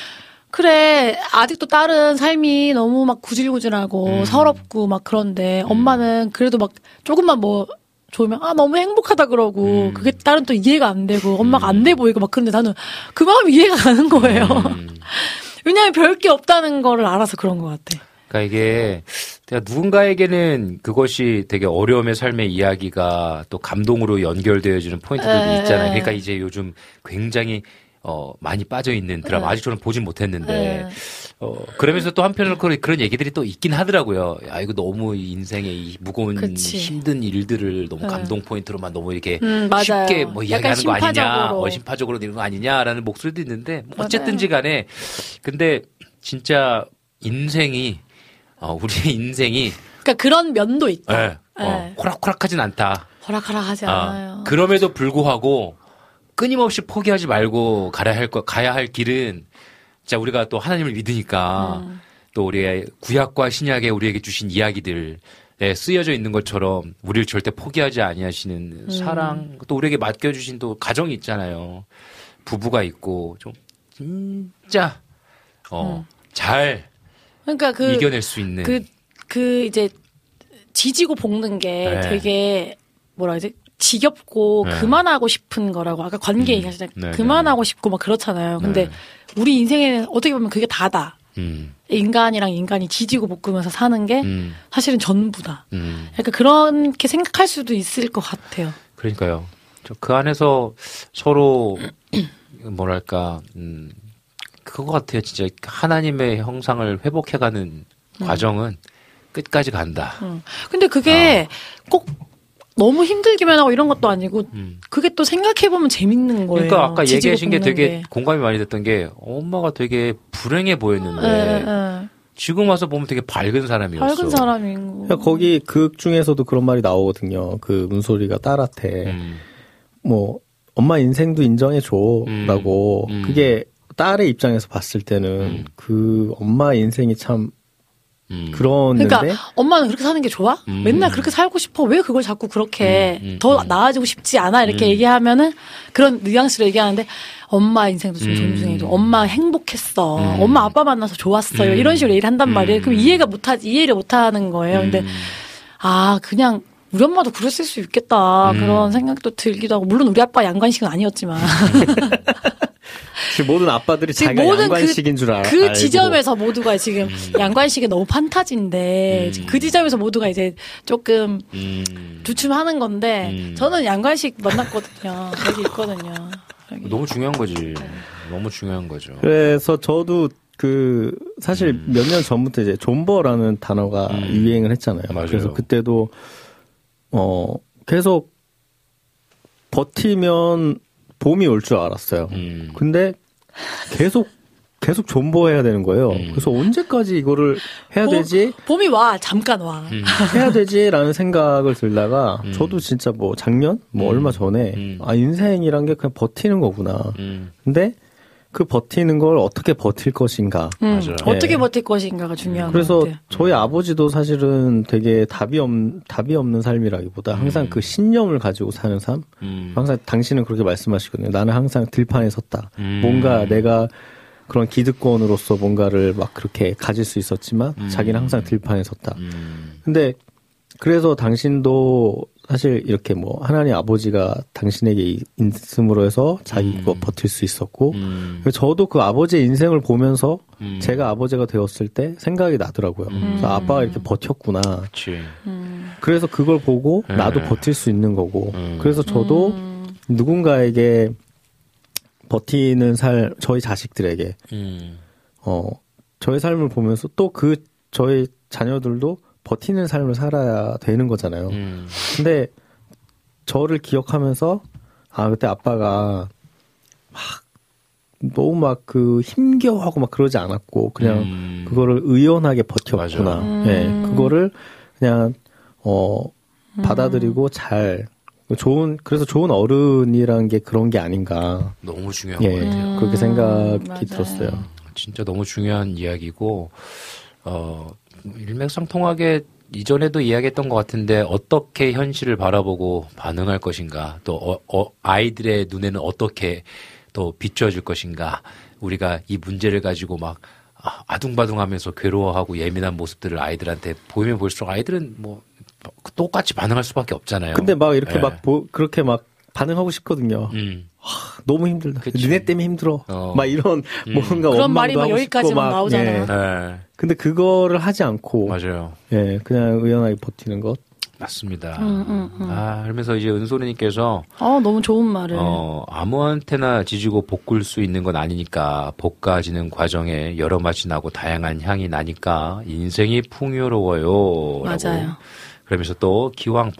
그래, 아직도 딸은 삶이 너무 막 구질구질하고 서럽고 막 그런데 엄마는 그래도 막 조금만 뭐 좋으면 너무 행복하다 그러고 그게 딸은 또 이해가 안 되고 엄마가 안 돼 보이고 막 그런데 나는 그 마음이 이해가 가는 거예요. 왜냐하면 별 게 없다는 거를 알아서 그런 것 같아. 그러니까 이게 누군가에게는 그것이 되게 어려움의 삶의 이야기가 또 감동으로 연결되어지는 포인트들도 있잖아요. 그러니까 이제 요즘 굉장히 많이 빠져 있는 드라마 아직 저는 보진 못했는데 그러면서 또 한편으로 그런 얘기들이 또 있긴 하더라고요. 야 이거 너무 인생의 이 무거운 힘든 일들을 너무 감동 포인트로만 너무 이렇게 쉽게 뭐 이야기하는 거 아니냐, 심파적으로 이런 거 아니냐라는 목소리도 있는데 어쨌든지간에 근데 진짜 인생이 우리의 인생이 그러니까 그런 면도 있다. 호락호락하진 않다. 호락호락하지 않아요. 그럼에도 불구하고 끊임없이 포기하지 말고 가야 할 길은 진짜 우리가 또 하나님을 믿으니까 또 우리의 구약과 신약에 우리에게 주신 이야기들 쓰여져 있는 것처럼 우리를 절대 포기하지 아니하시는 사랑 또 우리에게 맡겨주신 또 가정이 있잖아요. 부부가 있고 좀 진짜 잘 그러니까 이겨낼 수 있는 이제 지지고 볶는 게 되게 뭐라 해야지 지겹고 그만하고 싶은 거라고 아까 관계 얘기하셨잖아요. 그만하고 싶고 막 그렇잖아요. 근데 우리 인생에는 어떻게 보면 그게 다다. 인간이랑 인간이 지지고 볶으면서 사는 게 사실은 전부다. 그러니까 그렇게 생각할 수도 있을 것 같아요. 그러니까요. 그 안에서 서로 뭐랄까 그거 같아요. 진짜 하나님의 형상을 회복해가는 과정은 끝까지 간다. 근데 그게 꼭 너무 힘들기만 하고 이런 것도 아니고 그게 또 생각해보면 재밌는 거예요. 그러니까 아까 얘기하신 게 되게 공감이 많이 됐던 게 엄마가 되게 불행해 보였는데 지금 와서 보면 되게 밝은 사람이었어. 밝은 사람인 거. 거기 극 중에서도 그런 말이 나오거든요. 그 문소리가 딸한테 뭐 엄마 인생도 인정해줘라고 그게 딸의 입장에서 봤을 때는 그 엄마 인생이 참 그러는데 그러니까 엄마는 그렇게 사는 게 좋아? 맨날 그렇게 살고 싶어. 왜 그걸 자꾸 그렇게 더 나아지고 싶지 않아? 이렇게 얘기하면은 그런 뉘앙스로 얘기하는데 엄마 인생도 좀 존중해줘. 엄마 행복했어. 엄마 아빠 만나서 좋았어요. 이런 식으로 얘기를 한단 말이에요. 그럼 이해를 못하는 거예요. 근데 그냥 우리 엄마도 그랬을 수 있겠다. 그런 생각도 들기도 하고 물론 우리 아빠 양관식은 아니었지만 지금 모든 아빠들이 자기가 양관식인 줄 알고 그 지점에서 모두가 지금 양관식이 너무 판타지인데 지금 그 지점에서 모두가 이제 조금 주춤하는 건데 저는 양관식 만났거든요. 여기 있거든요. 여기. 너무 중요한 거지. 너무 중요한 거죠. 그래서 저도 사실 몇 년 전부터 이제 존버라는 단어가 유행을 했잖아요. 맞아요. 그래서 그때도, 계속 버티면 봄이 올 줄 알았어요. 근데 계속 존버해야 되는 거예요. 그래서 언제까지 이거를 해야 되지? 봄이 와, 잠깐 와. 해야 되지라는 생각을 들다가 저도 진짜 뭐 작년? 뭐 얼마 전에 인생이란 게 그냥 버티는 거구나. 근데 그 버티는 걸 어떻게 버틸 것인가. 맞아요. 어떻게 버틸 것인가가 중요한 것 그래서 같아요. 저희 아버지도 사실은 되게 답이 없는 삶이라기보다 항상 그 신념을 가지고 사는 삶. 항상 당신은 그렇게 말씀하시거든요. 나는 항상 들판에 섰다. 뭔가 내가 그런 기득권으로서 뭔가를 막 그렇게 가질 수 있었지만 자기는 항상 들판에 섰다. 근데 그래서 당신도 사실 이렇게 뭐 하나님 아버지가 당신에게 있음으로 해서 자기가 버틸 수 있었고 저도 그 아버지의 인생을 보면서 제가 아버지가 되었을 때 생각이 나더라고요. 그래서 아빠가 이렇게 버텼구나. 그래서 그걸 보고 나도 버틸 수 있는 거고 그래서 저도 누군가에게 버티는 삶, 저희 자식들에게 저의 삶을 보면서 또 저희 자녀들도 버티는 삶을 살아야 되는 거잖아요. 근데 저를 기억하면서 그때 아빠가 너무 막 힘겨워하고 막 그러지 않았고 그냥 그거를 의연하게 버텼구나. 예, 그거를 그냥 받아들이고 그래서 좋은 어른이라는 게 그런 게 아닌가. 너무 중요한 것 같아요. 그렇게 생각이 들었어요. 진짜 너무 중요한 이야기고, 일맥상통하게 이전에도 이야기했던 것 같은데, 어떻게 현실을 바라보고 반응할 것인가, 또, 아이들의 눈에는 어떻게 또 비춰질 것인가, 우리가 이 문제를 가지고 막, 아둥바둥하면서 괴로워하고 예민한 모습들을 아이들한테 보이면 볼수록 아이들은 뭐, 똑같이 반응할 수밖에 없잖아요. 근데 막 이렇게 그렇게 막 반응하고 싶거든요. 너무 힘들다. 그치. 니네 때문에 힘들어. 막 이런 뭔가 그런 말이 원망도 막 하고 여기까지만 싶고 나오잖아요. 네. 근데 그거를 하지 않고 맞아요. 예, 그냥 의연하게 버티는 것. 맞습니다. 그러면서 이제 은솔이님께서 너무 좋은 말을. 아무한테나 지지고 볶을 수 있는 건 아니니까 볶아지는 과정에 여러 맛이 나고 다양한 향이 나니까 인생이 풍요로워요. 맞아요. 그러면서 또 기왕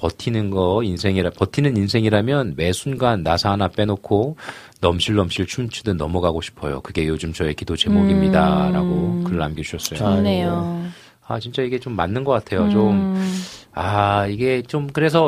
버티는 인생이라면 매 순간 나사 하나 빼놓고 넘실넘실 춤추듯 넘어가고 싶어요. 그게 요즘 저의 기도 제목입니다. 라고 글을 남겨주셨어요. 좋네요. 진짜 이게 좀 맞는 것 같아요. 이게 좀 그래서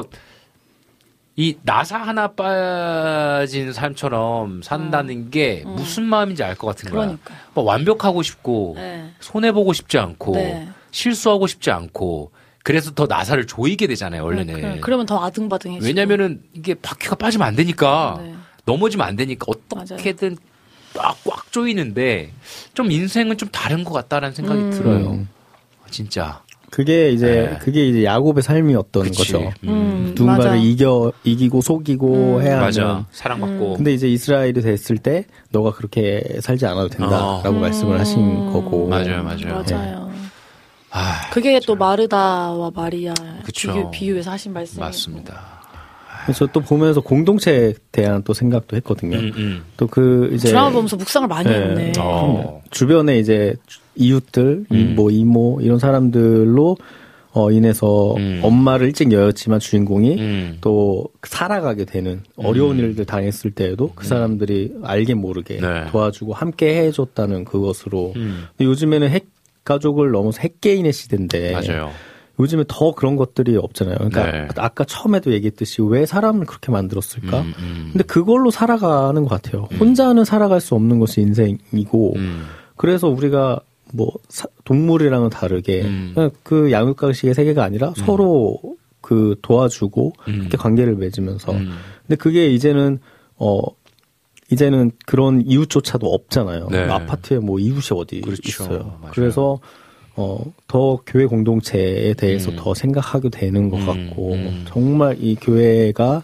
이 나사 하나 빠진 삶처럼 산다는 게 무슨 마음인지 알 것 같은 거야. 뭐 완벽하고 싶고 손해보고 싶지 않고 실수하고 싶지 않고 그래서 더 나사를 조이게 되잖아요, 원래는. 그러면 더 아등바등해지고. 왜냐면은 이게 바퀴가 빠지면 안 되니까 넘어지면 안 되니까 어떻게든 꽉 조이는데 좀 인생은 좀 다른 것 같다라는 생각이 들어요. 진짜. 그게 이제 야곱의 삶이었던 거죠. 누군가를 이기고 속이고 해야 하는. 사랑받고. 근데 이제 이스라엘이 됐을 때 너가 그렇게 살지 않아도 된다라고 말씀을 하신 거고. 맞아요. 그게 또 마르다와 마리아 그쵸. 비유해서 하신 말씀이고. 맞습니다. 그래서 또 보면서 공동체에 대한 또 생각도 했거든요. 또 이제 드라마 보면서 묵상을 많이 했네. 주변에 이제 이웃들, 뭐 이모 이런 사람들로 인해서 엄마를 일찍 여였지만 주인공이 또 살아가게 되는 어려운 일들 당했을 때에도 그 사람들이 알게 모르게 도와주고 함께 해줬다는 그것으로. 근데 요즘에는 핵가족을 넘어서 핵개인의 시대인데. 맞아요. 요즘에 더 그런 것들이 없잖아요. 그러니까 아까 처음에도 얘기했듯이 왜 사람을 그렇게 만들었을까? 근데 그걸로 살아가는 것 같아요. 혼자는 살아갈 수 없는 것이 인생이고 그래서 우리가 뭐 동물이랑은 다르게 그 양육강식의 세계가 아니라 서로 그 도와주고 그렇게 관계를 맺으면서 근데 그게 이제는 그런 이웃조차도 없잖아요. 아파트에 뭐 이웃이 어디 있어요. 맞아요. 그래서 더 교회 공동체에 대해서 더 생각하게 되는 것 같고 정말 이 교회가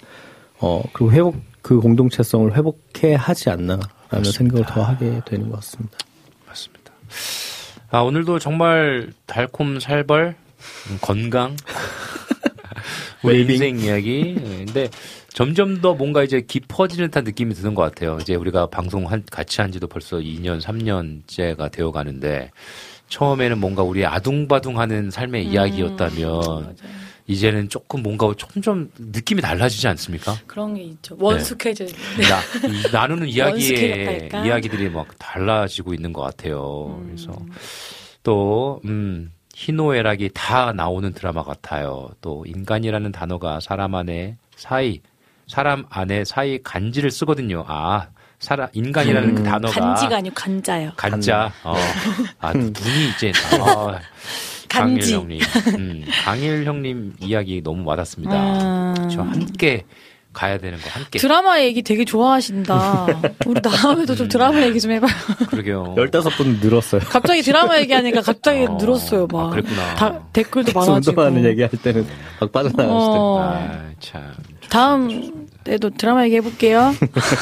그 공동체성을 회복해 하지 않나라는 맞습니다. 생각을 더 하게 되는 것 같습니다. 맞습니다. 오늘도 정말 달콤 살벌 건강 우리 인생 이야기. 근데 점점 더 뭔가 이제 깊어지는 듯한 느낌이 드는 것 같아요. 이제 우리가 방송 같이 한 지도 벌써 2년, 3년째가 되어 가는데 처음에는 뭔가 우리 아둥바둥하는 삶의 이야기였다면 이제는 조금 뭔가 점점 느낌이 달라지지 않습니까? 그런 게 있죠. 원숙해져. 네. 나누는 이야기들이 막 달라지고 있는 것 같아요. 그래서 또 희노애락이 다 나오는 드라마 같아요. 또 인간이라는 단어가 사람 안에 사이 간지를 쓰거든요. 인간이라는 그 단어가 간지가 아니고 간자요. 간자. 눈이 이제 간지. 강일 형님 이야기 너무 와닿습니다. 저 함께 가야 되는 거 함께. 드라마 얘기 되게 좋아하신다. 우리 다음에도 좀 드라마 얘기 좀 해봐요. 그러게요. 15분 늘었어요. 갑자기 드라마 얘기하니까 갑자기 늘었어요. 막. 그랬구나. 댓글도 많아지고. 운동하는 얘기할 때는 막 빠져나가시더라고요. 참. 다음에도 드라마 얘기해볼게요.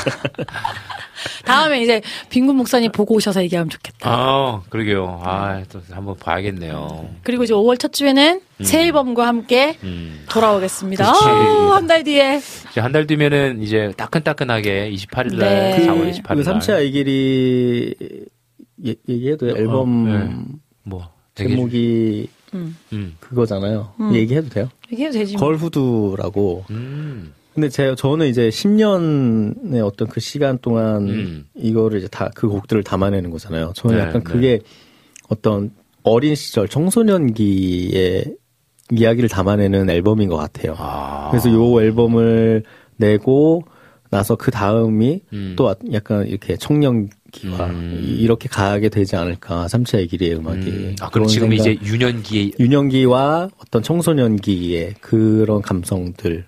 다음에 이제 빈군 목사님 보고 오셔서 얘기하면 좋겠다. 그러게요. 또 한번 봐야겠네요. 그리고 이제 5월 첫 주에는 새 앨범과 함께 돌아오겠습니다. 한 달 뒤에. 이제 한 달 뒤면은 이제 따끈따끈하게 28일날, 네. 4월 28일. 그 삼치야 이 길이 얘기해도 앨범 제목이 그거잖아요. 얘기해도 돼요? 얘기해도 되지. 걸후두라고. 근데 저는 이제 10년의 어떤 그 시간 동안 이거를 이제 다 그 곡들을 담아내는 거잖아요. 저는 약간 그게 어떤 어린 시절 청소년기의 이야기를 담아내는 앨범인 것 같아요. 그래서 요 앨범을 내고 나서 그 다음이 또 약간 이렇게 청년기와 이렇게 가게 되지 않을까. 삼치의 길이의 음악이. 그럼 지금 이제 유년기와 어떤 청소년기의 그런 감성들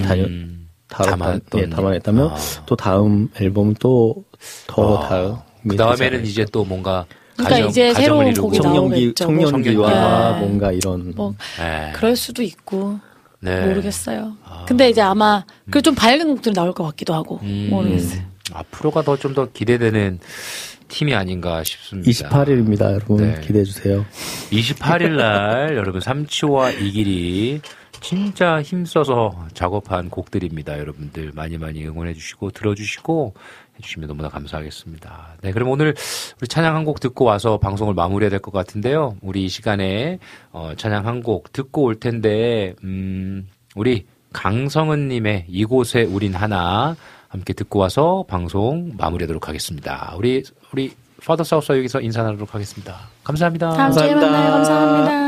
담아냈다면 또 다음 앨범은 또 더 다음. 그 다음에는 이제 또 뭔가 이제 새로운 곡이 나오겠죠. 청년기와 뭔가 이런 그럴 수도 있고 모르겠어요. 근데 이제 아마 그 좀 밝은 곡들이 나올 것 같기도 하고 모르겠어요. 앞으로가 좀 더 기대되는 팀이 아닌가 싶습니다. 28일입니다, 여러분. 기대해 주세요. 28일 날 여러분 삼치와 이길이 진짜 힘써서 작업한 곡들입니다. 여러분들 많이 응원해 주시고 들어주시고 해주시면 너무나 감사하겠습니다. 네, 그럼 오늘 우리 찬양 한 곡 듣고 와서 방송을 마무리해야 될 것 같은데요. 우리 이 시간에 찬양 한 곡 듣고 올 텐데 우리 강성은님의 이곳에 우린 하나 함께 듣고 와서 방송 마무리하도록 하겠습니다. 우리 파더 사우스 여기서 인사 나누도록 하겠습니다. 감사합니다. 다음 주에 만나요. 감사합니다.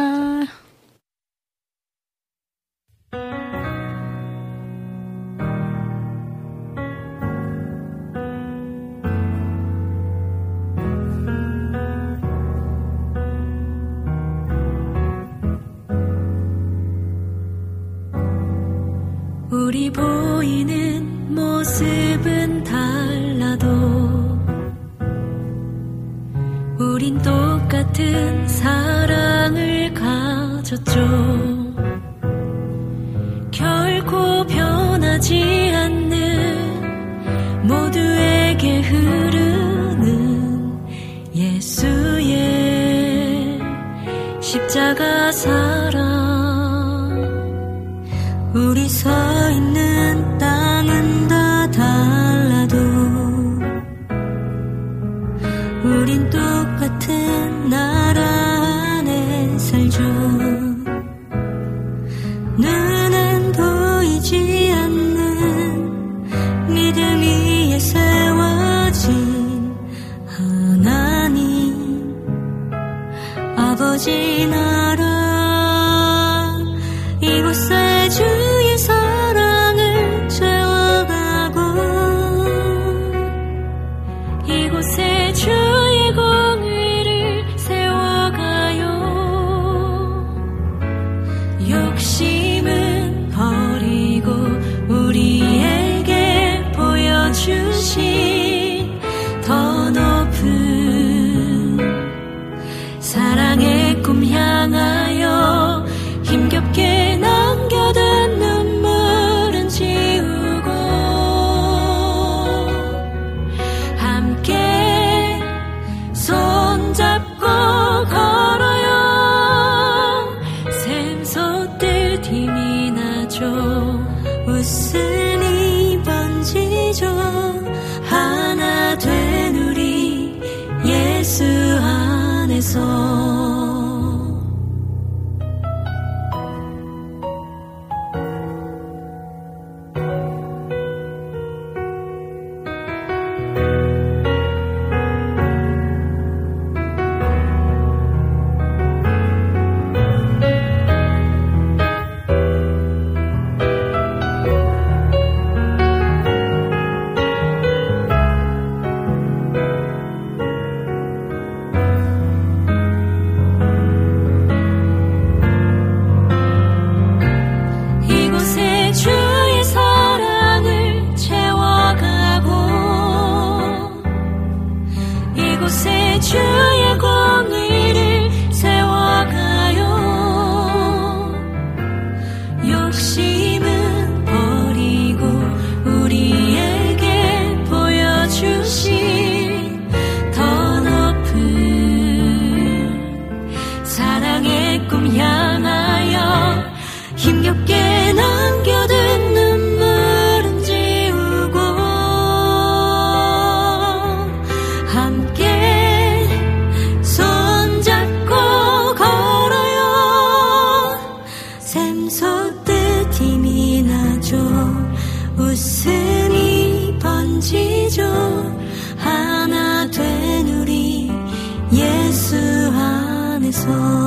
우리 보이는 모습은 달라도 우린 똑같은 사랑을 가졌죠. 결코 변하지 않는 모두에게 흐르는 예수의 십자가 사랑. 우리 서 있는 땅은 다 달라도 우린 똑같은 나라 안에 살죠. 눈은 보이지 않는 믿음 위에 세워진 하나님 아버지 나라. 이곳에 주의 사랑을 채워가고 이곳에 주의 공의를 세워가요. 욕심은 버리고 우리에게 보여주신 더 높은 사랑의 꿈 향하여 힘겹게 남겨둔 눈물은 지우고 함께 손잡고 걸어요. 샘솟들 나죠. 웃음이 번지죠. 하나 된 우리 예수 안에서. 주의 공의를 세워가요. 욕심은 버리고 우리에게 보여주신 더 높은 사랑의 꿈 향하여 힘겹게 남겨둔 눈물은 지우고 함께 웃음이 번지죠. 하나 된 우리 예수 안에서.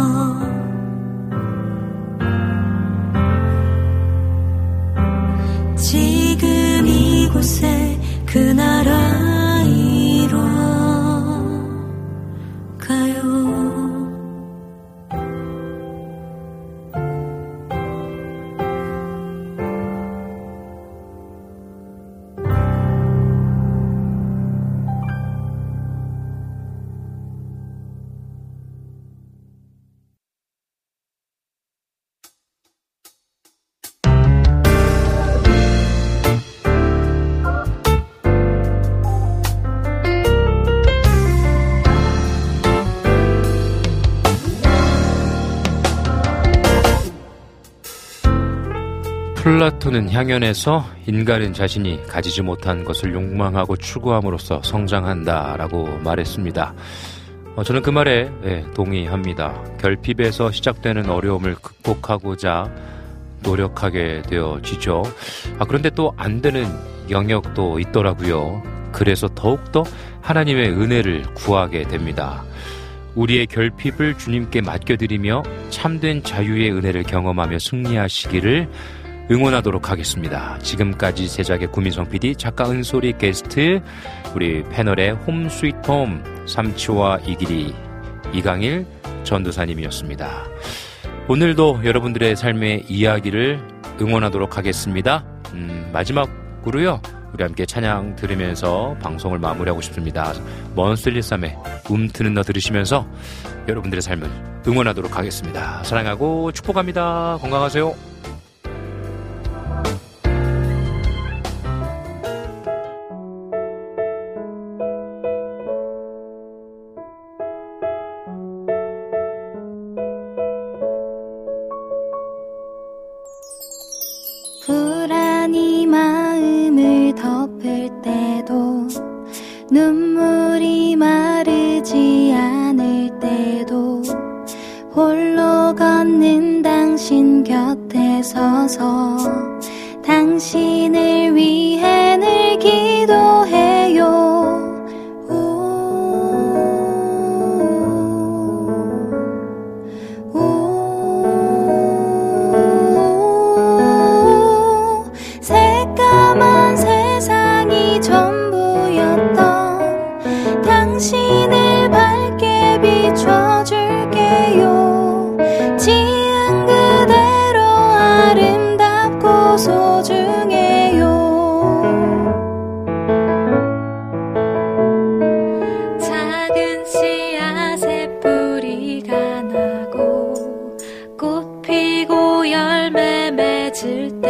지금 이곳에 그 나라 이뤄가요. 플라톤은 향연에서 인간은 자신이 가지지 못한 것을 욕망하고 추구함으로써 성장한다라고 말했습니다. 저는 그 말에 동의합니다. 결핍에서 시작되는 어려움을 극복하고자 노력하게 되어지죠. 그런데 또 안 되는 영역도 있더라고요. 그래서 더욱더 하나님의 은혜를 구하게 됩니다. 우리의 결핍을 주님께 맡겨드리며 참된 자유의 은혜를 경험하며 승리하시기를 응원하도록 하겠습니다. 지금까지 제작의 구민성 PD, 작가 은솔이 게스트, 우리 패널의 홈 스위트 홈 삼치와 이길이, 이강일 전도사님이었습니다. 오늘도 여러분들의 삶의 이야기를 응원하도록 하겠습니다. 마지막으로요, 우리 함께 찬양 들으면서 방송을 마무리하고 싶습니다. 먼슬리쌈의 움트는 너 들으시면서 여러분들의 삶을 응원하도록 하겠습니다. 사랑하고 축복합니다. 건강하세요. 불안이 마음을 덮을 때도 눈물이 마르지 않을 때도 홀로 걷는 당신 곁에 서서 당신을 위해 늘 기도해요. 새까만 세상이 전부였던 당신을 밝게 비춰줄게요. 지은 그대로 아름답고 소중해요. 작은 씨앗에 뿌리가 나고 꽃 피고 열매 맺을